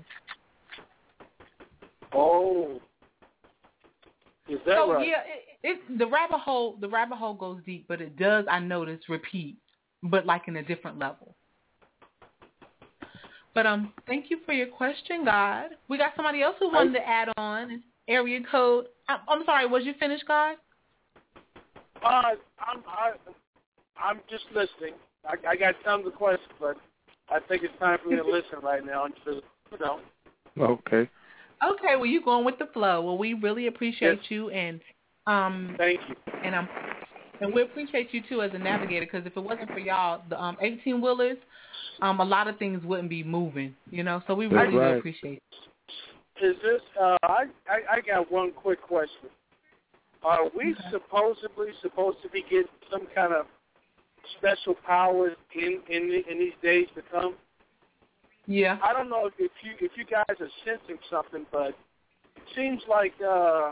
Oh. Is that so, right? yeah, it, it, the rabbit hole the rabbit hole goes deep, but it does, I notice, repeat, but like in a different level. But um, thank you for your question, God. We got somebody else who wanted I, to add on. Area code. I'm, I'm sorry. Was you finished, God? Uh, I'm I, I'm just listening. I, I got tons of questions, but I think it's time for me to listen right now. And just, you know. Okay. Okay, well, you going with the flow. Well, we really appreciate yes. you, and um, thank you. And um, and we appreciate you too as a navigator, because if it wasn't for y'all, the um eighteen wheelers, um, a lot of things wouldn't be moving, you know. So we really right. do appreciate it. Is this? Uh, I, I I got one quick question. Are we okay. supposedly supposed to be getting some kind of special powers in in, the, in these days to come? Yeah. I don't know if, if you if you guys are sensing something, but it seems like uh,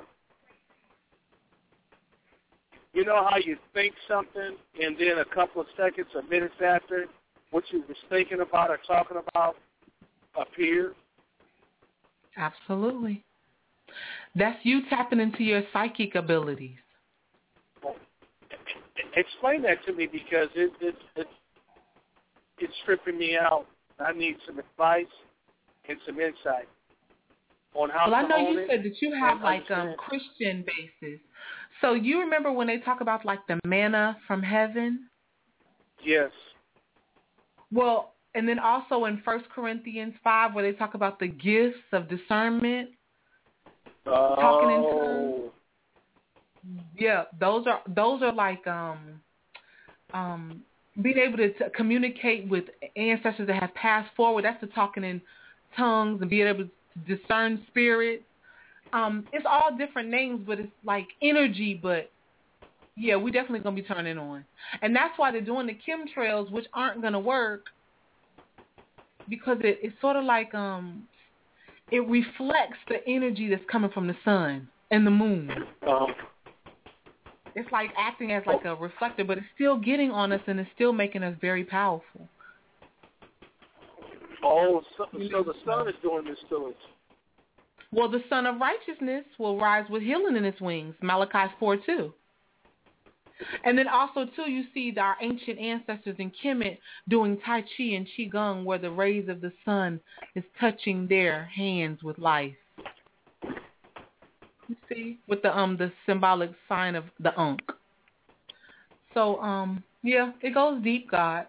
you know how you think something, and then a couple of seconds or minutes after, what you was thinking about or talking about appears. Absolutely. That's you tapping into your psychic abilities. Well, explain that to me, because it it it it's tripping me out. I need some advice and some insight on how well, to I know own you it said that you have like um, Christian bases. So you remember when they talk about like the manna from heaven? Yes. Well, and then also in First Corinthians five, where they talk about the gifts of discernment, oh. talking in tongues. Yeah, those are those are like um um. being able to t- communicate with ancestors that have passed forward. That's the talking in tongues and being able to discern spirits. Um, it's all different names, but it's like energy. But yeah, we definitely gonna be turning on, and that's why they're doing the chemtrails, which aren't gonna work, because it, it's sort of like um, it reflects the energy that's coming from the sun and the moon. Um. It's like acting as like a reflector, but it's still getting on us, and it's still making us very powerful. Oh, so, so the sun is doing this to us. Well, the Son of Righteousness will rise with healing in its wings, Malachi four two. And then also, too, you see our ancient ancestors in Kemet doing Tai Chi and Qigong, where the rays of the sun is touching their hands with life. You see, with the um the symbolic sign of the Ankh. So um yeah, it goes deep, God.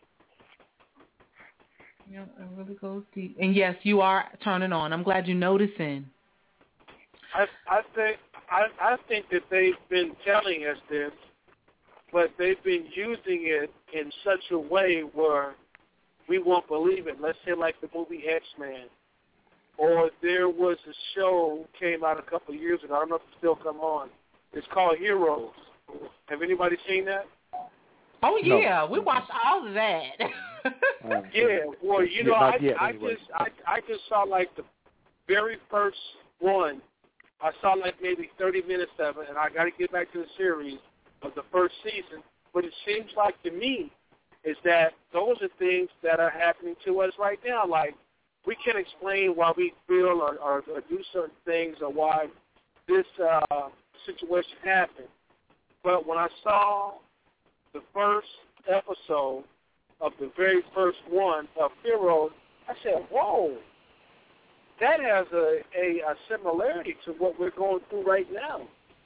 Yeah, it really goes deep. And yes, you are turning on. I'm glad you're noticing. I I think I I think that they've been telling us this, but they've been using it in such a way where we won't believe it. Let's say like the movie X-Men. Or there was a show came out a couple of years ago. I don't know if it's still come on. It's called Heroes. Have anybody seen that? Oh yeah, no. We watched all of that. yeah, well, you know, I, yet, I anyway. just I, I just saw like the very first one. I saw like maybe thirty minutes of it, and I got to get back to the series of the first season. But it seems like to me is that those are things that are happening to us right now, like. We can't explain why we feel or, or, or do certain things or why this uh, situation happened. But when I saw the first episode of the very first one of Heroes, I said, whoa, that has a, a, a similarity to what we're going through right now.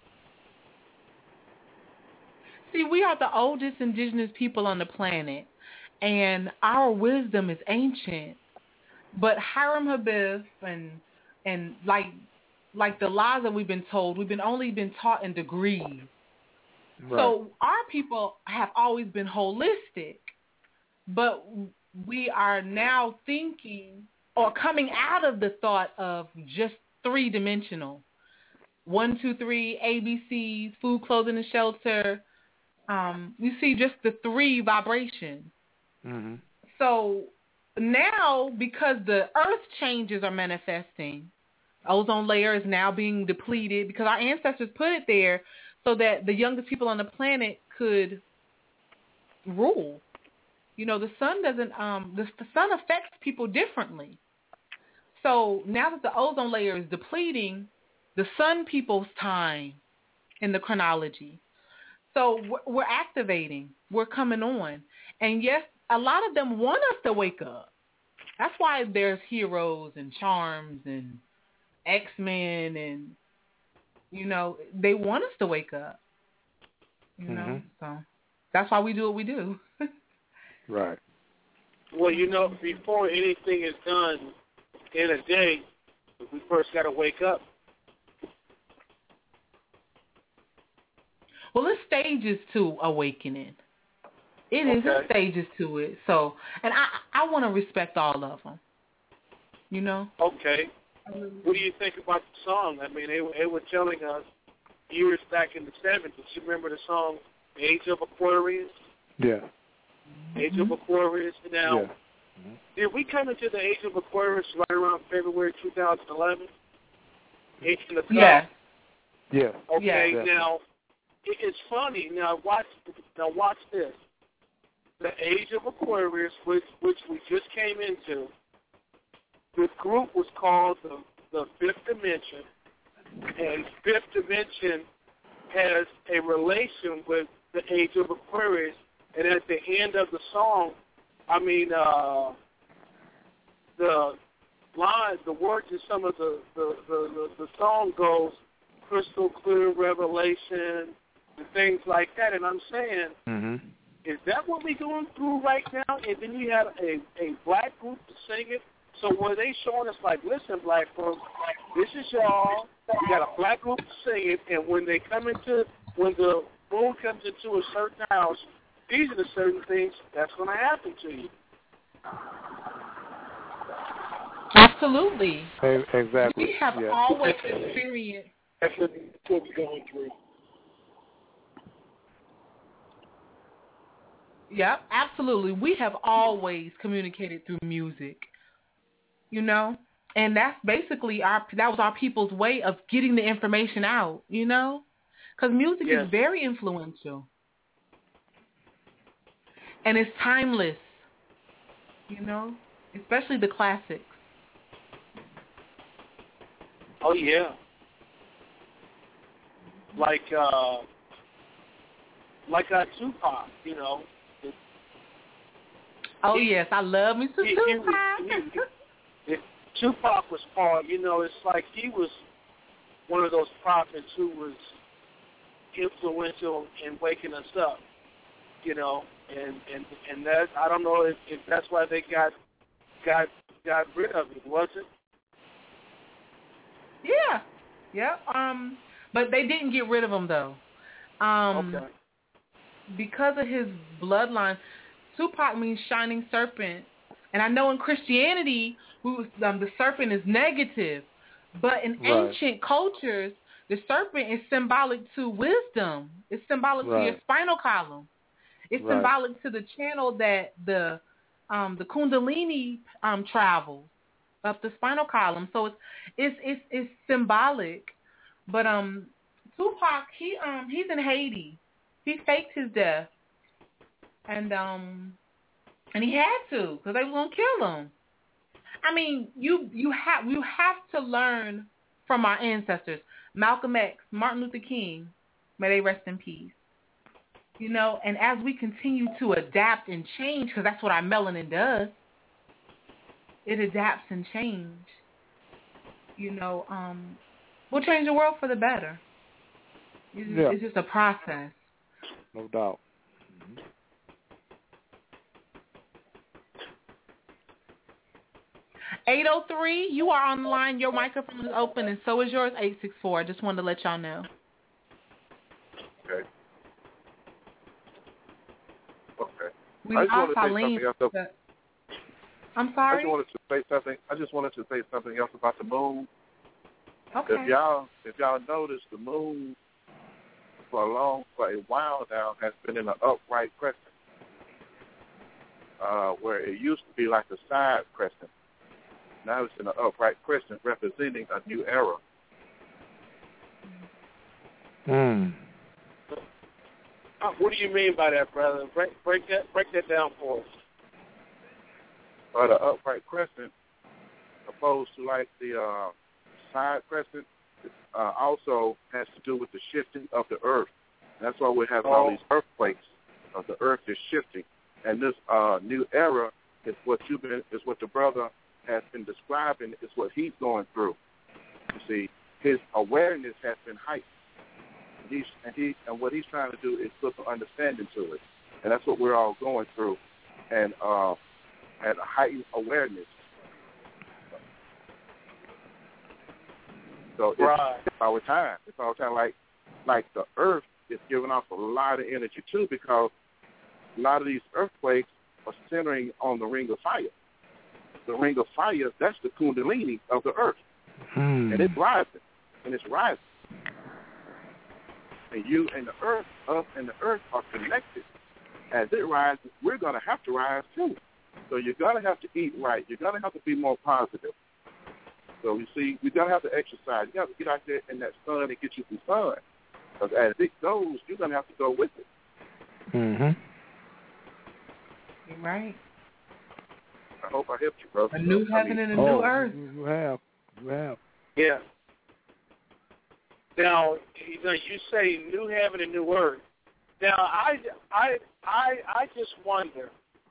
See, we are the oldest indigenous people on the planet, and our wisdom is ancient. But Hiram Habib and and like like the lies that we've been told, we've been only been taught in degrees. Right. So our people have always been holistic, but we are now thinking or coming out of the thought of just three-dimensional. One, two, three, A B Cs, food, clothing, and shelter. Um, you see just the three vibrations. Mm-hmm. So now, because the earth changes are manifesting, ozone layer is now being depleted because our ancestors put it there so that the youngest people on the planet could rule. You know, the sun doesn't, um, the, the sun affects people differently. So now that the ozone layer is depleting, the sun people's time in the chronology. So we're, we're activating. We're coming on. And yes, a lot of them want us to wake up. That's why there's heroes and charms and X-Men and, you know, they want us to wake up. You know, mm-hmm. so that's why we do what we do. Right. Well, you know, before anything is done in a day, we first got to wake up. Well, there's stages to awakening. It is okay. stages to it. So, and I, I want to respect all of them. You know? Okay. What do you think about the song? I mean, they, they were telling us years back in the seventies. You remember the song Age of Aquarius? Yeah. Age of Aquarius. Now, yeah. mm-hmm. did we come into the Age of Aquarius right around February two thousand eleven? Age in the Yeah. Yeah. Okay, yeah. now, it's funny. Now, watch, now watch this. The Age of Aquarius, which, which we just came into, the group was called the, the Fifth Dimension, and Fifth Dimension has a relation with the Age of Aquarius, and at the end of the song, I mean, uh, the lines, the words in some of the, the, the, the, the song goes, crystal clear revelation, and things like that, and I'm saying, mm-hmm. is that what we're going through right now? And then you had a, a black group to sing it. So were they showing us like, listen, black folks, this is y'all. You got a black group to sing it, and when they come into, when the moon comes into a certain house, these are the certain things that's going to happen to you. Absolutely. Exactly. We have yeah. always experienced. That's what we're going through. Yeah, absolutely. We have always communicated through music, you know, and that's basically our, that was our people's way of getting the information out, you know, because music yes. is very influential and it's timeless, you know, especially the classics. Oh, yeah. Like, uh, like uh, Tupac, you know. Oh, he, yes, I love me some he, Tupac. He, he, he, Tupac was part, you know, it's like he was one of those prophets who was influential in waking us up, you know, and, and, and that, I don't know if, if that's why they got, got, got rid of it, was it? Yeah, yeah, um, but they didn't get rid of him, though. Um, okay. Because of his bloodline, Tupac means shining serpent. And I know in Christianity, we was, um, the serpent is negative. But in right. ancient cultures, the serpent is symbolic to wisdom. It's symbolic right. to your spinal column. It's right. symbolic to the channel that the um, the Kundalini um, travels up the spinal column. So it's it's it's, it's symbolic. But um, Tupac, he um he's in Haiti. He faked his death, and um, and he had to because they were gonna kill him. I mean, you you have you have to learn from our ancestors. Malcolm X, Martin Luther King, may they rest in peace. You know, and as we continue to adapt and change, because that's what our melanin does, it adapts and change. You know, um, we'll change the world for the better. It's just, yeah. it's just a process. No doubt. Mm-hmm. eight oh three, you are on the line. Your microphone is open, and so is yours, eight six four. I just wanted to let y'all know. Okay. Okay. We I just lost wanted to say Eileen. something else. I'm I sorry. just wanted to say something. I just wanted to say something else about the moon. Okay. If y'all, if y'all notice, the moon for a long, for a while now, has been in an upright crescent, uh, where it used to be like a side crescent. Now it's in an upright crescent, representing a new era. Hmm. Uh, what do you mean by that, brother? Break, break that, break that down for us. But an upright crescent, opposed to like the uh, side crescent, uh, also has to do with the shifting of the earth. And that's why we're having all these earthquakes. Of the earth is shifting, and this uh, new era is what you've been, is what the brother has been describing. Is what he's going through. You see, his awareness has been heightened. He's, and he and what he's trying to do is put some understanding to it, and that's what we're all going through, and uh, and a heightened awareness. So it's, right. it's our time. It's our time. Like like the earth is giving off a lot of energy too, because a lot of these earthquakes are centering on the ring of fire. The ring of fire, that's the kundalini of the earth, hmm. and it's rising, and it's rising. And you and the earth, us and the earth are connected. As it rises, we're going to have to rise too. So you're going to have to eat right. You're going to have to be more positive. So you see, you're going to have to exercise. You have to get out there in that sun and get you some sun. Because as it goes, you're going to have to go with it. Mm-hmm. You're right. I hope I helped you, brother. A new I heaven mean, and a oh, new earth. You, you have. You have. Yeah. Now, you know, you say new heaven and new earth. Now, I, I, I, I just wonder,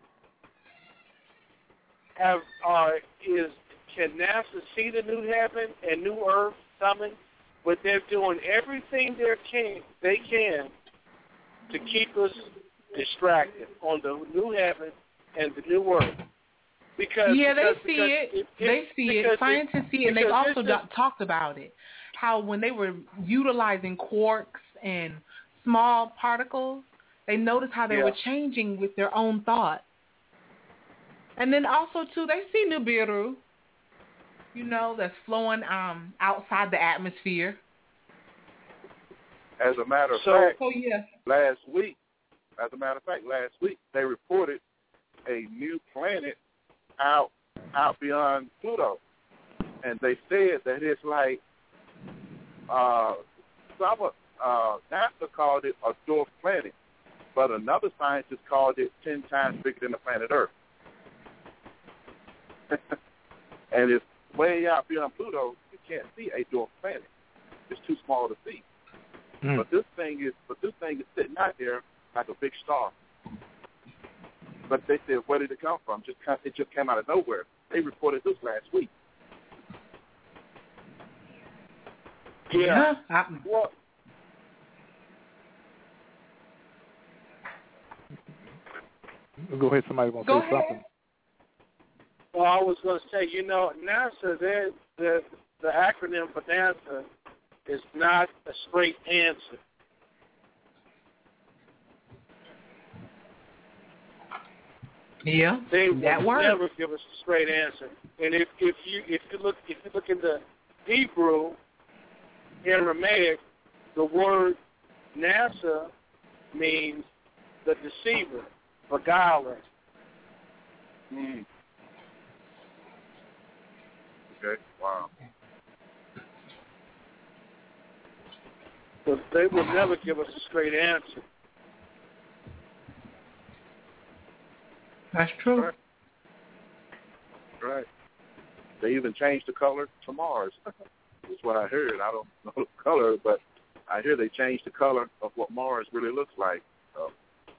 have uh, is can NASA see the new heaven and new earth coming? But they're doing everything they can they can to keep us distracted on the new heaven and the new earth. Because yeah, because, they see because it. it, it. They see it. Scientists see it, and they've also do- talked about it. How when they were utilizing quarks and small particles, they noticed how they yeah. were changing with their own thought. And then also, too, they see Nibiru, you know, that's flowing um, outside the atmosphere. As a matter of so, fact, so yeah. last week, as a matter of fact, last week, they reported a new planet out out beyond Pluto. And they said that it's like, uh, some, uh, NASA called it a dwarf planet, but another scientist called it ten times bigger than the planet Earth. And it's way out beyond Pluto. You can't see a dwarf planet; it's too small to see. Mm. But this thing is, but this thing is sitting out there like a big star. But they said, where did it come from? Just it just came out of nowhere. They reported this last week. Yeah. yeah. Well, go ahead. Somebody want to go say ahead. something. Well, I was going to say, you know, NASA, the the the acronym for NASA is not a straight answer. Yeah, they that will works. never give us a straight answer. And if if you if you look if you look in the Hebrew, Aramaic, the word NASA means the deceiver, beguiler. Mm. Okay. Wow. So they will never give us a straight answer. That's true. Right. right. They even changed the color to Mars. That's what I heard. I don't know the color, but I hear they changed the color of what Mars really looks like. So.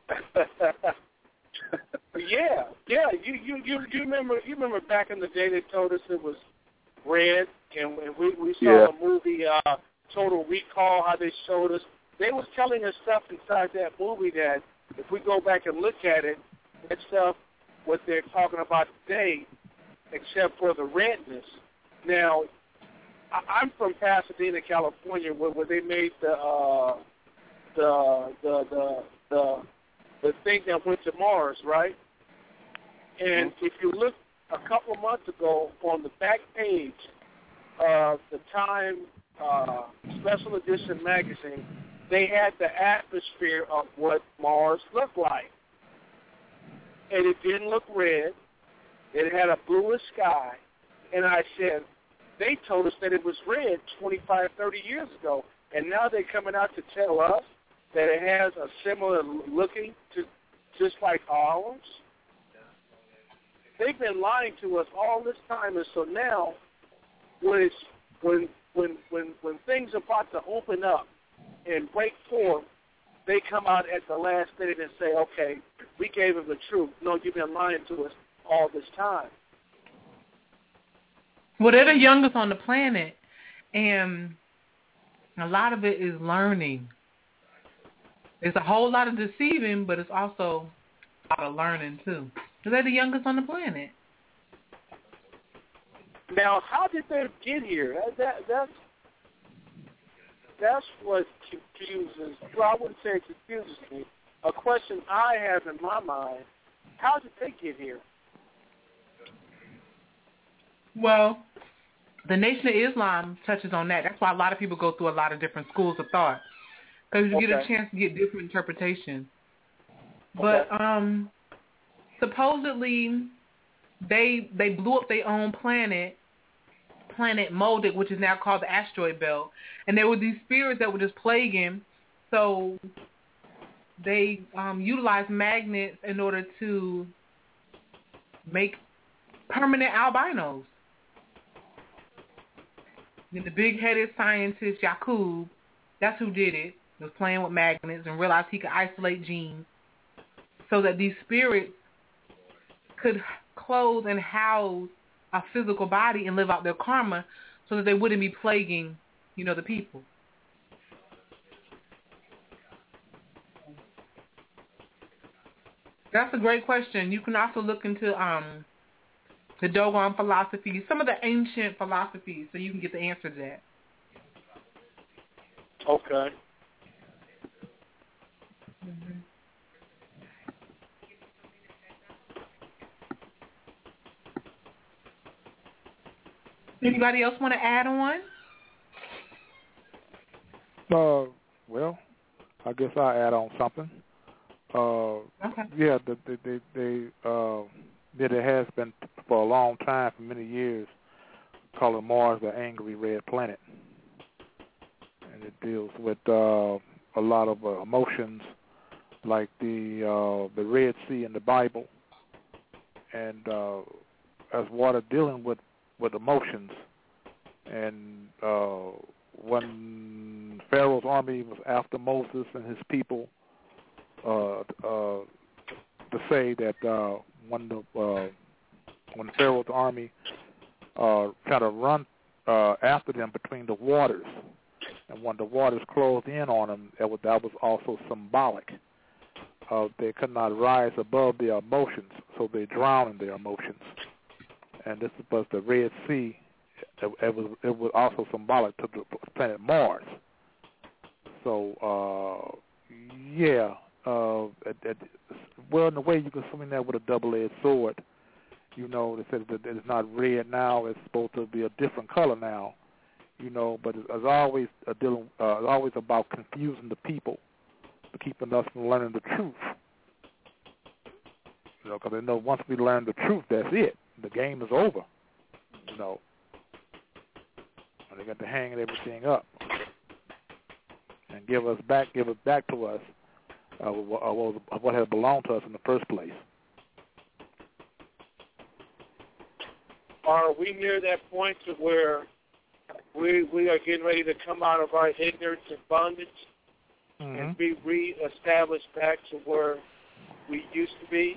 yeah, yeah. You, you you you remember you remember back in the day they told us it was red, and, and we we saw yeah. a movie, uh, Total Recall, how they showed us. They was telling us stuff inside that movie that if we go back and look at it, that stuff what they're talking about today, except for the redness. Now, I, I'm from Pasadena, California, where, where they made the uh, the the the the the thing that went to Mars, right? And if you look a couple of months ago on the back page of the Time uh, Special Edition magazine, they had the atmosphere of what Mars looked like. And it didn't look red. It had a bluish sky. And I said, they told us that it was red twenty-five, thirty years ago. And now they're coming out to tell us that it has a similar looking to just like ours. They've been lying to us all this time, and so now when it's, when when when when things are about to open up and break forth, they come out at the last minute and say, okay, we gave them the truth. No, you've been lying to us all this time. Well, they're the youngest on the planet, and a lot of it is learning. There's a whole lot of deceiving, but it's also a lot of learning, too. Because they're the youngest on the planet. Now, how did they get here? That, that, that's, that's what confuses, well, I wouldn't say it confuses me. A question I have in my mind, how did they get here? Well, the Nation of Islam touches on that. That's why a lot of people go through a lot of different schools of thought. Because you okay. get a chance to get different interpretations. But okay. um, supposedly they they blew up their own planet, planet Moldic, which is now called the asteroid belt. And there were these spirits that were just plaguing. So they um, utilized magnets in order to make permanent albinos. And the big-headed scientist, Yakub, that's who did it, was playing with magnets and realized he could isolate genes so that these spirits could clothe and house a physical body and live out their karma so that they wouldn't be plaguing, you know, the people. That's a great question. You can also look into um, the Dogon philosophy, some of the ancient philosophies, so you can get the answer to that. Okay. Mm-hmm. Anybody else want to add on? Uh, well, I guess I'll add on something. Uh, okay. Yeah, they, they, they, uh, that it has been for a long time, for many years, calling Mars the angry red planet. And it deals with uh, a lot of uh, emotions like the uh, the Red Sea in the Bible, and uh, as water dealing with, with emotions. And uh, when Pharaoh's army was after Moses and his people, uh, uh, to say that uh, when the uh, when Pharaoh's army uh, tried to run uh, after them between the waters, and when the waters closed in on them, that was, that was also symbolic. Uh, they could not rise above their emotions, so they drowned in their emotions. And this was the Red Sea. It, it was it was also symbolic to the planet Mars. So uh, yeah, uh, it, it, well, in a way, you can swing that with a double-edged sword. You know, they said that it's not red now; it's supposed to be a different color now. You know, but it's, it's always a dealing, uh, it's always about confusing the people, to keeping us from learning the truth. You know, because they know once we learn the truth, that's it. The game is over. You know, and they got to hang everything up and give us back, give it back to us uh, what, what had belonged to us in the first place. Are we near that point to where we we are getting ready to come out of our ignorance and bondage mm-hmm. and be reestablished back to where we used to be?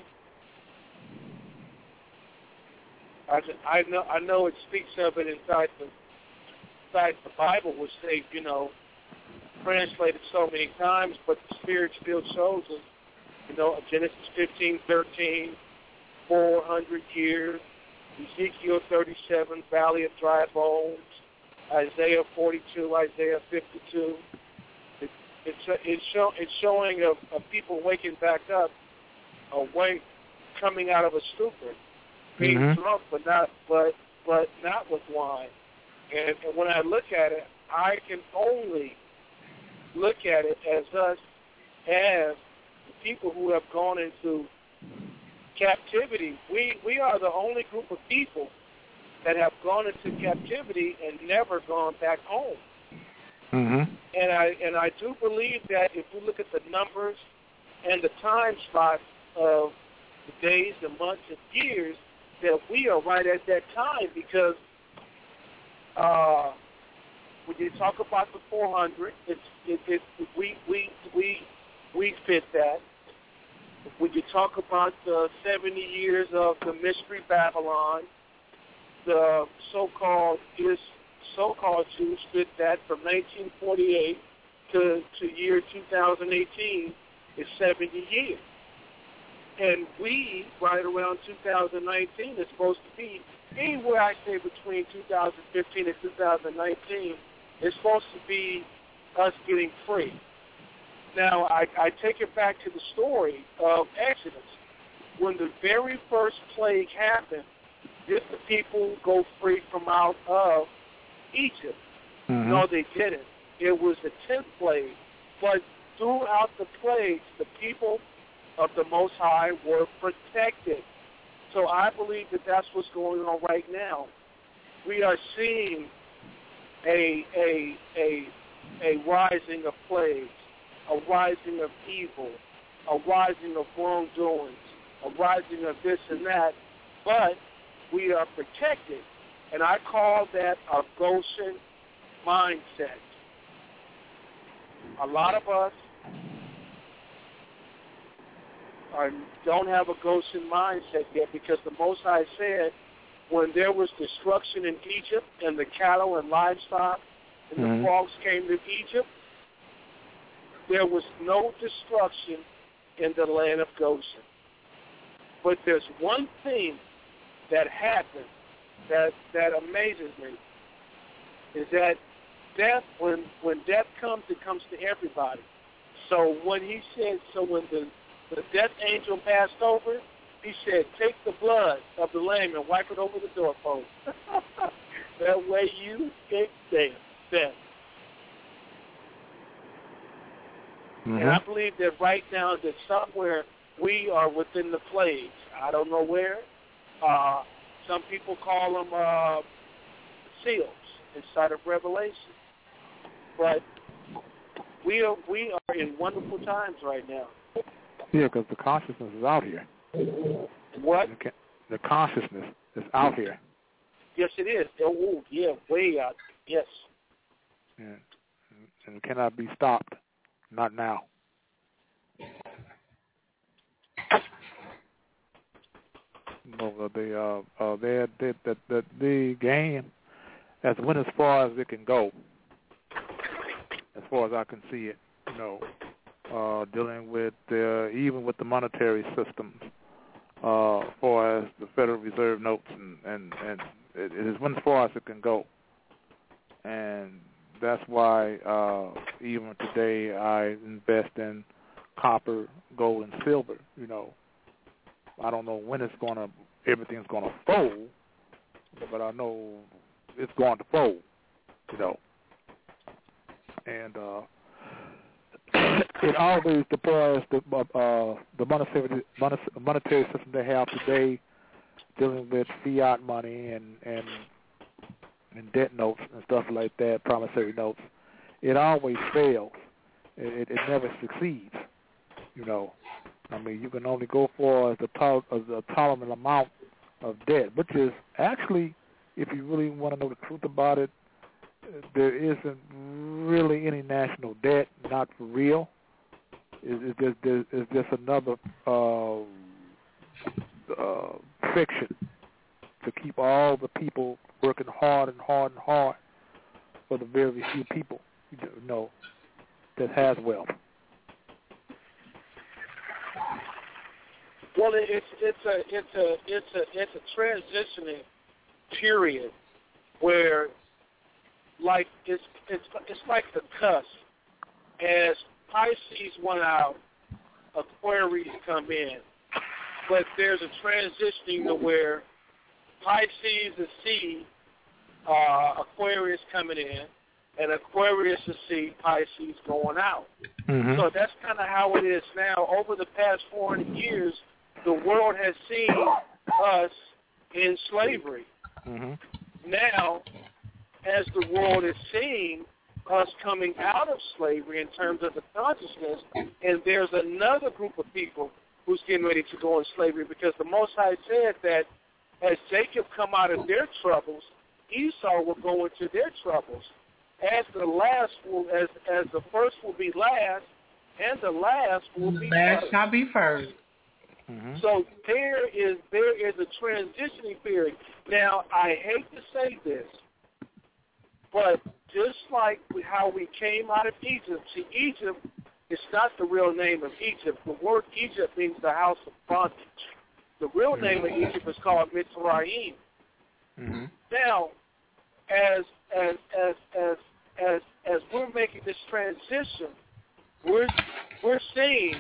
I, I know I know it speaks of it inside the inside the Bible, which they you know translated so many times, but the Spirit still shows us. You know, Genesis fifteen thirteen, four hundred years. Ezekiel thirty-seven, Valley of Dry Bones, Isaiah forty-two, Isaiah fifty-two. It's a, it's show it's showing of, of people waking back up, awake, coming out of a stupor, being mm-hmm. drunk, but not but but not with wine. And, and when I look at it, I can only look at it as us, as the people who have gone into captivity. We we are the only group of people that have gone into captivity and never gone back home. Mm-hmm. And I and I do believe that if we look at the numbers and the time slots of the days, the months, and years, that we are right at that time, because uh, when you talk about the four hundred, it's it, it we we we we fit that. When you talk about the seventy years of the Mystery Babylon, the so-called is so-called Jews fit that from nineteen forty-eight to to year two thousand eighteen is seventy years. And we, right around two thousand nineteen, is supposed to be anywhere I say between two thousand fifteen and two thousand nineteen is supposed to be us getting free. Now, I, I take it back to the story of Exodus. When the very first plague happened, did the people go free from out of Egypt? Mm-hmm. No, they didn't. It was the tenth plague. But throughout the plagues, the people of the Most High were protected. So I believe that that's what's going on right now. We are seeing a a a a rising of plagues, a rising of evil, a rising of wrongdoings, a rising of this and that, but we are protected. And I call that a Goshen mindset. A lot of us are, don't have a Goshen mindset yet, because the Most High said when there was destruction in Egypt and the cattle and livestock and mm-hmm. the frogs came to Egypt, there was no destruction in the land of Goshen. But there's one thing that happened that that amazes me, is that death, when when death comes, it comes to everybody. So when he said, so when the, the death angel passed over, he said, take the blood of the lamb and wipe it over the doorpost. That way you escape death. death. Mm-hmm. And I believe that right now that somewhere we are within the plagues. I don't know where. Uh, some people call them uh, seals inside of Revelation. But we are we are in wonderful times right now. Yeah, because the consciousness is out here. What? The consciousness is out here. Yes, it is. Oh, yeah, way out. Yes. Yeah. And it cannot be stopped. Not now. No, the uh, uh, they, they, the, the the game has went as far as it can go, as far as I can see it. You know, uh, dealing with the, even with the monetary systems, uh, as far as the Federal Reserve notes, and and, and it, it has went as far as it can go, and that's why uh, even today I invest in copper, gold, and silver. You know, I don't know when it's gonna, everything's gonna fold, but I know it's going to fold. You know, and uh, it always deploys the uh, the monetary monetary system they have today, dealing with fiat money and and. and debt notes and stuff like that, promissory notes. It always fails. It, it, it never succeeds. You know, I mean, you can only go for the, to- the tolerable amount of debt, which is actually, if you really want to know the truth about it, there isn't really any national debt, not for real. It's, it's, just, it's just another uh, uh, fiction to keep all the people working hard and hard and hard for the very few people, you know, that has wealth. Well, it's it's a it's a it's a it's a transitioning period where, like, it's it's it's like the cusp. As Pisces went out, Aquarius come in. But there's a transitioning to where Pisces is sea, uh, Aquarius coming in, and Aquarius is sea, Pisces going out. Mm-hmm. So that's kind of how it is now. Over the past four hundred years, the world has seen us in slavery. Mm-hmm. Now, as the world is seeing us coming out of slavery in terms of the consciousness, and there's another group of people who's getting ready to go in slavery, because the Most High said that as Jacob come out of their troubles, Esau will go into their troubles. As the last will, as as the first will be last, and the last will be last first. shall be first. Mm-hmm. So there is there is a transitioning period. Now, I hate to say this, but just like how we came out of Egypt, see, Egypt is not the real name of Egypt. The word Egypt means the house of bondage. The real name of Egypt is called Mitzrayim. Mm-hmm. Now, as as as as as as we're making this transition, we're we're seeing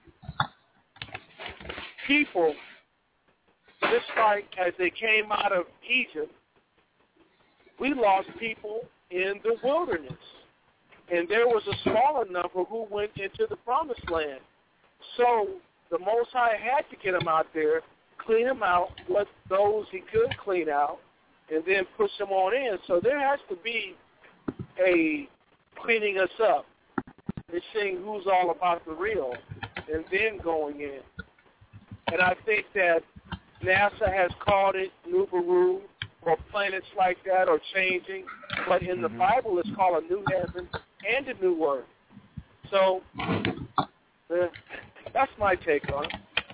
people, just like as they came out of Egypt, we lost people in the wilderness. And there was a smaller number who went into the promised land. So the Most High had to get them out there, clean them out, what those he could clean out, and then push them on in. So there has to be a cleaning us up and seeing who's all about the real, and then going in. And I think that NASA has called it Nubaru, or planets like that are changing, but in the Bible it's called a new heaven and a new earth. So uh, that's my take on it.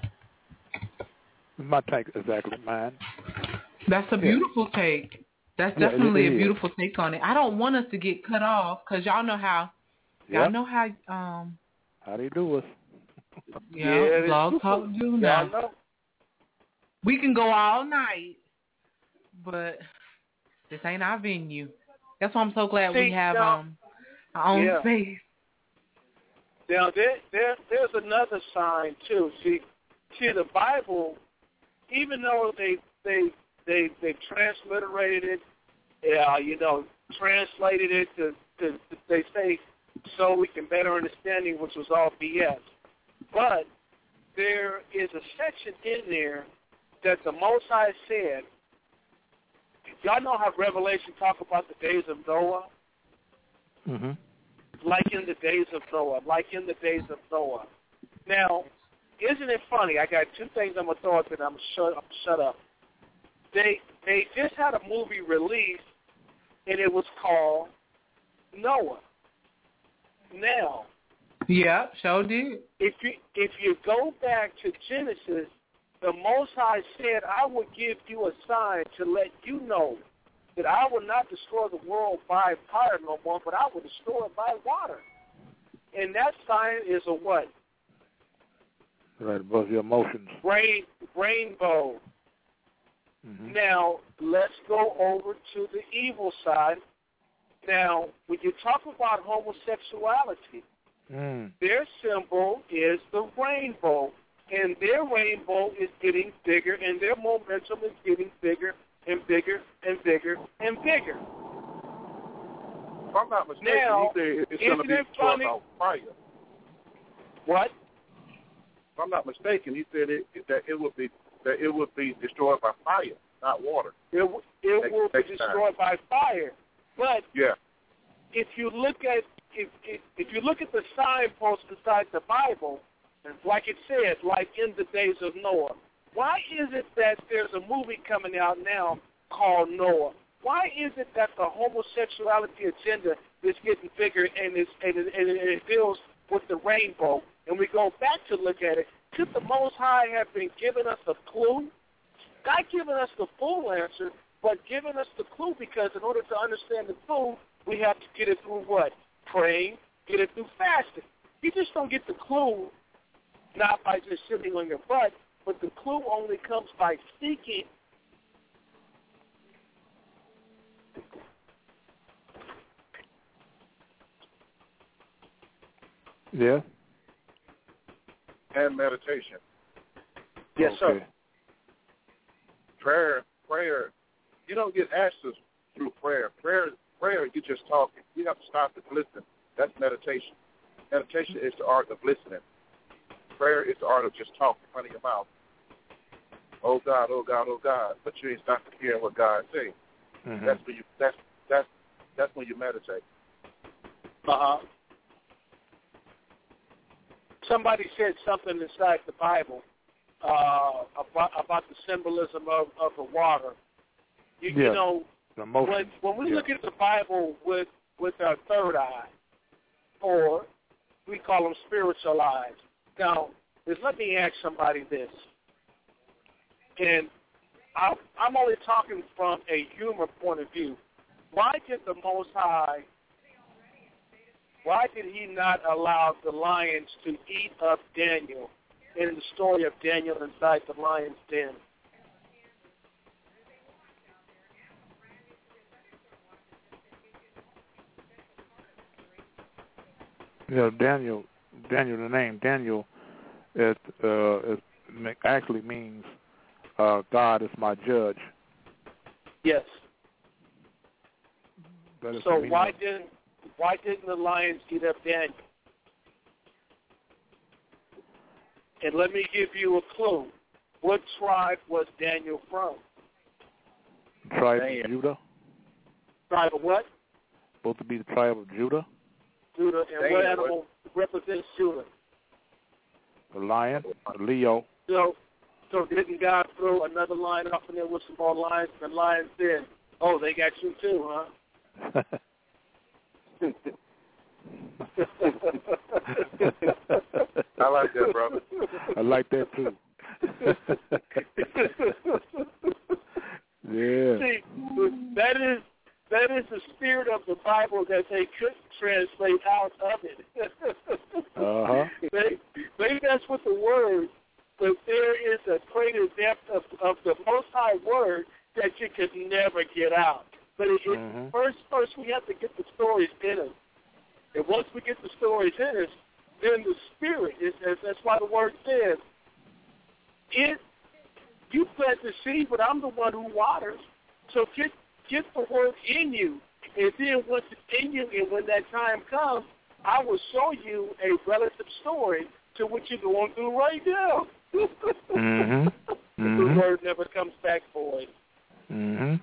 My take exactly mine. That's a beautiful yeah. take. That's yeah, definitely it, it a beautiful is. take on it. I don't want us to get cut off because y'all know how. Y'all yep. know how. Um. How they do us. Yeah, yeah Blog Talk do now. Know. We can go all night, but this ain't our venue. That's why I'm so glad See, we have now, um our own yeah. space. Now there, there, there's another sign too. See, see the Bible, even though they they they they transliterated it, yeah, you know, translated it to, to, to they say so we can better understand it, which was all B S. But there is a section in there that the Most High said. Y'all know how Revelation talk about the days of Noah? Mm-hmm. Like in the days of Noah, like in the days of Noah. Now, isn't it funny? I got two things I'm gonna throw up, and I'm shut. I'm shut up. They they just had a movie released, and it was called Noah. Now, yeah, sure did. If you if you go back to Genesis, the Most High said, "I will give you a sign to let you know that I will not destroy the world by fire no more, but I will destroy it by water." And that sign is a what? Right, above your emotions. Rain, rainbow. Mm-hmm. Now, let's go over to the evil side. Now, when you talk about homosexuality, mm. their symbol is the rainbow, and their rainbow is getting bigger, and their momentum is getting bigger and bigger and bigger and bigger. If I'm not mistaken, now, he said it's going to be destroyed by fire. What? If I'm not mistaken, he said it, that it would be that it would be destroyed by fire, not water. It, it next, will be next destroyed time. by fire. But yeah. if you look at if, if if you look at the signposts beside the Bible, like it says, like in the days of Noah, why is it that there's a movie coming out now called Noah? Why is it that the homosexuality agenda is getting bigger and, it's, and, it, and it deals with the rainbow? And we go back to look at it. Could the Most High have been giving us a clue? Not giving us the full answer, but giving us the clue, because in order to understand the clue, we have to get it through what? Praying, get it through fasting. You just don't get the clue not by just sitting on your butt, but the clue only comes by seeking. Yeah. And meditation. Yes, okay. sir. Prayer, prayer. You don't get answers through prayer. Prayer, prayer. You just talking. You have to stop and listen. That's meditation. Meditation is the art of listening. Prayer is the art of just talking in front of your mouth. Oh God, oh God, oh God. But you ain't stopping hearing what God say. Mm-hmm. That's when you. That's that's that's when you meditate. Uh huh. Somebody said something inside the Bible uh, about about the symbolism of, of the water. You, yeah. you know, the emotion. when when we yeah. look at the Bible with with our third eye, or we call them spiritual eyes. Now, just let me ask somebody this, and I, I'm only talking from a humor point of view. Why did the Most High? Why did he not allow the lions to eat up Daniel in the story of Daniel inside the lion's den? Yeah, Daniel. Daniel, the name Daniel, it uh, it actually means uh, God is my judge. Yes. That is So the why of, didn't why didn't the lions eat up Daniel? And let me give you a clue. What tribe was Daniel from? Tribe of Judah. Tribe of what? Supposed to be the tribe of Judah. Judah. And Daniel, what animal represents Judah? The lion, the Leo. So, so didn't God throw another lion up in there with some more lions? And the lion said, "Oh, they got you too, huh?" I like that, brother. I like that too. Yeah. See, that is that is the spirit of the Bible that they couldn't translate out of it. uh huh. They they mess with the word, but there is a greater depth of, of the Most High word that you could never get out. But it, mm-hmm. it, first, first we have to get the stories in us. And once we get the stories in us, then the spirit is. That's why the word says, "It you plant the seed, but I'm the one who waters." So get get the word in you, and then once it's in you, and when that time comes, I will show you a relative story to what you're going through right now. mm-hmm. Mm-hmm. The word never comes back void. Mm-hmm.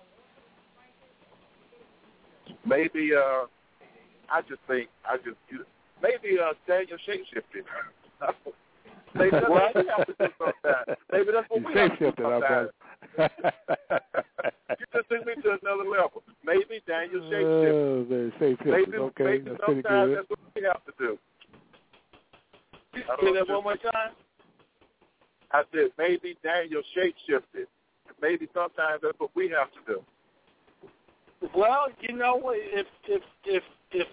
Maybe uh, I just think I just maybe uh, Daniel shapeshifted. Maybe that's what we have to do sometimes. Maybe that's what we have to do sometimes. You just took me to another level. Maybe Daniel shapeshifted. Uh, shapeshifted. Maybe, okay, maybe that's sometimes pretty good. that's what we have to do. Say that one more time. I said maybe Daniel shapeshifted. Maybe sometimes that's what we have to do. Well, you know, if if if if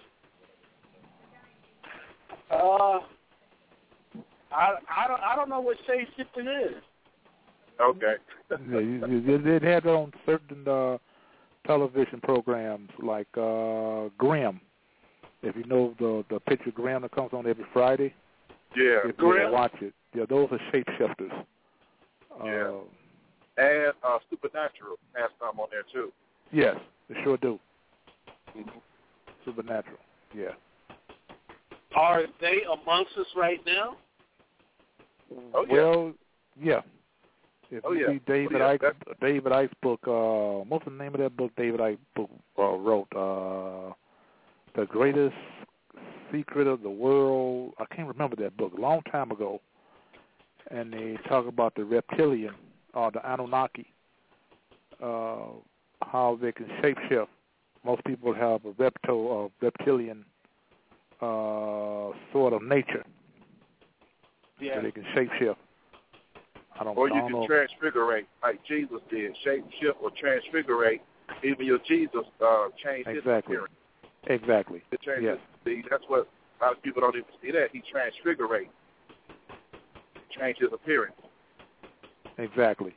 uh, I I don't I don't know what shape shifting is. Okay. yeah, you, you, they had it on certain uh, television programs like uh, Grimm. If you know the the picture Grimm that comes on every Friday. Yeah. If Grimm. you watch it, yeah, those are shapeshifters. Yeah. Uh, and uh, Supernatural has some on there too. Yes, they sure do. Mm-hmm. Supernatural, yeah. Are they amongst us right now? Oh, yeah. Well, yeah. If oh, you yeah. see David oh, yeah. Icke, David Icke's book, uh, what's the name of that book David Icke book, uh, wrote? Uh, the Greatest Secret of the World. I can't remember that book, a long time ago. And they talk about the reptilian, or the Anunnaki, uh, how they can shapeshift. Most people have a reptile or reptilian uh, sort of nature. Yeah. So they can shapeshift. I don't, or I you don't can know. transfigurate like Jesus did, shapeshift or transfigurate. Even your Jesus uh, changed exactly. his appearance. Exactly. It changed yes. his, see, that's what a lot of people don't even see that. He transfigurate. Changed his appearance. Exactly.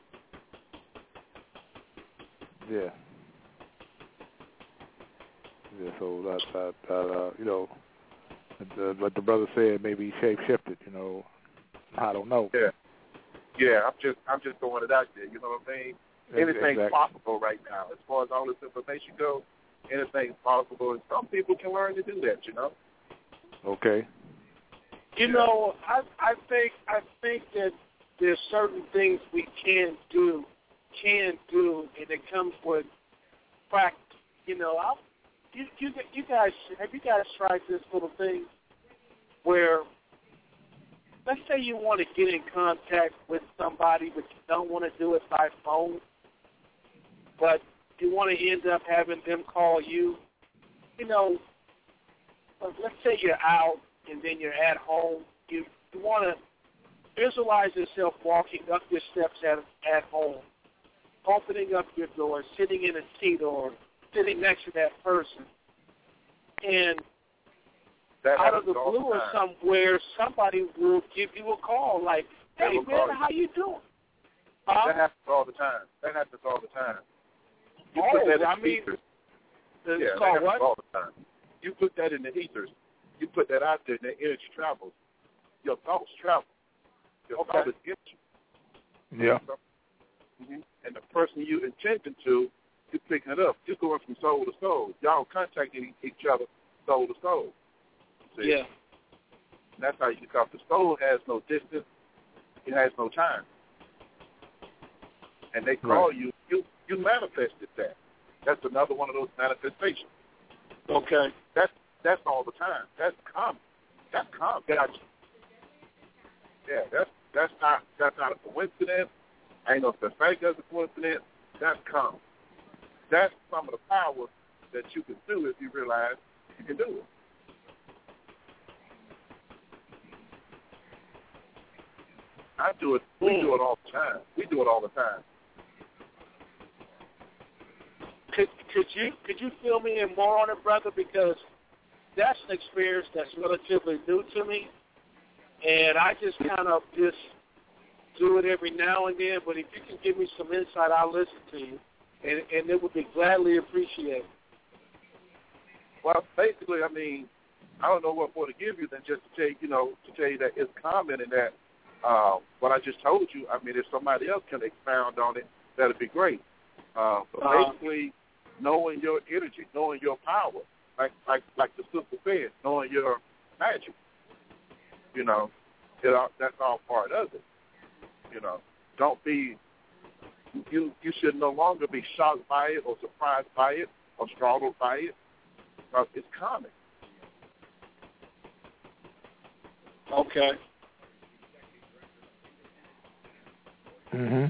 Yeah. Yeah, so that, that, that uh, you know, the, what the brother said, maybe he shape shifted. You know, I don't know. Yeah, yeah. I'm just, I'm just throwing it out there. You know what I mean? Anything's exactly. possible right now. As far as all this information goes, anything's possible, and some people can learn to do that. You know. Okay. You know, I, I think, I think that there's certain things we can do, can do, and it comes with practice. You know, I'll, you, you, you guys, have you guys tried this little thing where, let's say you want to get in contact with somebody, but you don't want to do it by phone, but you want to end up having them call you. You know, let's say you're out and then you're at home. You, you want to visualize yourself walking up your steps at, at home, opening up your door, sitting in a seat or sitting next to that person. And that out of the blue or somewhere, somebody will give you a call like, hey, man, how you doing? Huh? That happens all the time. That happens all the time. You oh, put that in I the mean, ethers. The, yeah, call that happens what? all the time. You put that in the ethers. You put that out there, and the energy travels. Your thoughts travel. Your okay. thought is energy. Yeah. Mm-hmm. And the person you intended to, you're picking it up. You're going from soul to soul. Y'all contacting each other soul to soul. See? Yeah. And that's how you come. The soul has no distance. It has no time. And they call right. you. You you manifested that. That's another one of those manifestations. Okay. That's that's all the time. That's common. That's common. Gotcha. Yeah, that's that's not that's not a coincidence. Ain't no such thing as a coincidence. That's common. That's some of the power that you can do if you realize you can do it. I do it. We mm. do it all the time. We do it all the time. Could could you could you fill me in more on it, brother? Because that's an experience that's relatively new to me, and I just kind of just do it every now and then. But if you can give me some insight, I'll listen to you, and and it would be gladly appreciated. Well, basically, I mean, I don't know what more to give you than just to tell you, you know, to tell you that it's common and that uh, what I just told you. I mean, if somebody else can expound on it, that'd be great. Uh, but uh, basically, knowing your energy, knowing your power, like like like the sister said, knowing your magic. You know, it all, that's all part of it. You know, don't be. You you should no longer be shocked by it or surprised by it or startled by it. Because it's common. Okay. Mhm.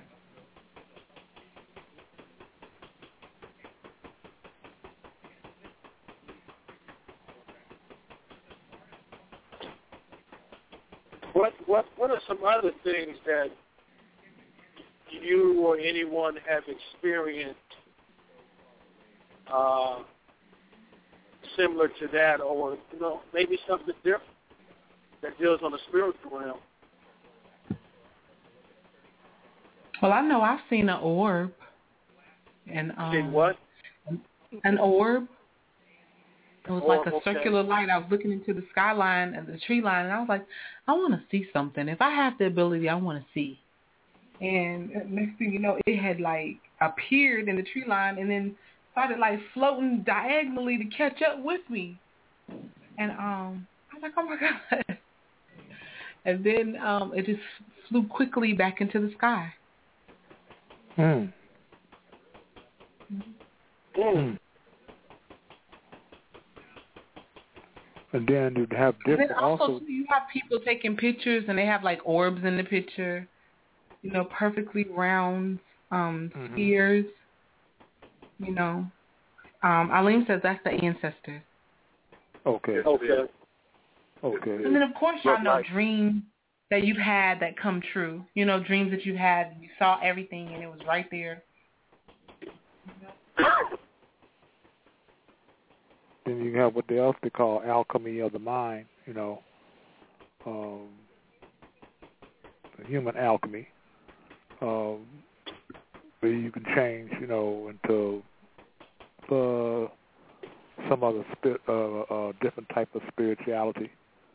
What what what are some other things that you or anyone have experienced uh, similar to that, or you know, maybe something different that deals on the spiritual realm? Well, I know I've seen an orb, and um, seen what? An orb. It was orb, like a okay. circular light. I was looking into the skyline and the tree line, and I was like, I want to see something. If I have the ability, I want to see. And next thing you know, it had like appeared in the tree line, and then started like floating diagonally to catch up with me. And um, I was like, oh my God. And then um, it just flew quickly back into the sky. Hmm. Mm. And then you'd have different. And then also, also you have people taking pictures, and they have like orbs in the picture. You know, perfectly round um, mm-hmm. spheres. You know, um, Eileen says that's the ancestors. Okay. Okay. Okay. And then, of course, y'all know like, dreams that you've had that come true. You know, dreams that you had, you saw everything, and it was right there. Then you have what they also call alchemy of the mind. You know, um, human alchemy. Um, where you can change, you know, into uh, some other spirit, uh, uh, different type of spirituality,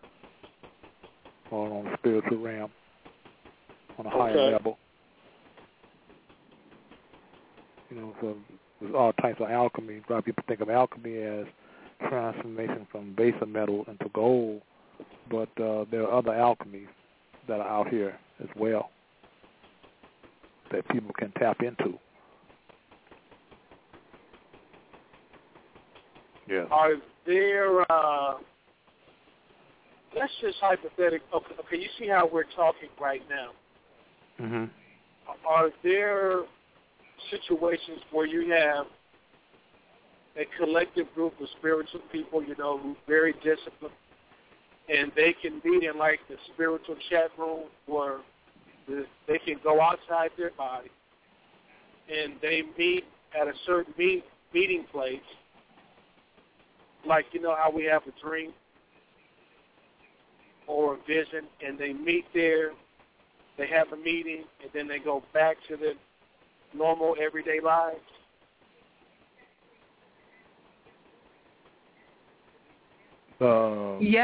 or on a spiritual realm, on a higher okay. level. You know, so there's all types of alchemy. A lot of people think of alchemy as transformation from base of metal into gold, but uh, there are other alchemies that are out here as well that people can tap into. Yeah. Are there, uh, let's just hypothetical, okay, okay, you see how we're talking right now. Mm-hmm. Are there situations where you have a collective group of spiritual people, you know, who are very disciplined, and they can meet in like the spiritual chat room where the, they can go outside their body and they meet at a certain meet, meeting place, like, you know, how we have a dream or a vision, and they meet there, they have a meeting, and then they go back to their normal everyday lives? Uh, yeah.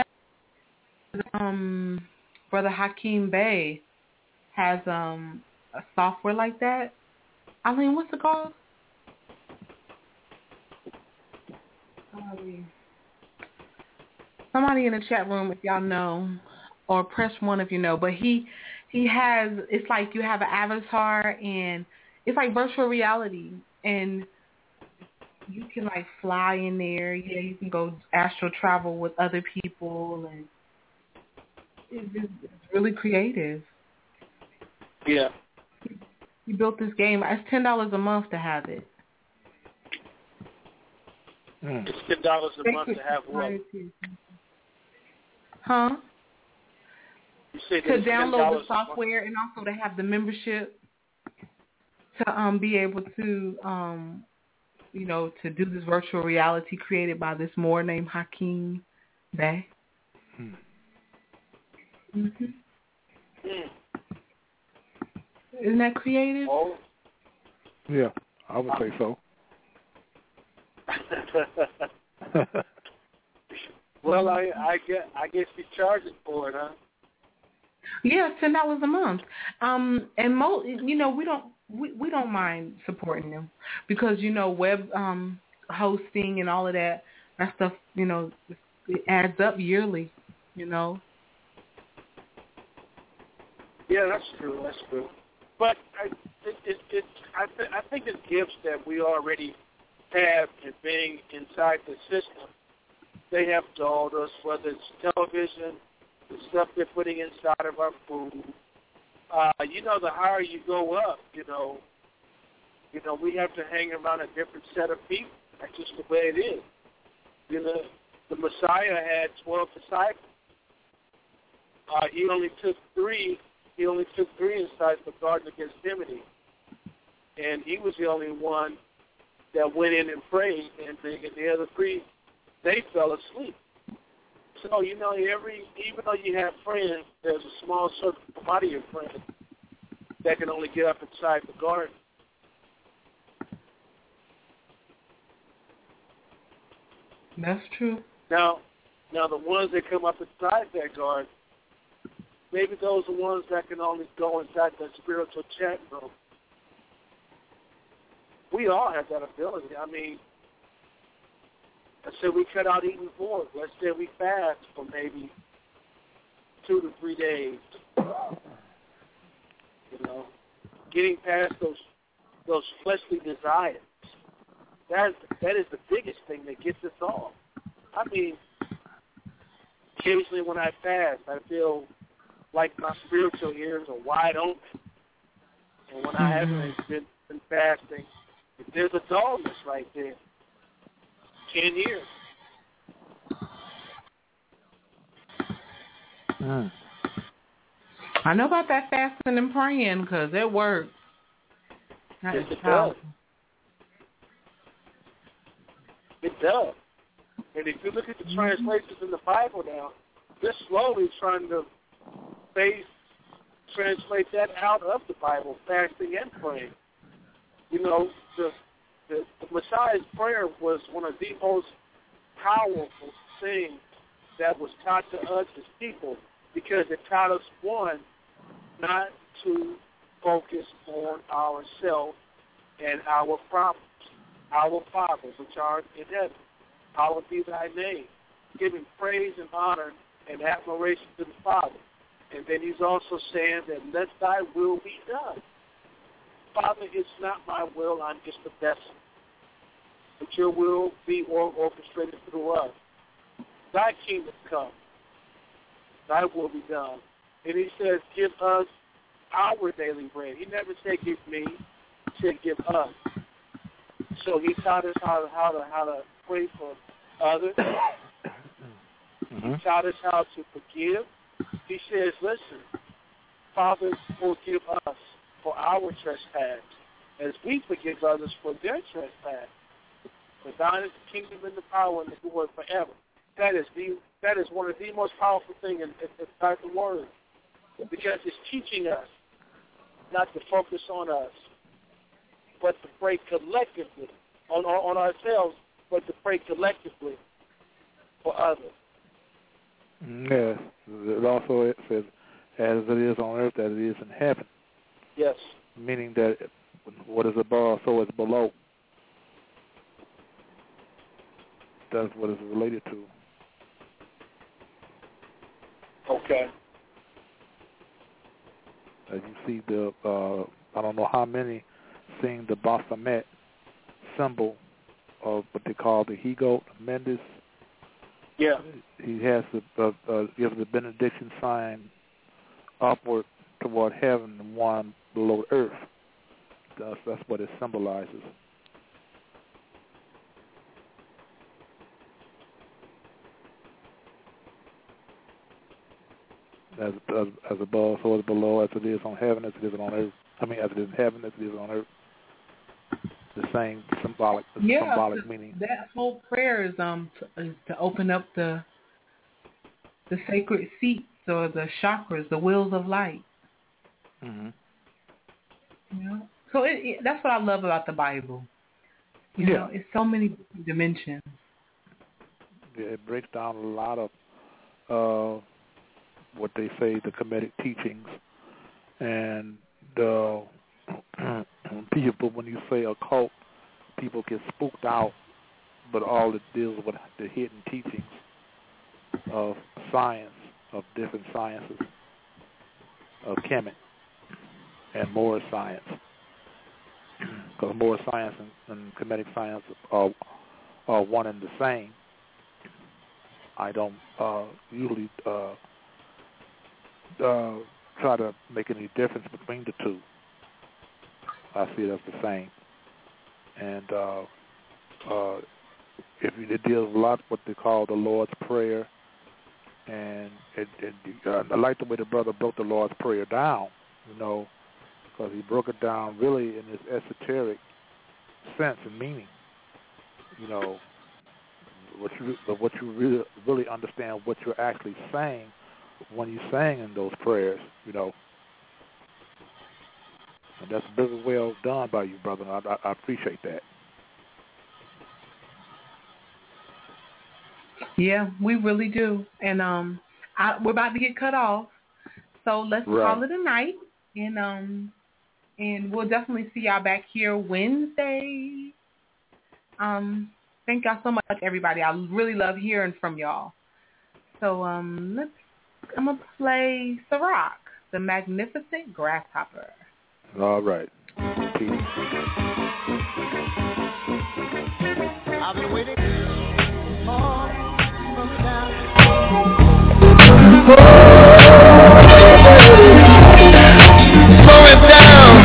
Um, Brother Hakeem Bey has um a software like that. I mean, what's it called? Um, somebody in the chat room, if y'all know, or press one if you know. But he he has, it's like you have an avatar, and it's like virtual reality, and you can like fly in there. Yeah, you can go astral travel with other people, and it's, just, it's really creative. Yeah. He built this game. It's ten dollars a month to have it. Mm. It's ten dollars a month to have what? Huh? You said to it's download the software and also to have the membership to um be able to um you know to do this virtual reality created by this Moor named Hakeem Bey. Hmm. Mm-hmm. Mm. Isn't that creative? Oh. Yeah, I would say so. Well, I I get I guess you charge it for it, huh? Yeah, ten dollars a month. Um, and mo, you know, we don't we, we don't mind supporting them because you know web um hosting and all of that that stuff, you know, it adds up yearly, you know. Yeah, that's true. That's true. But I, it, it, it, I, th- I think it's gifts that we already have and being inside the system. They have told us, whether it's television, the stuff they're putting inside of our food. Uh, you know, the higher you go up, you know, you know, we have to hang around a different set of people. That's just the way it is. You know, the Messiah had twelve disciples. Uh, he only took three. He only took three inside the Garden of Gethsemane, and he was the only one that went in and prayed. And the, and the other three, they fell asleep. So you know, every even though you have friends, there's a small circle body of friends that can only get up inside the garden. That's true. Now, now the ones that come up inside that garden, maybe those are ones that can only go inside that spiritual chat room. We all have that ability. I mean, let's say we cut out eating pork. Let's say we fast for maybe two to three days. You know, getting past those those fleshly desires. That that is the biggest thing that gets us off. I mean, occasionally when I fast, I feel like my spiritual ears are wide open. And when I haven't been, been fasting, there's a dullness right there. Can't hear. Mm. I know about that fasting and praying because it works. That Yes, is it powerful. does. It does. And if you look at the translations in the Bible now, they're slowly trying to base, translate that out of the Bible, fasting and praying. You know, the, the, the Messiah's prayer was one of the most powerful thing that was taught to us as people, because it taught us, one, not to focus on ourselves and our problems. Our Father, which art in heaven, hallowed be thy name, giving praise and honor and admiration to the Father. And then he's also saying that let thy will be done. Father, it's not my will, I'm just a vessel. But your will be orchestrated through us. Thy kingdom come, thy will be done. And he says, give us our daily bread. He never said give me, he said give us. So he taught us how to, how to, how to pray for others. Mm-hmm. He taught us how to forgive. He says, listen, Father, forgive us for our trespass, as we forgive others for their trespass. For thine is the kingdom and the power and the glory forever. That is the that is one of the most powerful things in, in, in the word, because it's teaching us not to focus on us, but to pray collectively on, on, on ourselves, but to pray collectively for others. Yes, it also it says, as it is on earth, as it is in heaven. Yes. Meaning that what is above, so is below. That's what it's related to. Okay. As you see the, uh, I don't know how many sing the Baphomet symbol of what they call the He-Goat, Mendes. Yeah. He has the, uh, uh, gives the benediction sign upward toward heaven and one below earth. That's, that's what it symbolizes. As, as as above, so is below, as it is on heaven, as it is on earth. I mean, as it is in heaven, as it is on earth. The same symbolic, the yeah, symbolic meaning. That whole prayer is um to, is to open up the the sacred seats or the chakras, the wheels of light. Mm-hmm. Yeah. So it, it, that's what I love about the Bible. You yeah. know, it's so many dimensions. Yeah, it breaks down a lot of uh, what they say, the Kemetic teachings, and the people, when you say occult, people get spooked out, but all it deals with the hidden teachings of science, of different sciences, of Kemet and Moorish science, because Moorish science and, and Kemetic science are, are one and the same. I don't uh, usually uh, uh, try to make any difference between the two. I see it as the same. And uh, uh, if it deals a lot with what they call the Lord's Prayer, and it, it, uh, I like the way the brother broke the Lord's Prayer down, you know, because he broke it down really in this esoteric sense and meaning, you know, what you what you really really understand what you're actually saying when you're saying in those prayers, you know. And that's very well done by you, brother. I, I, I appreciate that. Yeah, we really do. And um, I, we're about to get cut off, so let's right. call it a night. And um, and we'll definitely see y'all back here Wednesday. Um, thank y'all so much, everybody. I really love hearing from y'all. So um, let's. I'm gonna play Ciroc, the Magnificent Grasshopper. All right. Peace. I've been waiting for from down. Slow it down.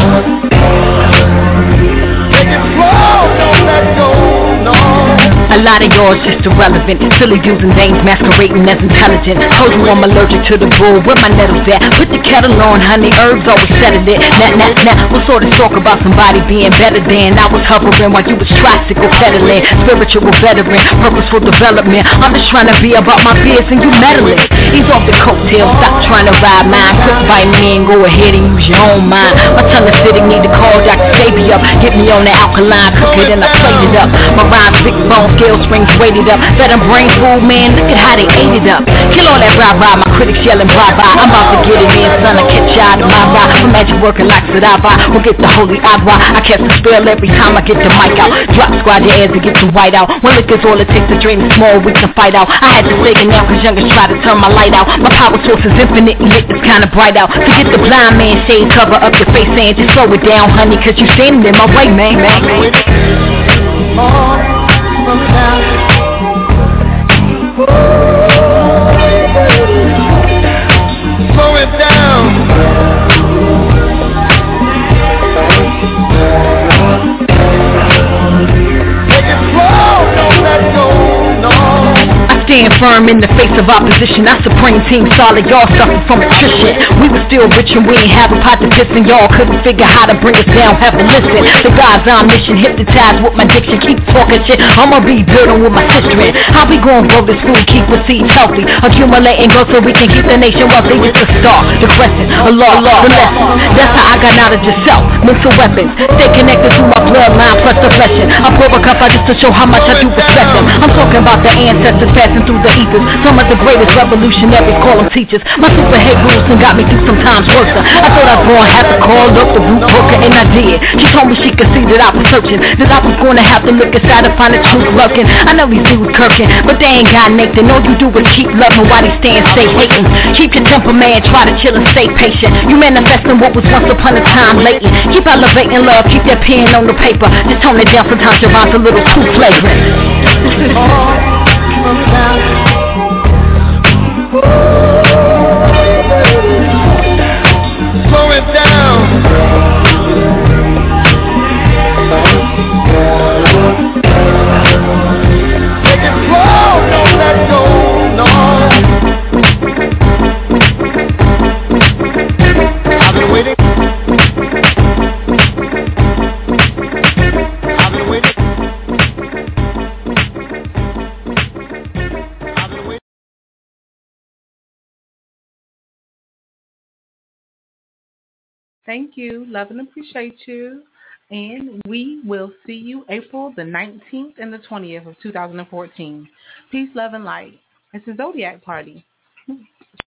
Take it slow, don't let go, no. A lot lot of yours just irrelevant. Silly using names masquerading as intelligent. Told you I'm allergic to the bull, where my nettles at? Put the kettle on, honey, herbs always settled it. Nah, nah, nah, what sort of talk about somebody being better than? I was hovering while you was tricycle pedaling. Spiritual veteran, purposeful development. I'm just trying to be about my biz and you meddling. Ease off the coattails, stop trying to ride mine. Quit biting me and go ahead and use your own mind. My tongue is sitting, need to call Doctor Savvy up. Get me on the alkaline, cook it and I plate it up. My rhymes, big bone, scale springs weighted up. Let them brain food, man, look at how they ate it up. Kill all that rah-rah, my critics yelling bye-bye. I'm about to get it in, son, I catch you out of my ride. I'm magic working like Sadaba, we'll get the holy agua. I catch the spell every time I get the mic out. Drop squad your ass to get you white out. When liquor's all it takes to drain the small, we can fight out. I had to say it now cause youngers try to turn my light out. My power source is infinite and lit, it's kinda bright out. Forget the blind man shade, cover up your face and just slow it down, honey, cause you standing in my way, man, man, man. More from down. Slow it down. Stand firm in the face of opposition. Our supreme team solid, y'all suffer from attrition. We were still rich and we ain't have a pot to piss and y'all couldn't figure how to bring us down. Have a listen, the God's on mission, hypnotized with my diction. Keep talking shit, I'ma be building with my sister in. How we gon' grow this food, keep the seeds healthy, accumulating gold so we can keep the nation wealthy. It's the star, the crescent, a law, the lesson. That's how I got knowledge of self, mental weapons. Stay connected to my bloodline plus the fleshing. I pour a cup out just to show how much I do respect them. I'm talking about the ancestors passing through the ethers. Some of the greatest revolutionaries call them teachers. My super hate rules and got me through sometimes worse. I thought I was born had to call up the root worker and I did. She told me she could see that I was searching, that I was gonna have to look inside to find the truth lurking. I know these dudes kirking, but they ain't got Nathan. All you do is keep loving while they stand stay hating. Keep your temper, man, try to chill and stay patient. You manifesting what was once upon a time latent. Keep elevating love, keep that pen on the paper. Just tone it down, sometimes your rhymes a little too flagrant. This is all from down. Slow it down. Take it slow, don't let go, no. I've been waiting. I've been waiting. I've been waiting. Thank you. Love and appreciate you. And we will see you April the nineteenth and the twentieth of two thousand fourteen. Peace, love, and light. It's a Zodiac party.